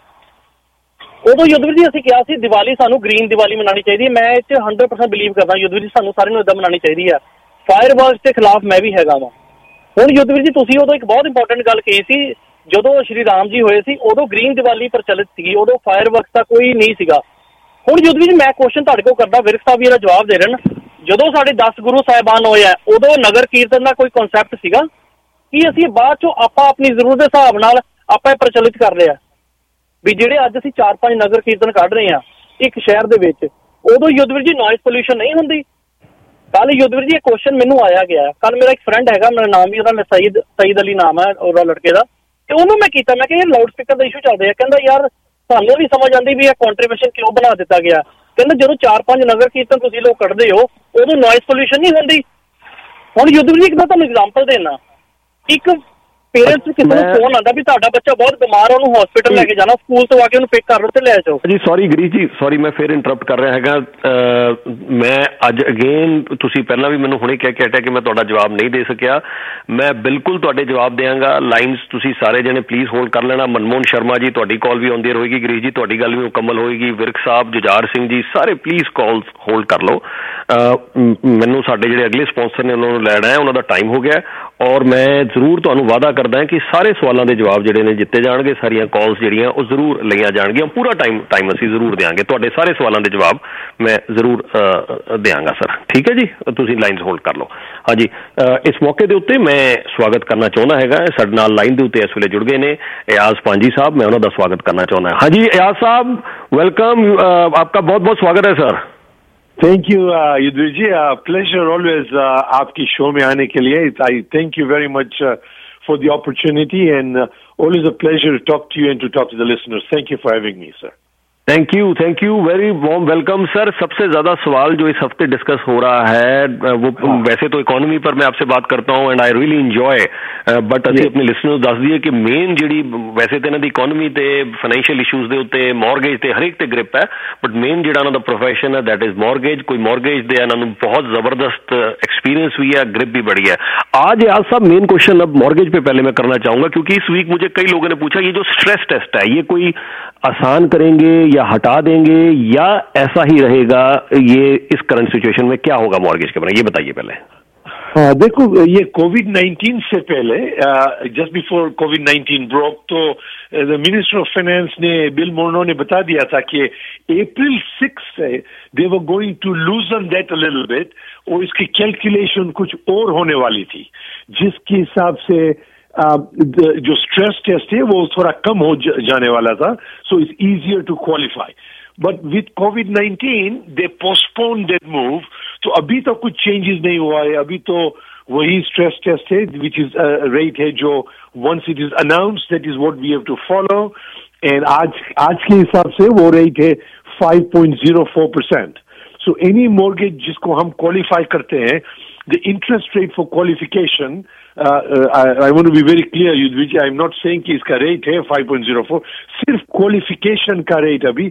Speaker 9: ਉਦੋਂ ਯੁੱਧਵੀਰ ਜੀ ਅਸੀਂ ਕਿਹਾ ਸੀ ਦੀਵਾਲੀ ਸਾਨੂੰ ਗ੍ਰੀਨ ਦੀਵਾਲੀ ਮਨਾਉਣੀ ਚਾਹੀਦੀ ਹੈ। ਮੈਂ ਇਹ 'ਚ 100% ਬਿਲੀਵ ਕਰਦਾ ਯੁੱਧਵੀਰ ਜੀ, ਸਾਨੂੰ ਸਾਰਿਆਂ ਨੂੰ ਇੱਦਾਂ ਮਨਾਉਣੀ ਚਾਹੀਦੀ ਹੈ। ਫਾਇਰ ਵਰਕਸ ਦੇ ਖਿਲਾਫ ਮੈਂ ਵੀ ਹੈਗਾ ਵਾ। ਹੁਣ ਯੁੱਧਵੀਰ ਜੀ ਤੁਸੀਂ ਉਦੋਂ ਇੱਕ ਬਹੁਤ ਇੰਪੋਰਟੈਂਟ ਗੱਲ ਕਹੀ ਸੀ, ਜਦੋਂ ਸ਼੍ਰੀ ਰਾਮ ਜੀ ਹੋਏ ਸੀ ਉਦੋਂ ਗ੍ਰੀਨ ਦੀਵਾਲੀ ਪ੍ਰਚਲਿਤ ਸੀਗੀ, ਉਦੋਂ ਫਾਇਰ ਵਰਕਸ ਦਾ ਕੋਈ ਨਹੀਂ ਸੀਗਾ। ਹੁਣ ਯੁੱਧਵੀਰ ਜੀ ਮੈਂ ਕੁਐਸਚਨ ਤੁਹਾਡੇ ਕੋਲ ਕਰਦਾ, ਵਿਰਕ ਸਾਹਿਬ ਵੀ ਇਹਦਾ ਜਵਾਬ ਦੇ ਰਹੇ ਨੇ, ਜਦੋਂ ਸਾਡੇ 10 ਗੁਰੂ ਸਾਹਿਬਾਨ ਹੋਏ ਆ ਉਦੋਂ ਨਗਰ ਕੀਰਤਨ ਦਾ ਕੋਈ ਕਨਸੈਪਟ ਸੀਗਾ ਕਿ ਅਸੀਂ ਬਾਅਦ ਚੋਂ ਆਪਾਂ ਆਪਣੀ ਜ਼ਰੂਰਤ ਦੇ ਹਿਸਾਬ ਨਾਲ ਆਪਾਂ ਇਹ ਪ੍ਰਚਲਿਤ ਕਰ ਲਿਆ ਵੀ ਜਿਹੜੇ ਅੱਜ ਅਸੀਂ 4-5 ਨਗਰ ਕੀਰਤਨ ਕੱਢ ਰਹੇ ਹਾਂ ਇੱਕ ਸ਼ਹਿਰ ਦੇ ਵਿੱਚ, ਉਦੋਂ ਯੁੱਧਵੀਰ ਜੀ ਨੋਇਸ ਪੋਲਿਊਸ਼ਨ ਨਹੀਂ ਹੁੰਦੀ? ਕੱਲ ਯੁੱਧਵੀਰ ਜੀ ਇਹ ਕੁਐਸਚਨ ਮੈਨੂੰ ਆਇਆ ਗਿਆ, ਕੱਲ ਮੇਰਾ ਇੱਕ ਫਰੈਂਡ ਹੈਗਾ, ਮੇਰਾ ਨਾਮ ਵੀ ਉਹਦਾ ਸਈਦ ਅਲੀ ਨਾਮ ਹੈ ਉਹਦਾ ਲੜਕੇ ਦਾ, ਤੇ ਉਹਨੂੰ ਮੈਂ ਕੀਤਾ, ਮੈਂ ਕਿਹਾ ਲਾਊਡ ਸਪੀਕਰ ਦਾ ਇਸ਼ੂ ਚੱਲ ਰਿਹਾ। ਕਹਿੰਦਾ ਯਾਰ ਸਾਨੂੰ ਵੀ ਸਮਝ ਆਉਂਦੀ ਵੀ ਇਹ ਕੰਟਰੀਬਿਊਸ਼ਨ ਕਿਉਂ ਬਣਾ ਦਿੱਤਾ ਗਿਆ। ਕਹਿੰਦਾ ਜਦੋਂ 4-5 ਨਗਰ ਕੀਰਤਨ ਤੁਸੀਂ ਲੋਕ ਕੱਢਦੇ ਹੋ ਉਦੋਂ ਨੋਇਸ ਪੋਲਿਊਸ਼ਨ ਨਹੀਂ ਹੁੰਦੀ। ਹੁਣ ਯੁੱਧਵੀਰ ਜੀ ਇੱਕ ਮੈਂ ਤੁਹਾਨੂੰ ਐਗਜ਼ਾਮਪਲ ਦੇਣਾ, ਇੱਕ ਪੇਰੈਂਟਸ ਨੂੰ ਕਿਸੇ ਨੂੰ ਫੋਨ ਆਉਂਦਾ ਵੀ ਤੁਹਾਡਾ ਬੱਚਾ ਬਹੁਤ ਬਿਮਾਰ, ਉਹਨੂੰ ਹਸਪੀਟਲ ਲੈ ਕੇ ਜਾਣਾ, ਸਕੂਲ ਤੋਂ ਆ ਕੇ ਉਹਨੂੰ ਪਿਕ ਕਰ ਲਓ ਤੇ ਲੈ ਜਾਓ।
Speaker 2: ਜੀ ਸੌਰੀ ਗਰੀਸ਼ ਜੀ, ਸੌਰੀ ਮੈਂ ਫਿਰ ਇੰਟਰਪਟ ਕਰ ਰਿਹਾ ਹੈਗਾ। ਮੈਂ ਅੱਜ ਅਗੇਨ, ਤੁਸੀਂ ਪਹਿਲਾਂ ਵੀ ਮੈਨੂੰ ਹੁਣੇ ਕਹਿ ਕੇ ਹਟਿਆ ਕਿ ਮੈਂ ਤੁਹਾਡਾ ਜਵਾਬ ਨਹੀਂ ਦੇ ਸਕਿਆ, ਮੈਂ ਬਿਲਕੁਲ ਤੁਹਾਡੇ ਜਵਾਬ ਦਿਆਂਗਾ। ਲਾਈਨਸ ਤੁਸੀਂ ਸਾਰੇ ਜਣੇ ਪਲੀਜ਼ ਹੋਲਡ ਕਰ ਲੈਣਾ। ਮਨਮੋਹਨ ਸ਼ਰਮਾ ਜੀ ਤੁਹਾਡੀ ਕਾਲ ਵੀ ਆਉਂਦੀ ਰਹੇਗੀ, ਗਰੀਸ਼ ਜੀ ਤੁਹਾਡੀ ਗੱਲ ਵੀ ਮੁਕੰਮਲ ਹੋਏਗੀ, ਵਿਰਕ ਸਾਹਿਬ, ਜੁਝਾਰ ਸਿੰਘ ਜੀ ਸਾਰੇ ਪਲੀਜ਼ ਕਾਲਸ ਹੋਲਡ ਕਰ ਲਓ। ਮੈਨੂੰ ਸਾਡੇ ਜਿਹੜੇ ਅਗਲੇ ਸਪਾਂਸਰ ਨੇ ਉਹਨਾਂ ਨੂੰ ਲੈਣਾ ਹੈ, ਉਹਨਾਂ ਦਾ ਟਾਈਮ ਹੋ ਗਿਆ, ਔਰ ਮੈਂ ਜ਼ਰੂਰ ਤੁਹਾਨੂੰ ਵਾਅਦਾ ਕਰਦਾ ਕਿ ਸਾਰੇ ਸਵਾਲਾਂ ਦੇ ਜਵਾਬ ਜਿਹੜੇ ਨੇ ਦਿੱਤੇ ਜਾਣਗੇ, ਸਾਰੀਆਂ ਕਾਲਸ ਜਿਹੜੀਆਂ ਉਹ ਜ਼ਰੂਰ ਲਈਆਂ ਜਾਣਗੀਆਂ, ਪੂਰਾ ਟਾਈਮ ਅਸੀਂ ਜ਼ਰੂਰ ਦੇਵਾਂਗੇ, ਤੁਹਾਡੇ ਸਾਰੇ ਸਵਾਲਾਂ ਦੇ ਜਵਾਬ ਮੈਂ ਜ਼ਰੂਰ ਦਿਆਂਗਾ ਸਰ। ਠੀਕ ਹੈ ਜੀ, ਤੁਸੀਂ ਲਾਈਨਸ ਹੋਲਡ ਕਰ ਲਓ। ਹਾਂਜੀ, ਇਸ ਮੌਕੇ ਦੇ ਉੱਤੇ ਮੈਂ ਸਵਾਗਤ ਕਰਨਾ ਚਾਹੁੰਦਾ ਹੈਗਾ, ਸਾਡੇ ਨਾਲ ਲਾਈਨ ਦੇ ਉੱਤੇ ਇਸ ਵੇਲੇ ਜੁੜ ਗਏ ਨੇ ਇਆਜ਼ ਪਾਂਜੀ ਸਾਹਿਬ, ਮੈਂ ਉਹਨਾਂ ਦਾ ਸਵਾਗਤ ਕਰਨਾ ਚਾਹੁੰਦਾ। ਹਾਂਜੀ ਇਆਜ਼ ਸਾਹਿਬ, ਵੈਲਕਮ, आपका बहुत बहुत स्वागत है sir.
Speaker 10: Thank you Yudhvir ji, pleasure always आपकी शो में आने के लिए। I thank you very much for the opportunity, and always a pleasure to talk to you and to talk to the listeners. Thank you for having me, sir.
Speaker 2: Thank you, very warm welcome sir. सबसे ज़्यादा सवाल जो इस हफ्ते discuss हो रहा है वो वैसे तो इकोनॉमी पर मैं आपसे बात करता हूँ and I really enjoy, but ਅਸੀਂ अपने लिसनर्स दस दईए कि मेन ਜਿਹੜੀ ਵੈਸੇ ਤਾਂ ਇਹਨਾਂ ਦੀ ਇਕੋਨਮੀ ਤੇ ਫਾਈਨੈਂਸ਼ੀਅਲ ਇਸ਼ੂਜ਼ ਦੇ ਉੱਤੇ ਮੌਰਗੇਜ ਤੇ ਹਰੇਕ ਤੇ ਗ੍ਰਿਪ ਹੈ, ਬਟ ਮੇਨ ਜਿਹੜਾ ਇਹਨਾਂ ਦਾ ਪ੍ਰੋਫੈਸ਼ਨ ਹੈ ਦੈਟ ਇਜ਼ ਮੌਰਗੇਜ। ਕੋਈ ਮੌਰਗੇਜ ਦੇ ਇਹਨਾਂ ਨੂੰ बहुत ज़बरदस्त एक्सपीरियंस भी है, ग्रिप भी बढ़ी है। आज यार साहब मेन क्वेश्चन अब मॉर्गेज पे पहले मैं करना चाहूँगा, क्योंकि इस वीक मुझे कई लोगों ने पूछा ये जो स्ट्रेस टेस्ट है ये कोई आसान करेंगे या हटा देंगे या ऐसा ही रहेगा, ये इस करंट सिचुएशन में क्या होगा मॉर्गेज के बारे में, ये बताइए पहले।
Speaker 10: हाँ देखो, ये कोविड-19 से पहले, जस्ट बिफोर कोविड-19 ब्रोक, तो द मिनिस्टर ऑफ फाइनेंस ने, बिल मोर्नो ने बता दिया था कि अप्रैल 6 से they were going to loosen that a little bit, और इसकी कैलकुलेशन कुछ और होने वाली थी, जिसके हिसाब से जो स्ट्रेस टेस्ट है वो थोड़ा कम हो जाने वाला था, so it's easier to qualify. But with कोविड-19 दे पोस्टपोन दैट मूव, तो अभी तो कुछ चेंजेस नहीं हुआ है, अभी तो वही स्ट्रेस टेस्ट है विच इज रेट है जो once it is announced that is what we have to follow, and आज के हिसाब से वो रेट है 5.04%। सो एनी मॉर्गेज जिसको हम क्वालिफाई करते हैं, the interest rate for qualification, I want to be very clear, which I am not saying कि इसका rate है 5.04, सिर्फ qualification का rate अभी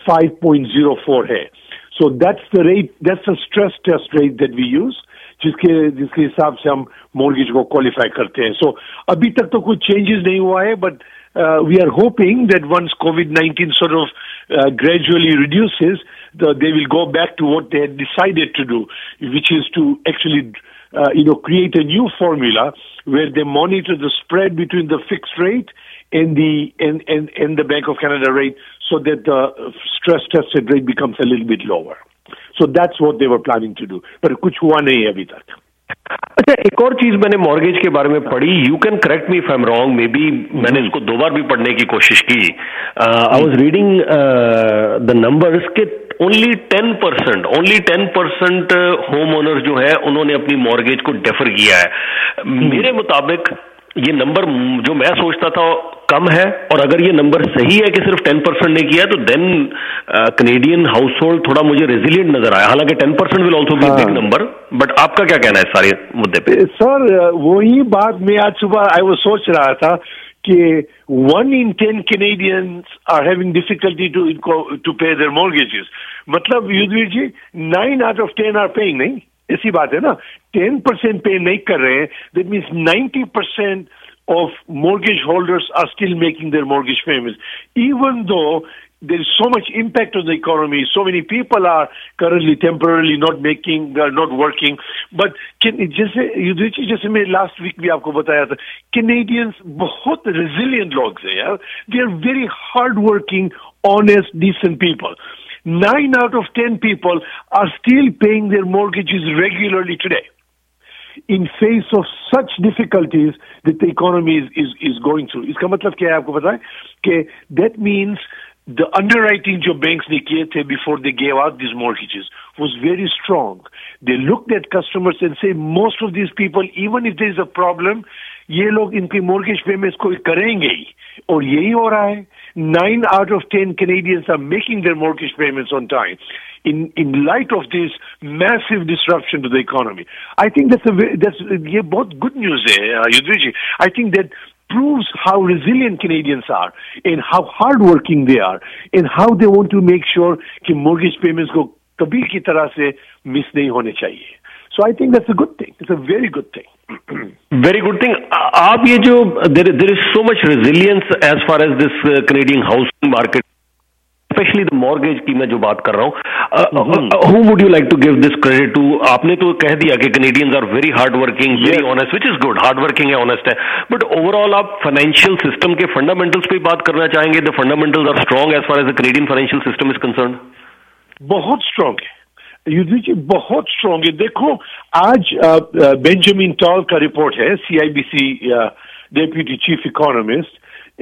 Speaker 10: 5.04 है. So that's the rate, that's the stress test rate that we use, जिसके हिसाब से हम mortgage को qualify करते हैं. So अभी तक तो कुछ changes नहीं हुआ है, but we are hoping that once COVID-19 sort of gradually reduces, they will go back to what they had decided to do, which is to actually create a new formula where they monitor the spread between the fixed rate and the Bank of Canada rate, so that the stress tested rate becomes a little bit lower. So that's what they were planning to do, but कुछ हुआ नहीं है अभी तक.
Speaker 2: अच्छा, एक और चीज मैंने मॉर्गेज के बारे में पढ़ी, you can correct me if I am wrong, maybe मैंने इसको 2 बार भी पढ़ने की कोशिश की. I was reading the numbers के ओनली 10% होम ओनर जो है उन्होंने अपनी मॉर्गेज को डेफर किया है. मेरे मुताबिक ये नंबर जो मैं सोचता था कम है, और अगर ये नंबर सही है कि सिर्फ 10% ने किया, तो देन कनेडियन हाउस होल्ड थोड़ा मुझे रेजिलियंट नजर आया। हालांकि 10% will also be big number, but आपका क्या कहना है इस सारे मुद्दे पे?
Speaker 10: सर वही बात मैं आज सुबह वो सोच रहा था कि 1 in 10 Canadians are having difficulty to pay their mortgages. मतलब युद्धवीर जी 9 out of 10 are paying, नहीं? ऐसी बात है ना, 10% पे नहीं कर रहे हैं, that means 90% of mortgage holders are still making their mortgage payments, even though there is so much impact on the economy. So many people are currently temporarily not working. But जैसे मैं last week भी आपको बताया था, Canadians बहुत resilient लोग हैं यार. They are very hardworking, honest, decent people. 9 out of 10 people are still paying their mortgages regularly today, in face of such difficulties that the economy is going through. इसका मतलब क्या है आपको पता है कि that means the underwriting जो banks ने किए थे before they gave out these mortgages was very strong. They looked at customers and say most of these people, even if there is a problem, ये लोग इनकी mortgage payments को करेंगे ही, और यही हो रहा है. 9 out of 10 Canadians are making their mortgage payments on time. In light of this massive disruption to the economy, I think that's ये बहुत good news है युद्धवीर जी. I think that proves how resilient Canadians are and how hardworking they are and how they want to make sure कि mortgage payments को कभी की तरह से miss नहीं होने चाहिए. So I think that's a good thing. It's a very good thing.
Speaker 2: Very good thing. आप ये जो there is so much resilience as far as this Canadian housing market, especially the mortgage की मैं जो बात कर रहा हूँ, who would you like to give this credit to? आपने तो कह दिया कि Canadians are very hardworking, very honest, which is good. Hardworking है, honest है. But overall आप financial system के fundamentals पे बात करना चाहेंगे? The fundamentals are strong as far as the Canadian financial system is concerned.
Speaker 10: बहुत strong है युद्धवीर जी, बहुत स्ट्रॉन्ग है. देखो आज बेंजामिन टॉल का रिपोर्ट है, CIBC deputy chief economist.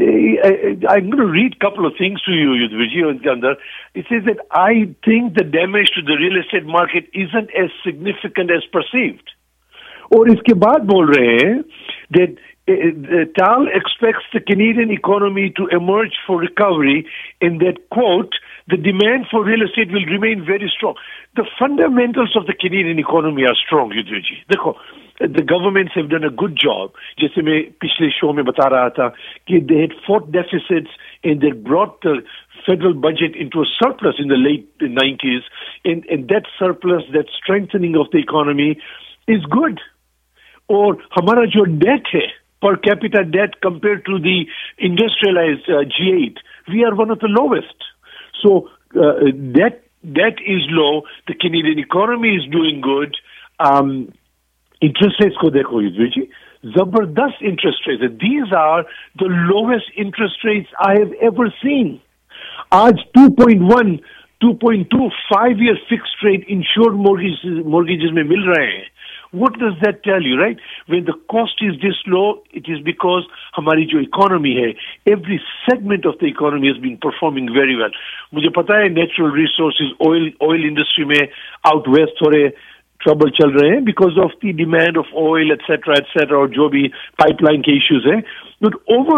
Speaker 10: I'm going to read a couple of things to you, Yudhvir ji. उनके अंदर it says that I think the damage to the real estate market isn't as significant as perceived. और इसके बाद बोल रहे हैं that Tal expects the Canadian economy to emerge for recovery, in that quote, the demand for real estate will remain very strong. The fundamentals of the Canadian economy are strong, Yudhvir जी. देखो, the governments have done a good job. जैसे मैं पिछले show में बता रहा था कि they had fought deficits and they brought the federal budget into a surplus in the late 90s, and that surplus, that strengthening of the economy is good. और हमारा जो debt है, per capita debt compared to the industrialized G8, we are one of the lowest. So debt is low. The Canadian economy is doing good. Interest rates को देखो युद्धवीर जी, जबरदस्त interest rates. These are the lowest interest rates I have ever seen. आज 2.1, 2.2 5-year fixed rate insured mortgages में मिल रहे हैं. What does that tell you, right? When the cost is this low, it is because हमारी जो economy है, every segment of the economy has been performing very well. मुझे पता है natural resources, oil industry में out west थोड़े trouble चल रहे हैं because of the demand of oil, etc., और जो भी pipeline के issues हैं. But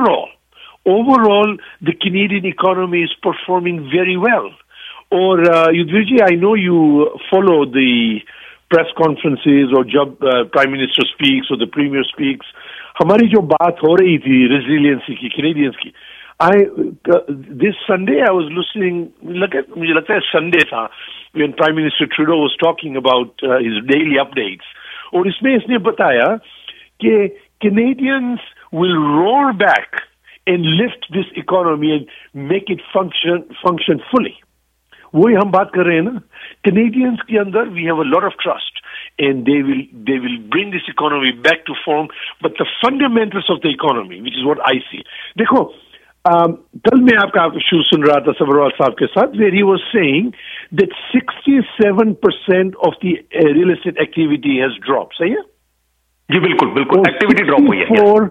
Speaker 10: overall, the Canadian economy is performing very well. और युद्धवीर जी, I know you follow the press conferences और जब Prime Minister speaks or the Premier speaks, हमारी जो बात हो रही थी resiliency की, Canadians की, this Sunday I was listening, मुझे लगता है Sunday था, when Prime Minister Trudeau was talking about his daily updates, और इसमें इसने बताया कि Canadians will roar back and lift this economy and make it function fully. वही हम बात कर रहे हैं ना, Canadians के अंदर we have a lot of trust and they will bring this economy back to form, but the fundamentals of the economy, which is what I see. देखो, कल मैं आपका शो सुन रहा था सबरवाल साहब के साथ, where he was saying that 67% of the real estate activity has dropped. सही है?
Speaker 2: जी बिल्कुल, activity drop हुई है.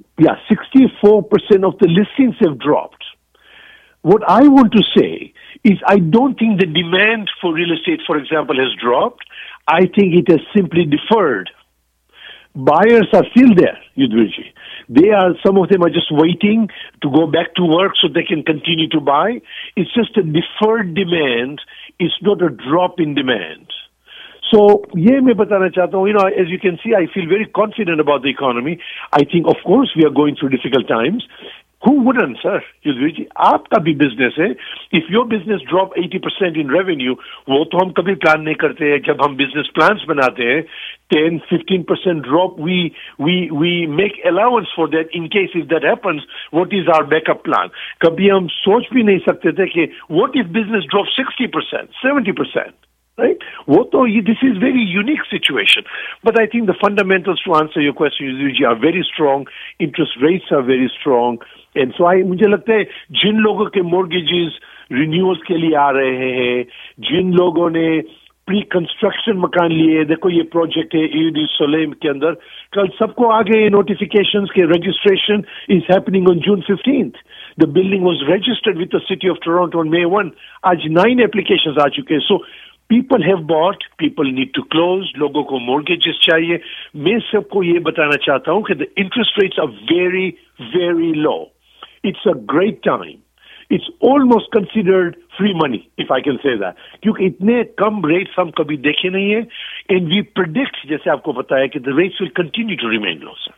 Speaker 10: 64% of the listings have dropped. What I want to say is I don't think the demand for real estate, for example, has dropped. I think it has simply deferred. buyers are still there, Yudhvirji. Some of them are just waiting to go back to work so they can continue to buy. It's just a deferred demand. It's not a drop in demand. So, ये मैं बताना चाहता हूँ, as you can see, I feel very confident about the economy. I think, of course, we are going through difficult times. Who wouldn't, sir? Yudhvirji, आपका भी business है. If your business drop 80% in revenue, वो तो हम कभी plan नहीं करते हैं. जब हम business plans बनाते हैं, 10-15% drop, we make allowance for that in case if that happens. What is our backup plan? कभी हम सोच भी नहीं सकते थे कि what if business drops 60%, 70%? Right? This is very unique situation. But I think the fundamentals to answer your question, Yudhvirji, are very strong. Interest rates are very strong. And so मुझे लगता है जिन लोगों के mortgages renewals के लिए आ रहे हैं, जिन लोगों ने प्री-कंस्ट्रक्शन मकान लिए, देखो ये प्रोजेक्ट है ईडी सोलेम के अंदर, कल सबको आ गए नोटिफिकेशंस के registration is happening on June 15th. The building was registered with the city of Toronto on May 1. आज 9 applications आ चुके हैं. So people have bought, people need to close, लोगों को mortgages चाहिए. मैं सबको ये बताना चाहता हूँ कि the interest rates are very, very low. It's a great time. It's almost considered free money, if I can say that. क्योंकि इतने कम rates हम कभी देखे नहीं है. And we predict, जैसे आपको बताया, कि the rates will continue to remain low, sir.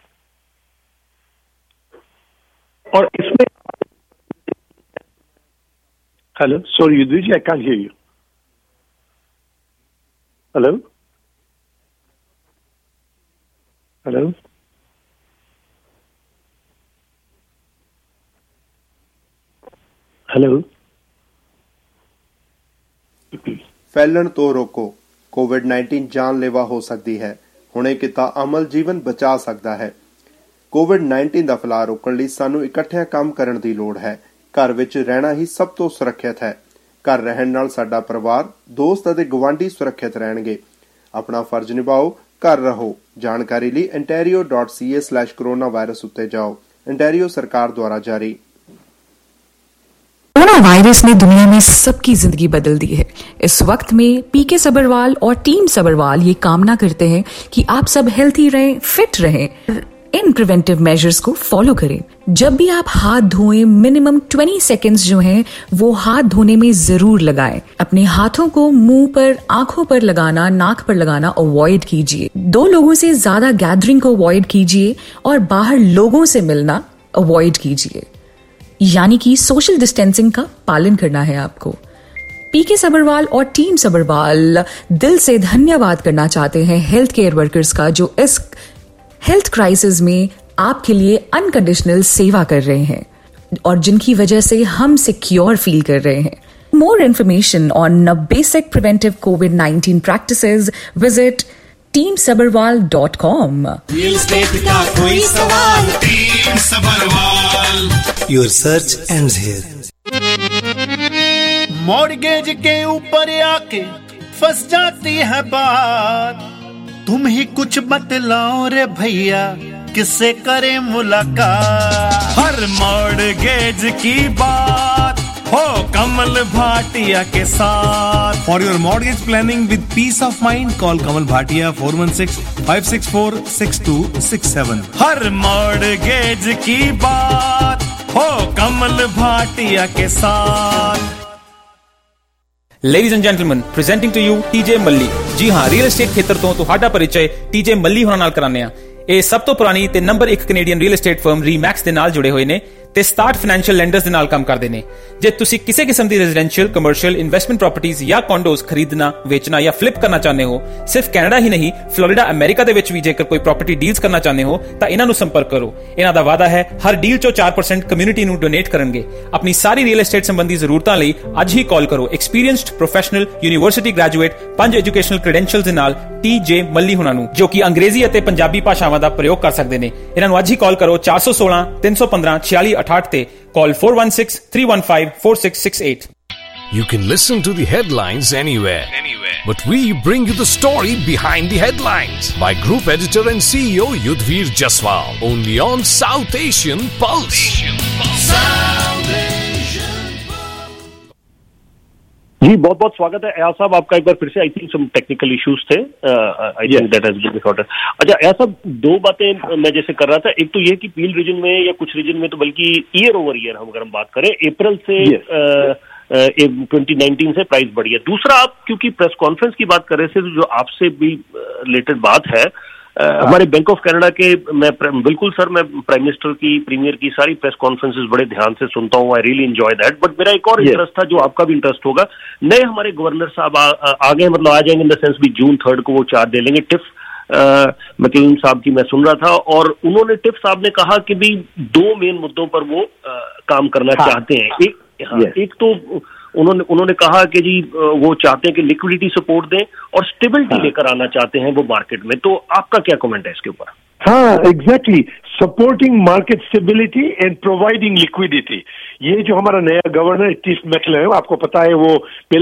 Speaker 10: और इसमें Hello? Sorry, Yudhvirji, I can't hear you. Hello? Hello? Hello?
Speaker 11: फैलण तो रोको। कोविड-19 जानलेवा हो सकਦੀ ਹੈ। ਹੁਣੇ ਕੀਤਾ ਅਮਲ ਜੀਵਨ ਬਚਾ ਸਕਦਾ ਹੈ। ਕੋਵਿਡ-19 ਦਾ ਫੈਲਾਅ ਰੋਕਣ ਲਈ ਸਾਨੂੰ ਇਕੱਠਿਆਂ ਕੰਮ ਕਰਨ ਦੀ ਲੋੜ ਹੈ। ਘਰ ਵਿੱਚ ਰਹਿਣਾ ਹੀ ਸਭ ਤੋਂ ਸੁਰੱਖਿਅਤ ਹੈ। ਘਰ ਰਹਿਣ ਨਾਲ ਸਾਡਾ ਪਰਿਵਾਰ, ਦੋਸਤ ਅਤੇ ਗਵਾਂਢੀ ਸੁਰੱਖਿਅਤ ਰਹਿਣਗੇ। ਆਪਣਾ ਫਰਜ਼ ਨਿਭਾਓ, ਘਰ ਰਹੋ। ਜਾਣਕਾਰੀ ਲਈ ontario.ca/coronavirus ਉੱਤੇ ਜਾਓ। ontario सरकार द्वारा जारी।
Speaker 12: कोरोना वायरस ने दुनिया में सबकी जिंदगी बदल दी है। इस वक्त में पीके सब्रवाल और टीम सब्रवाल ये कामना करते हैं कि आप सब हेल्थी रहें, फिट रहें, इन प्रिवेंटिव मेजर्स को फॉलो करें। जब भी आप हाथ धोएं, मिनिमम 20 सेकेंड्स जो हैं वो हाथ धोने में जरूर लगाएं। अपने हाथों को मुंह पर, आंखों पर लगाना, नाक पर लगाना अवॉइड कीजिए। 2 लोगों से ज्यादा गैदरिंग को अवॉइड कीजिए और बाहर लोगों से मिलना अवॉइड कीजिए। यानी कि सोशल डिस्टेंसिंग का पालन करना है आपको। पीके सब्रवाल और टीम सब्रवाल दिल से धन्यवाद करना चाहते हैं हेल्थ केयर वर्कर्स का, जो इस हेल्थ क्राइसिस में आपके लिए अनकंडीशनल सेवा कर रहे हैं और जिनकी वजह से हम सिक्योर फील कर रहे हैं। More information on basic preventive कोविड-19 practices visit teamsabarwal.com।
Speaker 13: Real estate का कोई सवाल, team Sabharwal. Your search ends here।
Speaker 14: Mortgage के ऊपर आके फंस जाती है बात, तुम ही कुछ बतलाओ रे भैया, किससे करें मुलाकात। हर मॉर्गेज की बात हो कमल भाटिया के साथ।
Speaker 15: For your mortgage planning with peace of mind, call Kamal Bhatia 416-564-6267।
Speaker 14: हर मॉर्गेज की बात हो कमल भाटिया के साथ।
Speaker 16: Ladies and gentlemen, presenting to you TJ Malli। जी हाँ, ਰੀਅਲ ਏਸਟੇਟ ਖੇਤਰ ਤੋਂ ਤੁਹਾਡਾ ਪਰਿਚੈ TJ Malli ਹੋਣਾ ਨਾਲ ਕਰਾਉਂਦੇ ਆ। ਇਹ ਸਭ ਤੋਂ ਪੁਰਾਣੀ ਤੇ number 1 Canadian real estate firm Remax ਦੇ ਨਾਲ ਜੁੜੇ ਹੋਏ ਨੇ ਤੇ 67 ਫਾਈਨੈਂਸ਼ੀਅਲ ਲੈਂਡਰਸ ਦੇ ਨਾਲ ਕੰਮ ਕਰਦੇ ਨੇ। ਜੇ ਤੁਸੀਂ ਕਿਸੇ ਕਿਸਮ ਦੀ ਰੈਜ਼ੀਡੈਂਸ਼ੀਅਲ, ਕਮਰਸ਼ੀਅਲ, ਇਨਵੈਸਟਮੈਂਟ ਪ੍ਰਾਪਰਟੀਜ਼ ਜਾਂ ਕੰਡੋਜ਼ ਖਰੀਦਣਾ, ਵੇਚਣਾ ਜਾਂ ਫਲਿਪ ਕਰਨਾ ਚਾਹੁੰਦੇ ਹੋ, ਸਿਰਫ ਕੈਨੇਡਾ ਹੀ ਨਹੀਂ ਫਲੋਰੀਡਾ ਅਮਰੀਕਾ ਦੇ ਵਿੱਚ ਵੀ ਜੇਕਰ ਕੋਈ ਪ੍ਰਾਪਰਟੀ ਡੀਲਸ ਕਰਨਾ ਚਾਹੁੰਦੇ ਹੋ ਤਾਂ ਇਹਨਾਂ ਨੂੰ ਸੰਪਰਕ ਕਰੋ। ਇਹਨਾਂ ਦਾ ਵਾਅਦਾ ਹੈ ਹਰ ਡੀਲ ਚੋਂ 4% ਕਮਿਊਨਿਟੀ ਨੂੰ ਡੋਨੇਟ ਕਰਨਗੇ। ਆਪਣੀ ਸਾਰੀ ਰੀਅਲ ਏਸਟੇਟ ਸੰਬੰਧੀ ਜ਼ਰੂਰਤਾਂ ਲਈ ਅੱਜ ਹੀ ਕਾਲ ਕਰੋ। Experienced professional university graduate 5 educational credentials ਦੇ ਨਾਲ TJ Malli ਹੁਣਾਂ ਨੂੰ, ਜੋ ਕਿ ਅੰਗਰੇਜ਼ੀ ਅਤੇ ਪੰਜਾਬੀ ਭਾਸ਼ਾਵਾਂ ਦਾ ਪ੍ਰਯੋਗ ਕਰ ਸਕਦੇ ਨੇ। ਇਹਨਾਂ ਨੂੰ ਅੱਜ ਹੀ ਕਾਲ ਕਰੋ 416-315-4668 ਤੇ call 416-315-4668।
Speaker 17: You can listen to the headlines anywhere. But we bring you the story behind the headlines by Group Editor and CEO Yudhvir Jaswal, only on South Asian Pulse.
Speaker 18: जी, बहुत बहुत स्वागत है अयाज साहब आपका एक बार फिर से। I think some technical issues थे, I think that has been sorted. अच्छा अयाज साहब, दो बातें मैं जैसे कर रहा था, एक तो ये कि पील रीजन में या कुछ रीजन में तो बल्कि ईयर ओवर ईयर अगर हम बात करें अप्रैल से 2019 से प्राइस बढ़ी है। दूसरा, आप क्योंकि प्रेस कॉन्फ्रेंस की बात कर रहे थे, तो जो आपसे भी रिलेटेड बात है, हमारे बैंक ऑफ कनाडा के मैं बिल्कुल सर, मैं प्राइम मिनिस्टर की, प्रीमियर की सारी प्रेस कॉन्फ्रेंसेस बड़े ध्यान से सुनता हूँ। I really enjoy that. But मेरा एक और इंटरेस्ट था, जो आपका भी इंटरेस्ट होगा, नए हमारे गवर्नर साहब आ गए, मतलब आ जाएंगे इन द सेंस भी जून 3 को वो चार्ज ले लेंगे। टिफ मैकलिन साहब की मैं सुन रहा था, और उन्होंने टिफ साहब ने कहा कि भी दो मेन मुद्दों पर वो काम करना चाहते हैं। एक तो उन्होंने कहा कि जी वो चाहते हैं कि लिक्विडिटी सपोर्ट दें और स्टेबिलिटी लेकर आना चाहते हैं वो मार्केट में। तो आपका क्या कमेंट है इसके ऊपर?
Speaker 10: हाँ, exactly, supporting market stability and providing liquidity. ये जो हमारा नया गवर्नर टिफ मैकलिन, आपको पता है वो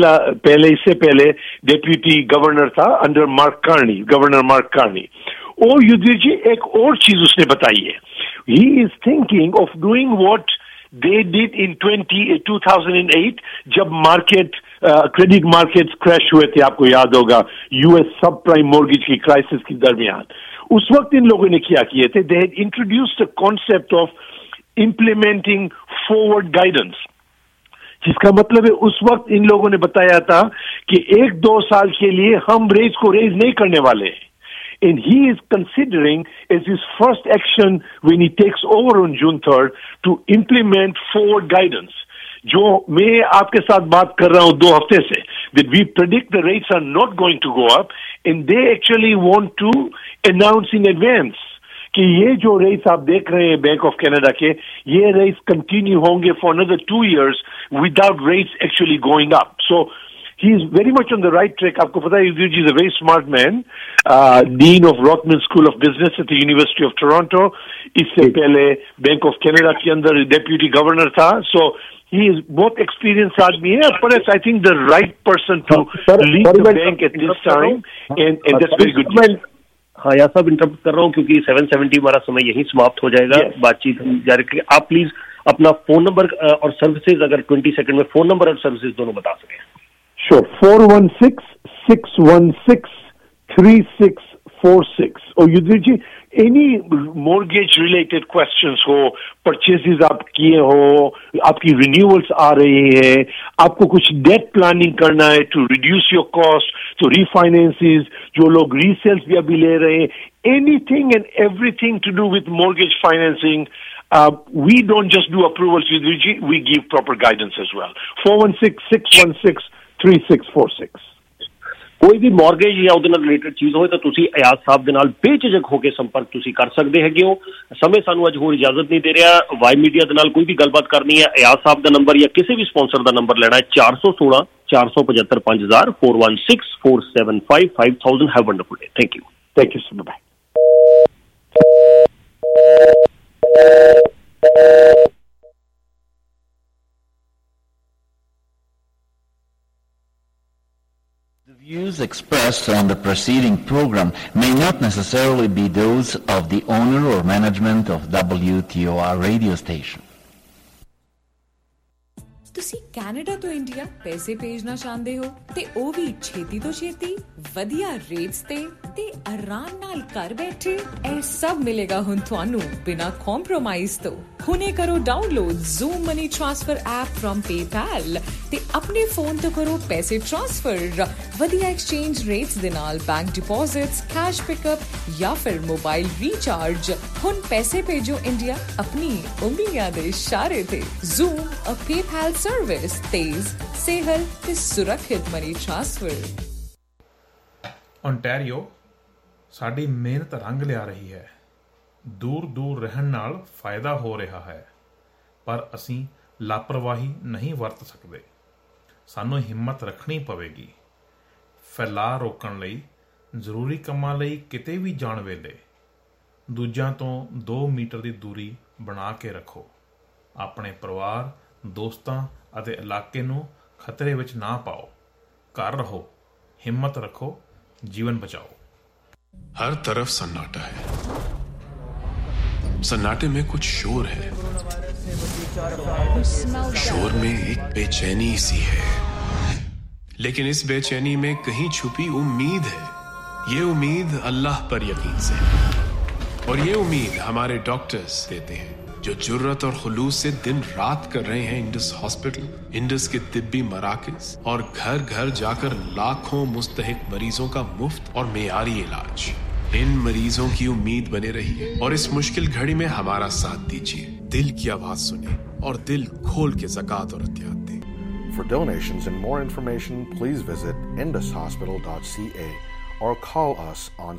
Speaker 10: इससे पहले डेप्यूटी गवर्नर था under Mark Carney, governor Mark Carney. और युधिष्ठिर जी, एक और चीज उसने बताई है, he is thinking of doing what they did in 2008 जब मार्केट क्रेडिट मार्केट्स क्रैश हुए थे, आपको याद होगा, यूएस सब प्राइम मॉर्गेज की क्राइसिस के दरमियान। उस वक्त इन लोगों ने क्या किए थे, they had introduced the concept of implementing forward guidance, जिसका मतलब है उस वक्त इन लोगों ने बताया था कि 1-2 साल के लिए हम रेट्स को रेज नहीं करने वाले हैं। And he is considering as his first action when he takes over on June 3rd to implement forward guidance. जो मैं आपके साथ बात कर रहा हूं 2 हफ्ते से, that we predict the rates are not going to go up, and they actually want to announce in advance कि ये जो रेट्स आप देख रहे हैं बैंक ऑफ कनाडा के, ये रेट्स कंटिन्यू होंगे for another 2 years without rates actually going up. So he is very much on the right track. आपको पता है युधिष्ठिर जी is a very smart man, dean of Rothman School of Business at the University of Toronto. इससे पहले bank of Canada के अंदर deputy governor था, so he is बहुत experienced आदमी है, but I think the right person to lead the bank at this time, and that's very good.
Speaker 18: हाँ यार साहब, इंटरप्ट कर रहा हूँ क्योंकि 7:70 हमारा समय यही समाप्त हो जाएगा। बातचीत हम जारी रखेंगे। आप प्लीज अपना फोन नंबर और सर्विसेज अगर 20 सेकंड में फोन नंबर और सर्विसेज दोनों बता सकें।
Speaker 10: Sure, 416-616-3646. और युधिष्ठिर जी, any mortgage related questions हो, purchases आप किए हो, आपकी renewals आ रही है, आपको कुछ debt planning करना है to reduce your cost, तो refinances, जो लोग resales भी अभी ले रहे हैं, anything and everything to do with mortgage financing, we don't just do approvals, Yudhishthir ji, we give proper guidance as well. 416-616-3646.
Speaker 18: कोई भी मॉर्गेज या ਉਹਦੇ ਨਾਲ ਰਿਲੇਟਡ ਚੀਜ਼ ਹੋਵੇ ਤਾਂ ਤੁਸੀਂ ਅਯਾਜ਼ ਸਾਹਿਬ ਦੇ ਨਾਲ ਬੇਝਿਜਕ ਹੋ ਕੇ ਸੰਪਰਕ ਤੁਸੀਂ ਕਰ ਸਕਦੇ ਹੈਗੇ ਹੋ। ਸਮੇਂ ਸਾਨੂੰ ਅੱਜ ਹੋਰ ਇਜਾਜ਼ਤ ਨਹੀਂ ਦੇ ਰਿਹਾ। ਵਾਈ ਮੀਡੀਆ ਦੇ ਨਾਲ ਕੋਈ ਵੀ ਗੱਲਬਾਤ ਕਰਨੀ ਹੈ, ਅਯਾਜ਼ ਸਾਹਿਬ ਦਾ ਨੰਬਰ ਜਾਂ ਕਿਸੇ ਵੀ ਸਪਾਂਸਰ ਦਾ ਨੰਬਰ ਲੈਣਾ ਹੈ 416-475-5000, 416-475-5000। Have wonderful day. Thank you
Speaker 10: sir, bye.
Speaker 19: Views expressed on the preceding program may not necessarily be those of the owner or management of WTOR radio station.
Speaker 12: ਤੁਸੀਂ ਕੈਨੇਡਾ ਤੋਂ India ਪੈਸੇ ਭੇਜਣਾ ਚਾਹੁੰਦੇ ਹੋ ਤੇ ਉਹ ਵੀ ਛੇਤੀ ਤੋਂ ਛੇਤੀ ਵਧੀਆ ਰੇਟਸ ਤੇ ਆਰਾਮ ਨਾਲ ਘਰ ਬੈਠੇ? ਇਹ ਸਭ ਮਿਲੇਗਾ ਹੁਣ ਤੁਹਾਨੂੰ ਬਿਨਾਂ ਕੰਪਰੋਮਾਈਜ਼ ਤੋਂ। ਹੁਣੇ ਕਰੋ download Zoom Money Transfer app from PayPal ਤੇ ਆਪਣੇ ਫੋਨ ਤੋਂ ਕਰੋ ਪੈਸੇ ਟ੍ਰਾਂਸਫਰ ਵਧੀਆ ਐਕਸਚੇਂਜ ਰੇਟਸ ਦੇ ਨਾਲ, ਬੈਂਕ ਡਿਪੋਜ਼ਿਟਸ, ਕੈਸ਼ ਪਿਕਅਪ ਜਾਂ ਫਿਰ ਮੋਬਾਈਲ ਰੀਚਾਰਜ। ਹੁਣ ਪੈਸੇ ਭੇਜੋ ਇੰਡੀਆ ਆਪਣੀ ਉਂਗਲੀਆਂ ਦੇ ਇਸ਼ਾਰੇ ਤੇ। Zoom, a PayPal सर्विस, तेज, सेहल ते सुरक्षित मनी ट्रांसफर।
Speaker 20: ओंटारियो साडी मेहनत रंग लिया रही है। दूर दूर रहन नाल फायदा हो रहा है, पर असीं लापरवाही नहीं वरत सकते। सानू हिम्मत रखनी पवेगी। फैलाव रोकण लई ਜ਼ਰੂਰੀ ਕੰਮਾਂ ਲਈ ਕਿਤੇ ਵੀ ਜਾਣ ਵੇਲੇ ਦੂਜਿਆਂ ਤੋਂ 2 ਮੀਟਰ ਦੀ ਦੂਰੀ ਬਣਾ ਕੇ ਰੱਖੋ। ਆਪਣੇ ਪਰਿਵਾਰ, ਦੋਸਤਾਂ ਅਤੇ ਇਲਾਕੇ ਨੂੰ ਖਤਰੇ ਵਿੱਚ ਨਾ ਪਾਓ। ਘਰ ਰਹੋ, हिम्मत रखो, जीवन बचाओ।
Speaker 21: हर तरफ सन्नाटा है, सन्नाटे में कुछ शोर है, शोर में एक बेचैनी सी है। लेकिन इस बेचैनी में कहीं छुपी उम्मीद है। ये उम्मीद अल्लाह पर यकीन से है और ये उम्मीद हमारे डॉक्टर्स देते हैं जो जुर्रत और खुलूस से दिन रात कर रहे हैं इंडस हॉस्पिटल, इंडस के तिब्बी मराकज और घर घर जाकर लाखों मुस्तहिक मरीजों का मुफ्त और मेयारी इलाज। इन मरीजों की उम्मीद बने रहिए और इस मुश्किल घड़ी में हमारा साथ दीजिए। दिल की आवाज सुने और दिल खोल के ज़कात और अतियात दें।
Speaker 1: For donations and more information, please visit indushospital.ca or call us on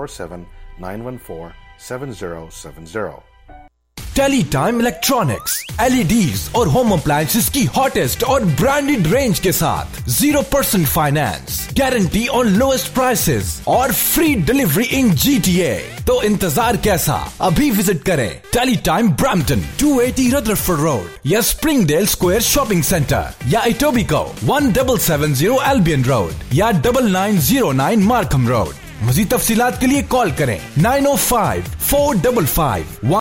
Speaker 1: 647-914-7070.
Speaker 22: Teletime electronics, LEDs और होम अप्लायंसेस की हॉटेस्ट और ब्रांडेड रेंज के साथ 0% finance, guarantee on lowest prices और फ्री डिलीवरी इन GTA। तो इंतजार कैसा, अभी विजिट करें टेलीटाइम ब्रैम्पटन 280 रदरफोर्ड रोड या स्प्रिंगडेल स्क्वायर शॉपिंग सेंटर या इटोबिको 1770 एल्बियन रोड या 9909 मार्कम रोड। मज़ीद तफसीलात के लिए कॉल करें 905-455